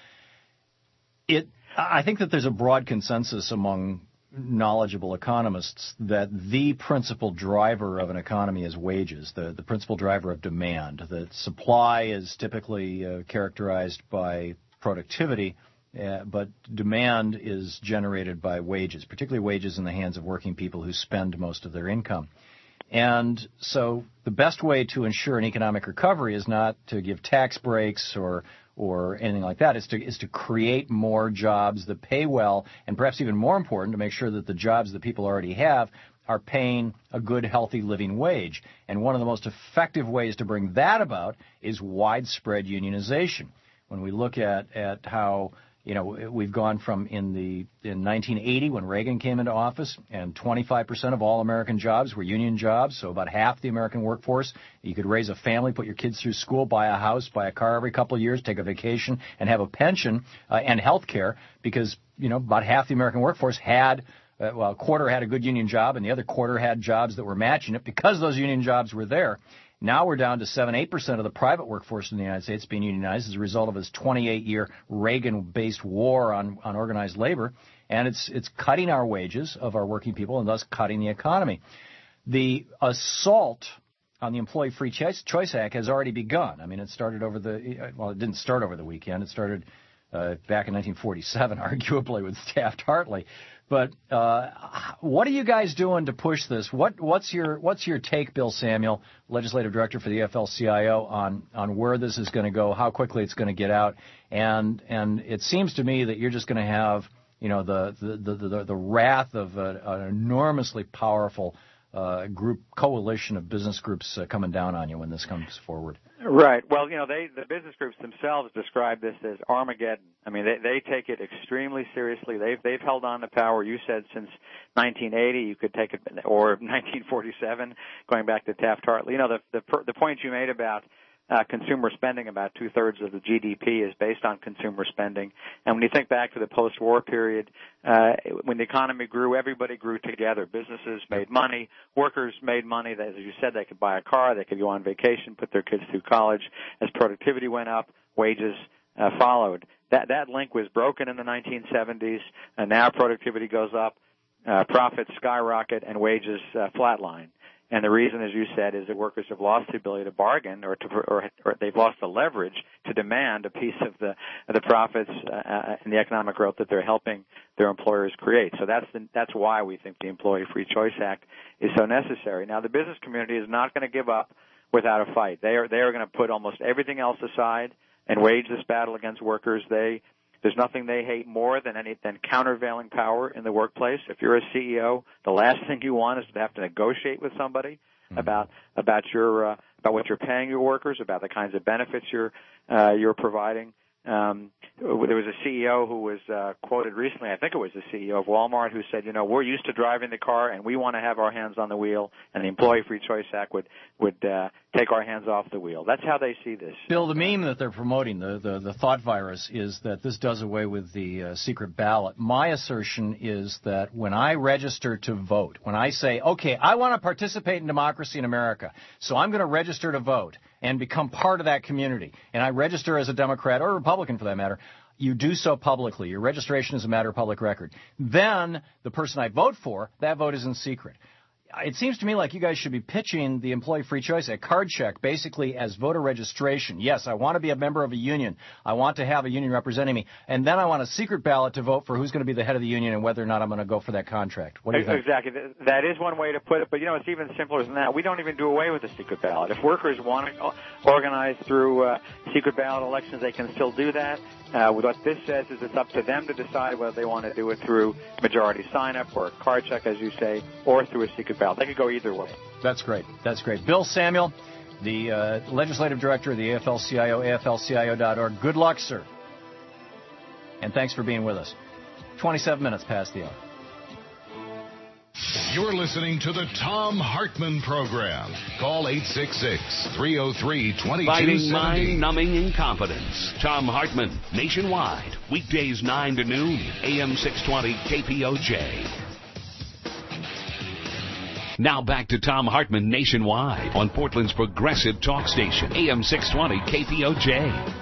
I think that there's a broad consensus among knowledgeable economists that the principal driver of an economy is wages, the principal driver of demand. The supply is typically characterized by productivity, but demand is generated by wages, particularly wages in the hands of working people who spend most of their income. And so the best way to ensure an economic recovery is not to give tax breaks or anything like that. Is to create more jobs that pay well, and perhaps even more important, to make sure that the jobs that people already have are paying a good, healthy living wage. And one of the most effective ways to bring that about is widespread unionization. When we look at how we've gone from in 1980 when Reagan came into office, and 25% of all American jobs were union jobs, so about half the American workforce. You could raise a family, put your kids through school, buy a house, buy a car every couple of years, take a vacation, and have a pension and health care, because about half the American workforce had a quarter had a good union job, and the other quarter had jobs that were matching it because those union jobs were there. Now we're down to 7-8% of the private workforce in the United States being unionized as a result of his 28-year Reagan-based war on organized labor, and it's cutting our wages of our working people and thus cutting the economy. The assault on the Employee Free Choice Act has already begun. I mean, it started it didn't start over the weekend. It started back in 1947, arguably, with Taft-Hartley. But what are you guys doing to push this? What's your take, Bill Samuel, legislative director for the AFL-CIO, on where this is going to go, how quickly it's going to get out, and it seems to me that you're just going to have the wrath of an enormously powerful coalition of business groups coming down on you when this comes forward. Right. Well, the business groups themselves describe this as Armageddon. I mean, they take it extremely seriously. They've held on to power. You said since 1980, you could take it, or 1947, going back to Taft-Hartley. The point you made about consumer spending, about 2/3 of the GDP is based on consumer spending. And when you think back to the post-war period, when the economy grew, everybody grew together. Businesses made money, workers made money. As you said, they could buy a car, they could go on vacation, put their kids through college. As productivity went up, wages followed. That link was broken in the 1970s, and now productivity goes up, profits skyrocket, and wages flatline. And the reason, as you said, is that workers have lost the ability to bargain, or they've lost the leverage to demand a piece of the profits and the economic growth that they're helping their employers create. So that's why we think the Employee Free Choice Act is so necessary. Now, the business community is not going to give up without a fight. They are going to put almost everything else aside and wage this battle against workers. There's nothing they hate more than countervailing power in the workplace. If you're a CEO, the last thing you want is to have to negotiate with somebody about what you're paying your workers, about the kinds of benefits you're providing. There was a CEO who was quoted recently, I think it was the CEO of Walmart, who said, we're used to driving the car and we want to have our hands on the wheel, and the Employee Free Choice Act would take our hands off the wheel. That's how they see this. Bill, the meme that they're promoting, the thought virus, is that this does away with the secret ballot. My assertion is that when I register to vote, when I say, okay, I want to participate in democracy in America, so I'm going to register to vote and become part of that community, and I register as a Democrat or a Republican for that matter, you do so publicly. Your registration is a matter of public record. Then the person I vote for, that vote is in secret. It seems to me like you guys should be pitching the Employee Free Choice Act, card check, basically as voter registration. Yes, I want to be a member of a union. I want to have a union representing me. And then I want a secret ballot to vote for who's going to be the head of the union and whether or not I'm going to go for that contract. What do you think? Exactly. That is one way to put it. But, it's even simpler than that. We don't even do away with the secret ballot. If workers want to organize through secret ballot elections, they can still do that. What this says is it's up to them to decide whether they want to do it through majority sign-up or a card check, as you say, or through a secret ballot. They could go either way. That's great. That's great. Bill Samuel, the legislative director of the AFL-CIO, AFL-CIO.org. Good luck, sir. And thanks for being with us. 27 minutes past the hour. You're listening to the Thom Hartmann Program. Call 866-303-2270. Fighting mind-numbing incompetence. Thom Hartmann, nationwide. Weekdays 9 to noon, AM 620 KPOJ. Now back to Thom Hartmann nationwide on Portland's progressive talk station, AM 620 KPOJ.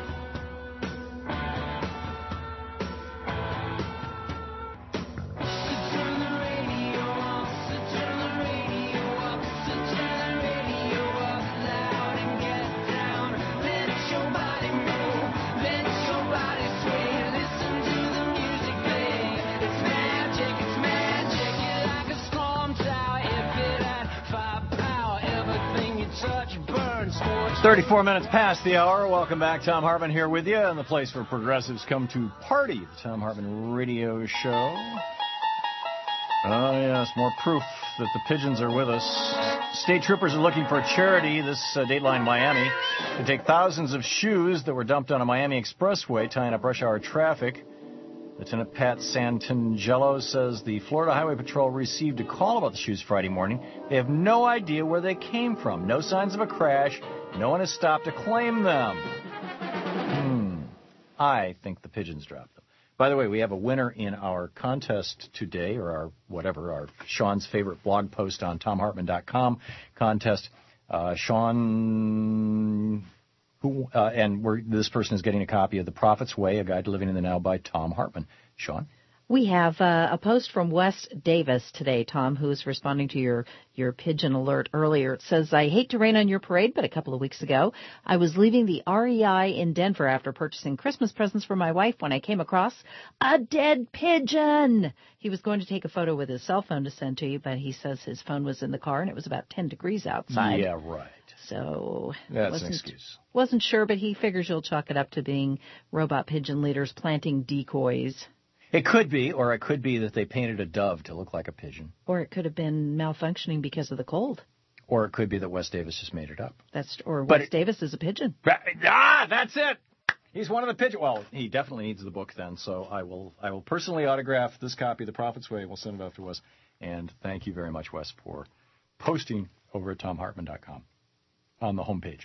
Such burn sports. 34 minutes past the hour. Welcome back. Thom Hartmann here with you, and the place where progressives come to party. The Thom Hartmann Radio Show. Oh, yes, more proof that the pigeons are with us. State troopers are looking for a charity, this Dateline Miami, to take thousands of shoes that were dumped on a Miami expressway, tying up rush hour traffic. Lieutenant Pat Santangelo says the Florida Highway Patrol received a call about the shoes Friday morning. They have no idea where they came from. No signs of a crash. No one has stopped to claim them. I think the pigeons dropped them. By the way, we have a winner in our contest today, or our Sean's favorite blog post on TomHartmann.com contest. Sean... this person is getting a copy of The Prophet's Way, A Guide to Living in the Now by Thom Hartmann. Sean? We have a post from Wes Davis today, Tom, who's responding to your pigeon alert earlier. It says, I hate to rain on your parade, but a couple of weeks ago, I was leaving the REI in Denver after purchasing Christmas presents for my wife when I came across a dead pigeon. He was going to take a photo with his cell phone to send to you, but he says his phone was in the car and it was about 10 degrees outside. Yeah, right. So that's an excuse. Wasn't sure, but he figures you'll chalk it up to being robot pigeon leaders planting decoys. It could be, or it could be that they painted a dove to look like a pigeon. Or it could have been malfunctioning because of the cold. Or it could be that Wes Davis just made it up. Wes Davis is a pigeon. That's it. He's one of the pigeons. Well, he definitely needs the book then, so I will personally autograph this copy of The Prophet's Way. We'll send it out to Wes. And thank you very much, Wes, for posting over at TomHartmann.com on the homepage.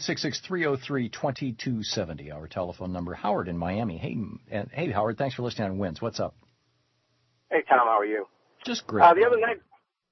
866-303-2270, our telephone number. Howard in Miami. Hey, Howard, thanks for listening on Winds. What's up? Hey, Tom, how are you? Just great. The other night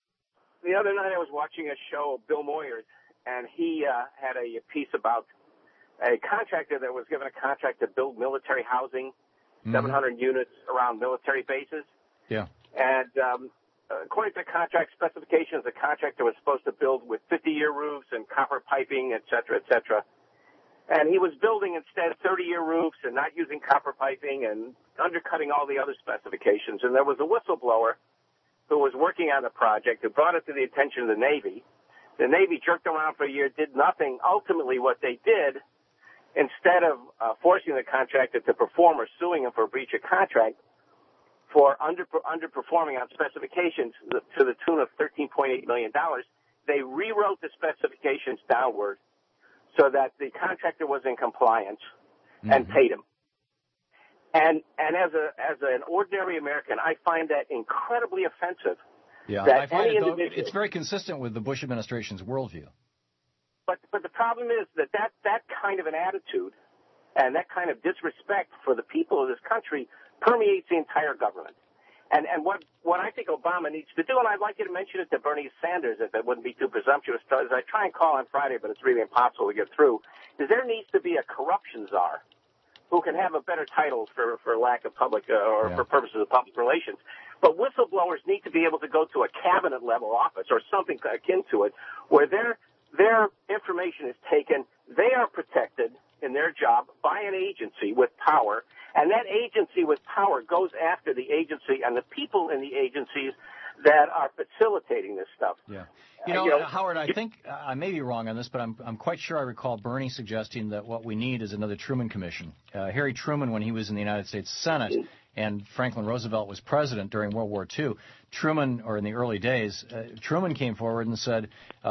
I was watching a show of Bill Moyers, and he had a piece about a contractor that was given a contract to build military housing, 700 units around military bases. Yeah. And according to contract specifications, the contractor was supposed to build with 50-year roofs and copper piping, et cetera, et cetera. And he was building instead 30-year roofs and not using copper piping and undercutting all the other specifications. And there was a whistleblower who was working on the project who brought it to the attention of the Navy. The Navy jerked around for a year, did nothing. Ultimately, what they did, instead of forcing the contractor to perform or suing him for a breach of contract, for underperforming on specifications to the tune of $13.8 million, they rewrote the specifications downward so that the contractor was in compliance and paid him. And as an ordinary American, I find that incredibly offensive. Yeah, that I find any it's very consistent with the Bush administration's worldview. But the problem is that kind of an attitude and that kind of disrespect for the people of this country permeates the entire government. And what I think Obama needs to do, and I'd like you to mention it to Bernie Sanders if it wouldn't be too presumptuous, as I try and call on Friday, but it's really impossible to get through, is there needs to be a corruption czar who can have a better title for lack of public for purposes of public relations. But whistleblowers need to be able to go to a cabinet level office or something akin to it, where their information is taken, they are protected in their job by an agency with power, and that agency with power goes after the agency and the people in the agencies that are facilitating this stuff. Yeah. Howard, I think I may be wrong on this, but I'm quite sure I recall Bernie suggesting that what we need is another Truman Commission. Harry Truman, when he was in the United States Senate, and Franklin Roosevelt was president during World War II, Truman, or in the early days, Truman came forward and said,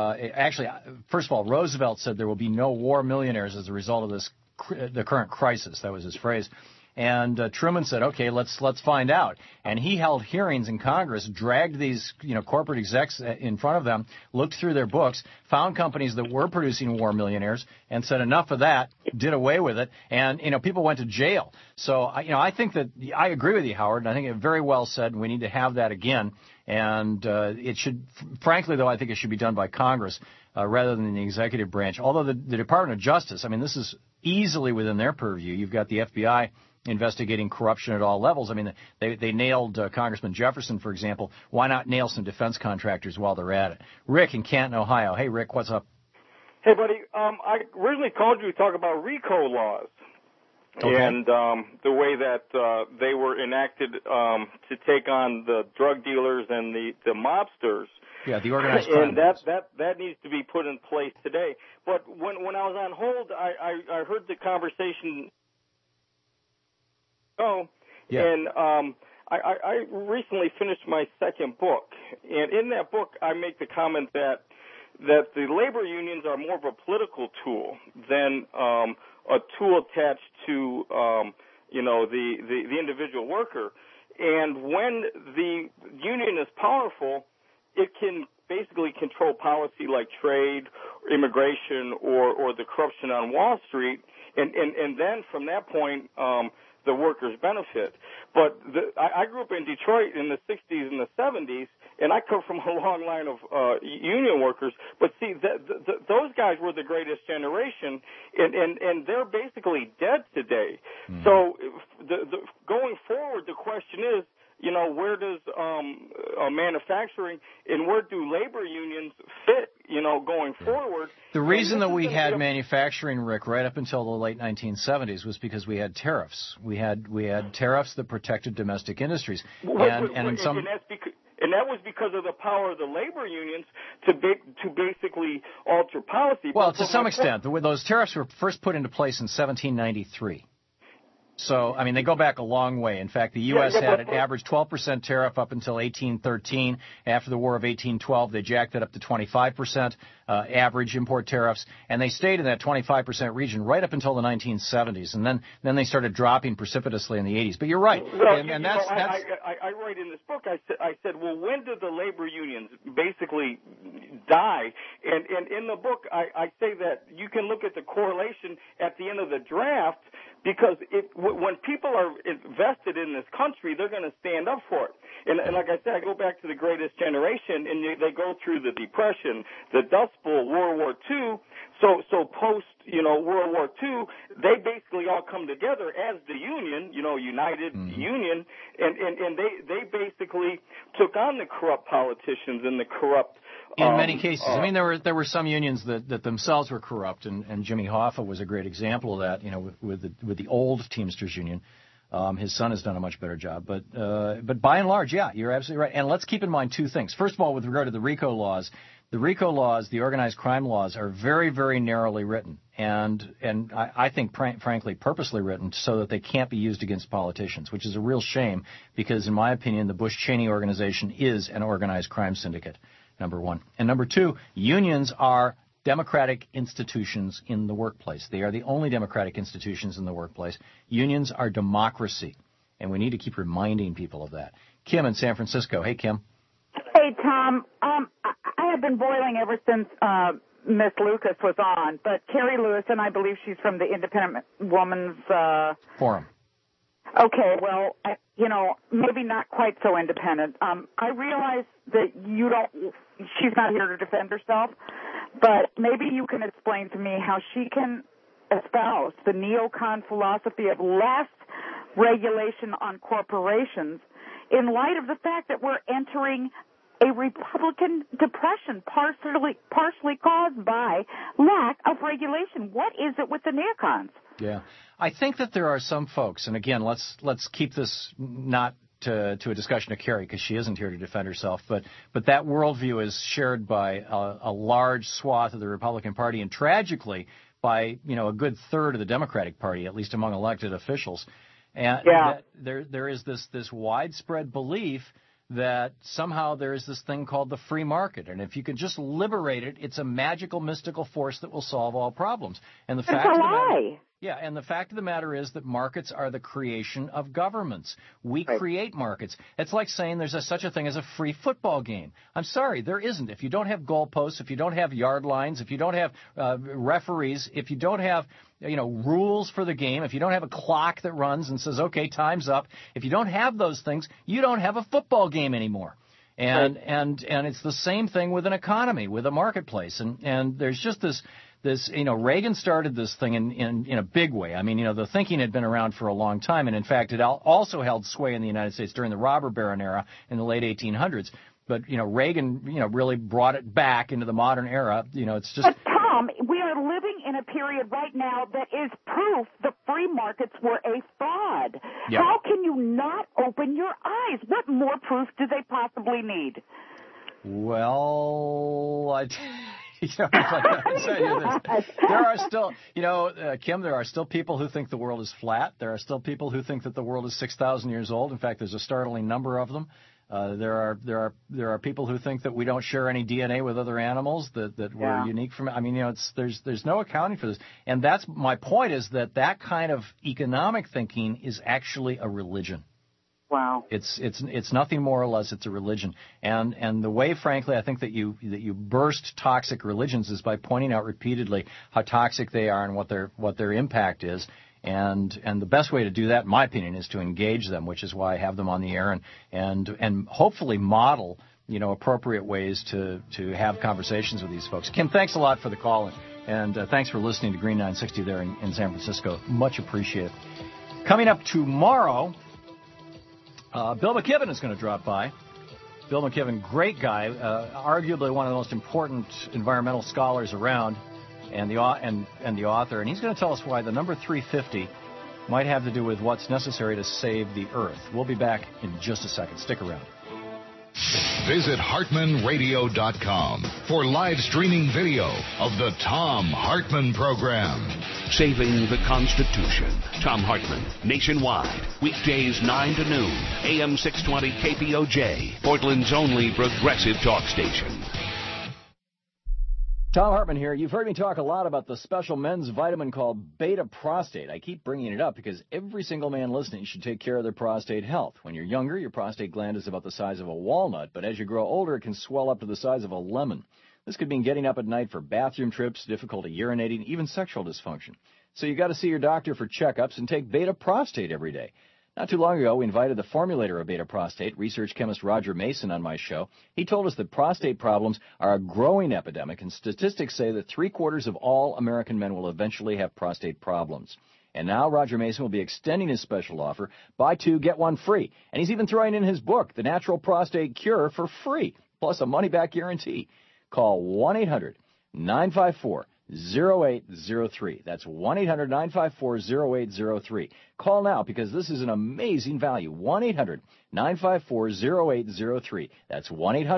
first of all, Roosevelt said there will be no war millionaires as a result of the current crisis. That was his phrase. And Truman said, okay, let's find out. And he held hearings in Congress, dragged these corporate execs in front of them, looked through their books, found companies that were producing war millionaires, and said enough of that, did away with it, and people went to jail. So I think that I agree with you, Howard, and I think it very well said, and we need to have that again. And it should, frankly, though, I think it should be done by Congress rather than the executive branch. Although the Department of Justice, this is easily within their purview. You've got the FBI investigating corruption at all levels. They nailed Congressman Jefferson, for example. Why not nail some defense contractors while they're at it? Rick in Canton, Ohio. Hey, Rick, what's up? Hey, buddy. I originally called you to talk about RICO laws. Okay. And the way that they were enacted to take on the drug dealers and the mobsters. Yeah, the organized crime. And that needs to be put in place today. But when I was on hold, I heard the conversation. And I recently finished my second book, and in that book I make the comment that the labor unions are more of a political tool than a tool attached to the individual worker. And when the union is powerful, it can basically control policy like trade, immigration, or the corruption on Wall Street, and then from that point the workers benefit. But I grew up in Detroit in the 60s and the 70s, and I come from a long line of union workers. But see, those guys were the greatest generation, and they're basically dead today. Mm. So going forward, the question is, where does manufacturing and where do labor unions fit, going forward? The reason that we had manufacturing, Rick, right up until the late 1970s was because we had tariffs. We had tariffs that protected domestic industries. And that was because of the power of the labor unions to basically alter policy. Well, to some extent. Those tariffs were first put into place in 1793. So, they go back a long way. In fact, the U.S. had an average 12% tariff up until 1813. After the War of 1812, they jacked it up to 25% average import tariffs, and they stayed in that 25% region right up until the 1970s, and then they started dropping precipitously in the 80s. But you're right. Well, I write in this book, I said, well, when did the labor unions basically die? And in the book, I say that you can look at the correlation at the end of the draft, because when people are invested in this country, they're going to stand up for it. And like I said, I go back to the greatest generation, and they go through the Depression, the Dust Bowl, World War II. So post, World War II, they basically all come together as the union, United Union, and they basically took on the corrupt politicians and the corrupt. In many cases. There were some unions that themselves were corrupt, and Jimmy Hoffa was a great example of that, with the old Teamsters Union. His son has done a much better job. But by and large, yeah, you're absolutely right. And let's keep in mind two things. First of all, with regard to the RICO laws, the organized crime laws, are very, very narrowly written. And I think, frankly, purposely written so that they can't be used against politicians, which is a real shame because, in my opinion, the Bush-Cheney organization is an organized crime syndicate. Number one. And number two, unions are democratic institutions in the workplace. They are the only democratic institutions in the workplace. Unions are democracy, and we need to keep reminding people of that. Kim in San Francisco. Hey, Kim. Hey, Tom. I have been boiling ever since Miss Lucas was on, but Carrie Lewis, and I believe she's from the Independent Women's Forum. Okay, well, maybe not quite so independent. I realize that she's not here to defend herself, but maybe you can explain to me how she can espouse the neocon philosophy of less regulation on corporations in light of the fact that we're entering a Republican depression partially caused by lack of regulation. What is it with the neocons? Yeah. I think that there are some folks, and again, let's keep this not to a discussion of Carrie because she isn't here to defend herself, but that worldview is shared by a large swath of the Republican Party, and tragically by a good third of the Democratic Party, at least among elected officials. And there is this widespread belief that somehow there is this thing called the free market, and if you can just liberate it, it's a magical, mystical force that will solve all problems. And the fact of the matter, and the fact of the matter is that markets are the creation of governments. We create markets. It's like saying there's such a thing as a free football game. I'm sorry, there isn't. If you don't have goalposts, if you don't have yard lines, if you don't have referees, if you don't have rules for the game, if you don't have a clock that runs and says, okay, time's up, if you don't have those things, you don't have a football game anymore. And it's the same thing with an economy, with a marketplace. And there's just this Reagan started this thing in a big way. I mean, the thinking had been around for a long time, and in fact, it also held sway in the United States during the robber baron era in the late 1800s. But, Reagan, really brought it back into the modern era. It's just... But, Tom, we are living in a period right now that is proof the free markets were a fraud. Yep. How can you not open your eyes? What more proof do they possibly need? Well, there are still, Kim, there are still people who think the world is flat. There are still people who think that the world is 6,000 years old. In fact, there's a startling number of them. There are people who think that we don't share any DNA with other animals, that we're unique from. I mean, there's no accounting for this, and that's my point. Is that kind of economic thinking is actually a religion. Wow. It's nothing more or less. It's a religion, and the way, frankly, I think that you burst toxic religions is by pointing out repeatedly how toxic they are and what their impact is. And the best way to do that, in my opinion, is to engage them, which is why I have them on the air and hopefully model, appropriate ways to have conversations with these folks. Kim, thanks a lot for the call, and thanks for listening to Green 960 there in San Francisco. Much appreciated. Coming up tomorrow, Bill McKibben is going to drop by. Bill McKibben, great guy, arguably one of the most important environmental scholars around. And the author, and he's going to tell us why the number 350 might have to do with what's necessary to save the Earth. We'll be back in just a second. Stick around. Visit HartmanRadio.com for live streaming video of the Thom Hartmann Program. Saving the Constitution. Thom Hartmann, nationwide. Weekdays 9 to noon. AM 620 KPOJ. Portland's only progressive talk station. Thom Hartmann here. You've heard me talk a lot about the special men's vitamin called Beta Prostate. I keep bringing it up because every single man listening should take care of their prostate health. When you're younger, your prostate gland is about the size of a walnut, but as you grow older, it can swell up to the size of a lemon. This could mean getting up at night for bathroom trips, difficulty urinating, even sexual dysfunction. So you got to see your doctor for checkups and take Beta Prostate every day. Not too long ago, we invited the formulator of Beta Prostate, research chemist Roger Mason, on my show. He told us that prostate problems are a growing epidemic, and statistics say that 3/4 of all American men will eventually have prostate problems. And now Roger Mason will be extending his special offer, buy two, get one free. And he's even throwing in his book, The Natural Prostate Cure, for free, plus a money-back guarantee. Call 1-800-954-0803. That's 1-800-954-0803. Call now because this is an amazing value. 1-800-954-0803. That's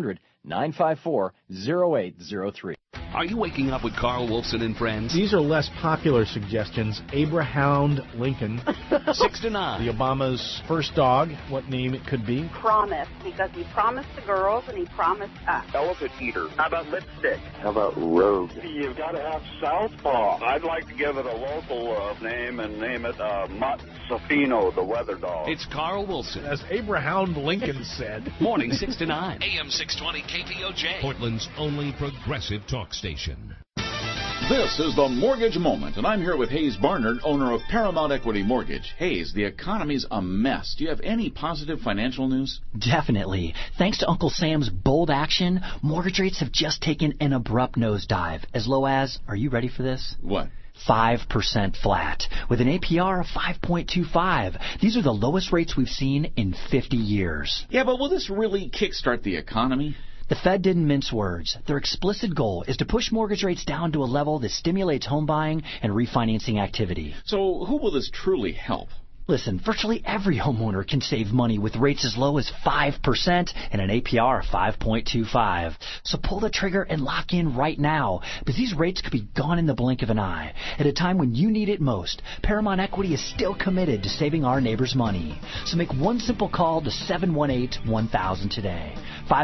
1-800-954-0803. Are you waking up with Carl Wolfson and friends? These are less popular suggestions. Abraham Lincoln. 6 to 9. The Obama's first dog, what name it could be. Promise, because he promised the girls and he promised us. Elephant eater. How about lipstick? How about rogue? You've got to have Southpaw. I'd like to give it a local name and name it Mutt Safino, the weather dog. It's Carl Wolfson. As Abraham Lincoln said. Morning 6 to 9. AM 620 KPOJ. Portland's only progressive talk station. This is the Mortgage Moment, and I'm here with Hayes Barnard, owner of Paramount Equity Mortgage. Hayes, the economy's a mess. Do you have any positive financial news? Definitely. Thanks to Uncle Sam's bold action, mortgage rates have just taken an abrupt nosedive, as low as, are you ready for this? What? 5% flat, with an APR of 5.25. These are the lowest rates we've seen in 50 years. Yeah, but will this really kickstart the economy? The Fed didn't mince words. Their explicit goal is to push mortgage rates down to a level that stimulates home buying and refinancing activity. So who will this truly help? Listen, virtually every homeowner can save money with rates as low as 5% and an APR of 5.25. So pull the trigger and lock in right now, because these rates could be gone in the blink of an eye. At a time when you need it most, Paramount Equity is still committed to saving our neighbors money. So make one simple call to 718-1000 today.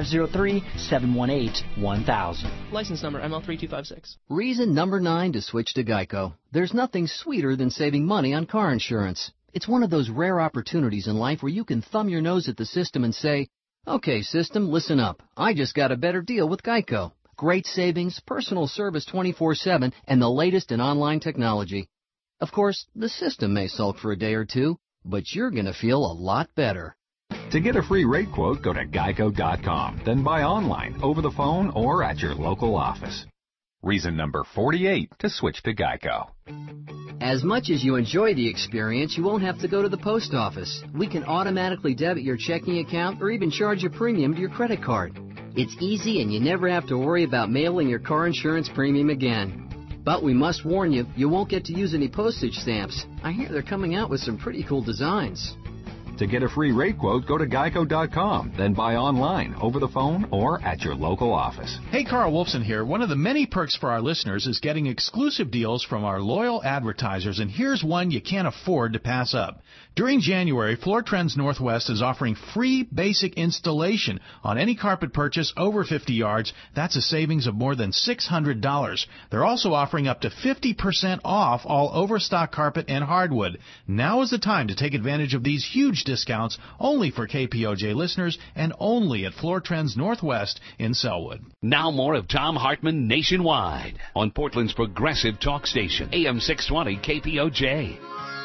503-718-1000. License number ML3256. Reason number 9 to switch to Geico. There's nothing sweeter than saving money on car insurance. It's one of those rare opportunities in life where you can thumb your nose at the system and say, okay, system, listen up. I just got a better deal with Geico. Great savings, personal service 24/7, and the latest in online technology. Of course, the system may sulk for a day or two, but you're going to feel a lot better. To get a free rate quote, go to geico.com, then buy online, over the phone, or at your local office. Reason number 48 to switch to Geico. As much as you enjoy the experience, you won't have to go to the post office. We can automatically debit your checking account or even charge a premium to your credit card. It's easy and you never have to worry about mailing your car insurance premium again. But we must warn you, you won't get to use any postage stamps. I hear they're coming out with some pretty cool designs. To get a free rate quote, go to geico.com, then buy online, over the phone, or at your local office. Hey, Carl Wolfson here. One of the many perks for our listeners is getting exclusive deals from our loyal advertisers, and here's one you can't afford to pass up. During January, Floor Trends Northwest is offering free basic installation on any carpet purchase over 50 yards. That's a savings of more than $600. They're also offering up to 50% off all overstock carpet and hardwood. Now is the time to take advantage of these huge discounts only for KPOJ listeners and only at Floor Trends Northwest in Selwood. Now more of Tom Hartman nationwide on Portland's progressive talk station, AM 620 KPOJ.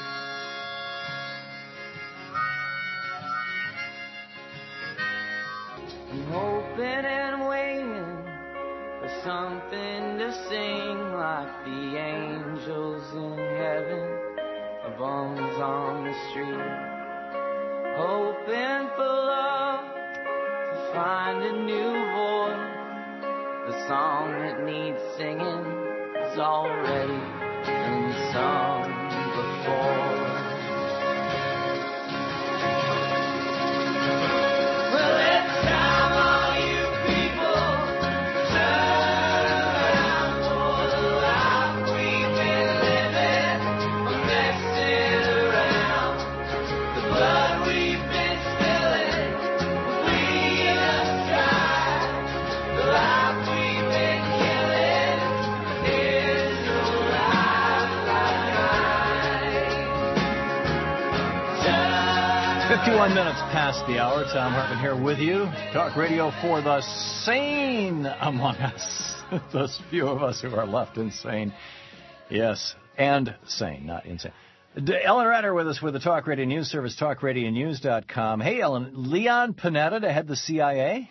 I'm hoping and waiting for something to sing like the angels in heaven or bones on the street. Hoping for love to find a new voice. The song that needs singing is already been sung before. Well, it's time all you people turn around for the life we've been living. We're messing around. The blood we've been spilling, we just tried. The life we've been killing, here's your lifeline. 51 minutes past the hour. Tom Hartman here with you. Talk radio for the sane among us. Those few of us who are left insane. Yes, and sane, not insane. Ellen Ratter with us with the Talk Radio News Service, talkradionews.com. Hey, Ellen, Leon Panetta to head the CIA?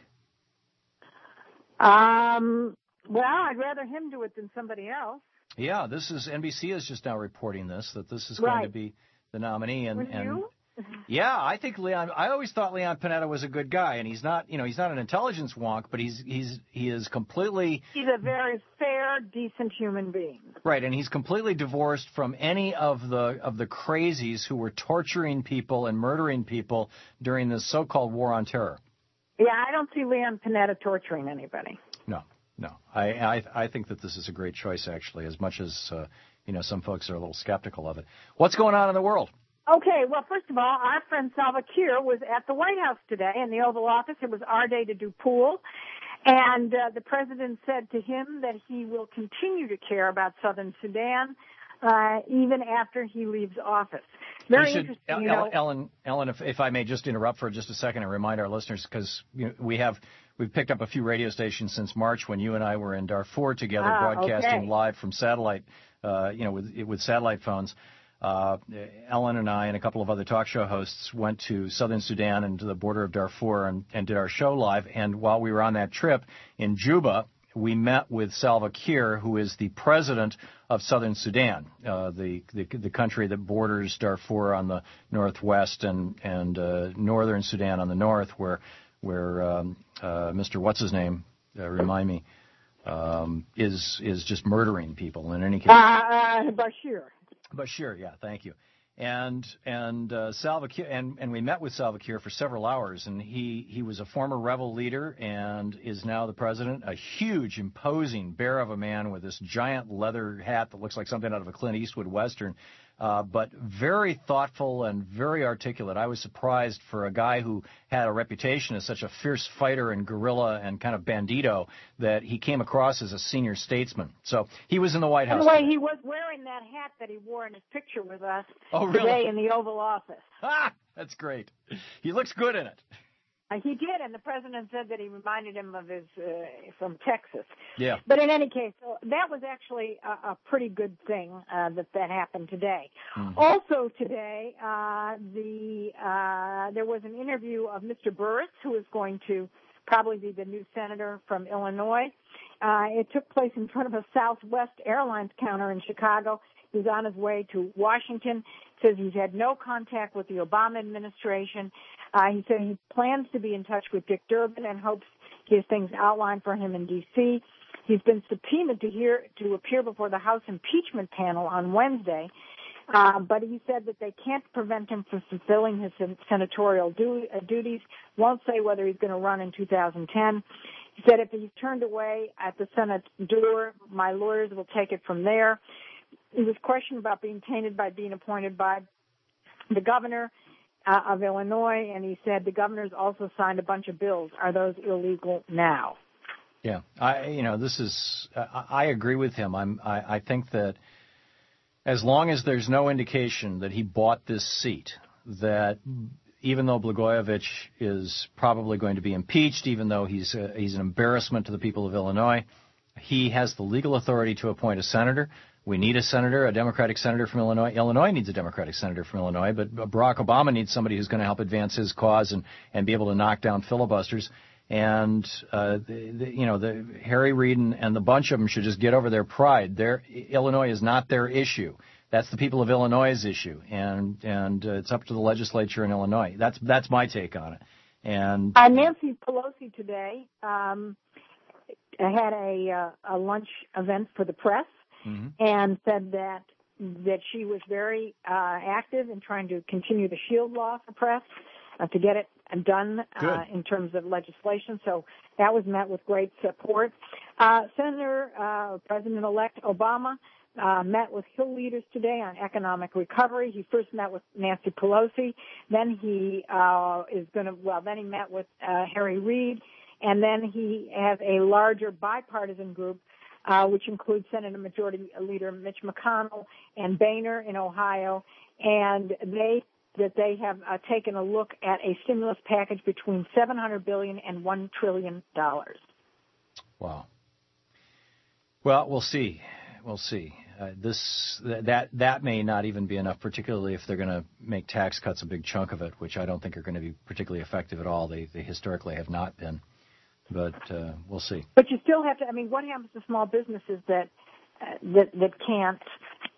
Well, I'd rather him do it than somebody else. Yeah, this is NBC is just now reporting this, that this is going to be the nominee. And Yeah, I think I always thought Leon Panetta was a good guy, and he's not an intelligence wonk, but he is completely. He's a very fair, decent human being. Right, and he's completely divorced from any of the crazies who were torturing people and murdering people during this so-called war on terror. Yeah, I don't see Leon Panetta torturing anybody. No. I think that this is a great choice, actually, as much as some folks are a little skeptical of it. What's going on in the world? Okay, well, first of all, our friend Salva Kiir was at the White House today in the Oval Office. It was our day to do pool. And the president said to him that he will continue to care about Southern Sudan even after he leaves office. Very interesting. Ellen, if I may just interrupt for just a second and remind our listeners, because we've picked up a few radio stations since March when you and I were in Darfur together, broadcasting live from satellite, with satellite phones. Ellen and I and a couple of other talk show hosts went to Southern Sudan and to the border of Darfur and did our show live. And while we were on that trip in Juba, we met with Salva Kiir, who is the president of Southern Sudan, the country that borders Darfur on the northwest and northern Sudan on the north, where Mr. What's his name? Remind me. Is just murdering people in any case. Bashir, yeah, thank you. And Salva Kiir, and we met with Salva Kiir for several hours, and he was a former rebel leader and is now the president. A huge, imposing bear of a man with this giant leather hat that looks like something out of a Clint Eastwood Western, but very thoughtful and very articulate. I was surprised for a guy who had a reputation as such a fierce fighter and guerrilla and kind of bandito that he came across as a senior statesman. So he was in the White House. By the way, he was wearing that hat that he wore in his picture with us today in the Oval Office. Ah, that's great. He looks good in it. He did, and the president said that he reminded him of his from Texas. Yeah. But in any case, so that was actually a pretty good thing that happened today. Mm-hmm. Also today, there was an interview of Mr. Burris, who is going to probably be the new senator from Illinois. It took place in front of a Southwest Airlines counter in Chicago. He's on his way to Washington. Says he's had no contact with the Obama administration. He said he plans to be in touch with Dick Durbin and hopes he has things outlined for him in D.C. He's been subpoenaed to appear before the House impeachment panel on Wednesday, but he said that they can't prevent him from fulfilling his senatorial duties. Won't say whether he's going to run in 2010. He said if he's turned away at the Senate door, my lawyers will take it from there. He was questioned about being tainted by being appointed by the governor of Illinois, and he said the governor's also signed a bunch of bills. Are those illegal now? Yeah, I agree with him. I think that as long as there's no indication that he bought this seat, that even though Blagojevich is probably going to be impeached, even though he's an embarrassment to the people of Illinois, he has the legal authority to appoint a senator. We need a senator, a Democratic senator from Illinois. Illinois needs a Democratic senator from Illinois, but Barack Obama needs somebody who's going to help advance his cause and be able to knock down filibusters. And Harry Reid and the bunch of them should just get over their pride. Illinois is not their issue. That's the people of Illinois' issue, and it's up to the legislature in Illinois. That's my take on it. And Nancy Pelosi today had a lunch event for the press. Mm-hmm. And said that she was very active in trying to continue the shield law for press to get it done in terms of legislation. So that was met with great support. President-elect Obama met with Hill leaders today on economic recovery. He first met with Nancy Pelosi. Then he then he met with Harry Reid, and then he has a larger bipartisan group. Which includes Senate Majority Leader Mitch McConnell and Boehner in Ohio, and they have taken a look at a stimulus package between $700 billion and $1 trillion. Wow. Well, we'll see. We'll see. That may not even be enough, particularly if they're going to make tax cuts a big chunk of it, which I don't think are going to be particularly effective at all. They historically have not been. But we'll see. But you still have to. I mean, what happens to small businesses that can't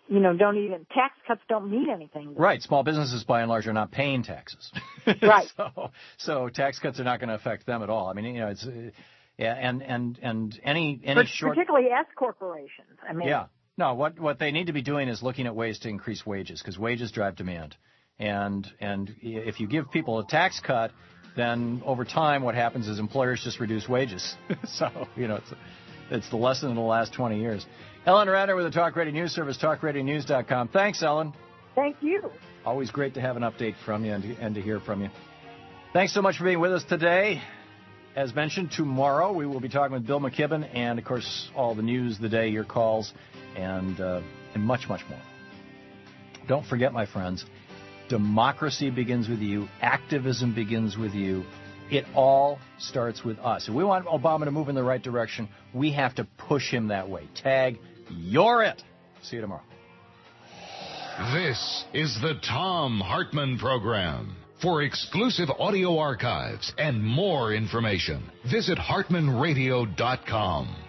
tax cuts don't mean anything. Right. Small businesses, by and large, are not paying taxes. Right. So tax cuts are not going to affect them at all. I mean, it's and any short, particularly S corporations. I mean, yeah. No, what they need to be doing is looking at ways to increase wages, because wages drive demand. And if you give people a tax cut, then over time what happens is employers just reduce wages. So, it's the lesson in the last 20 years. Ellen Ratner with the Talk Radio News Service, talkradionews.com. Thanks, Ellen. Thank you. Always great to have an update from you and to hear from you. Thanks so much for being with us today. As mentioned, tomorrow we will be talking with Bill McKibben and, of course, all the news of the day, your calls, and much, much more. Don't forget, my friends, democracy begins with you. Activism begins with you. It all starts with us. If we want Obama to move in the right direction, we have to push him that way. Tag, you're it. See you tomorrow. This is the Thom Hartmann Program. For exclusive audio archives and more information, visit HartmannRadio.com.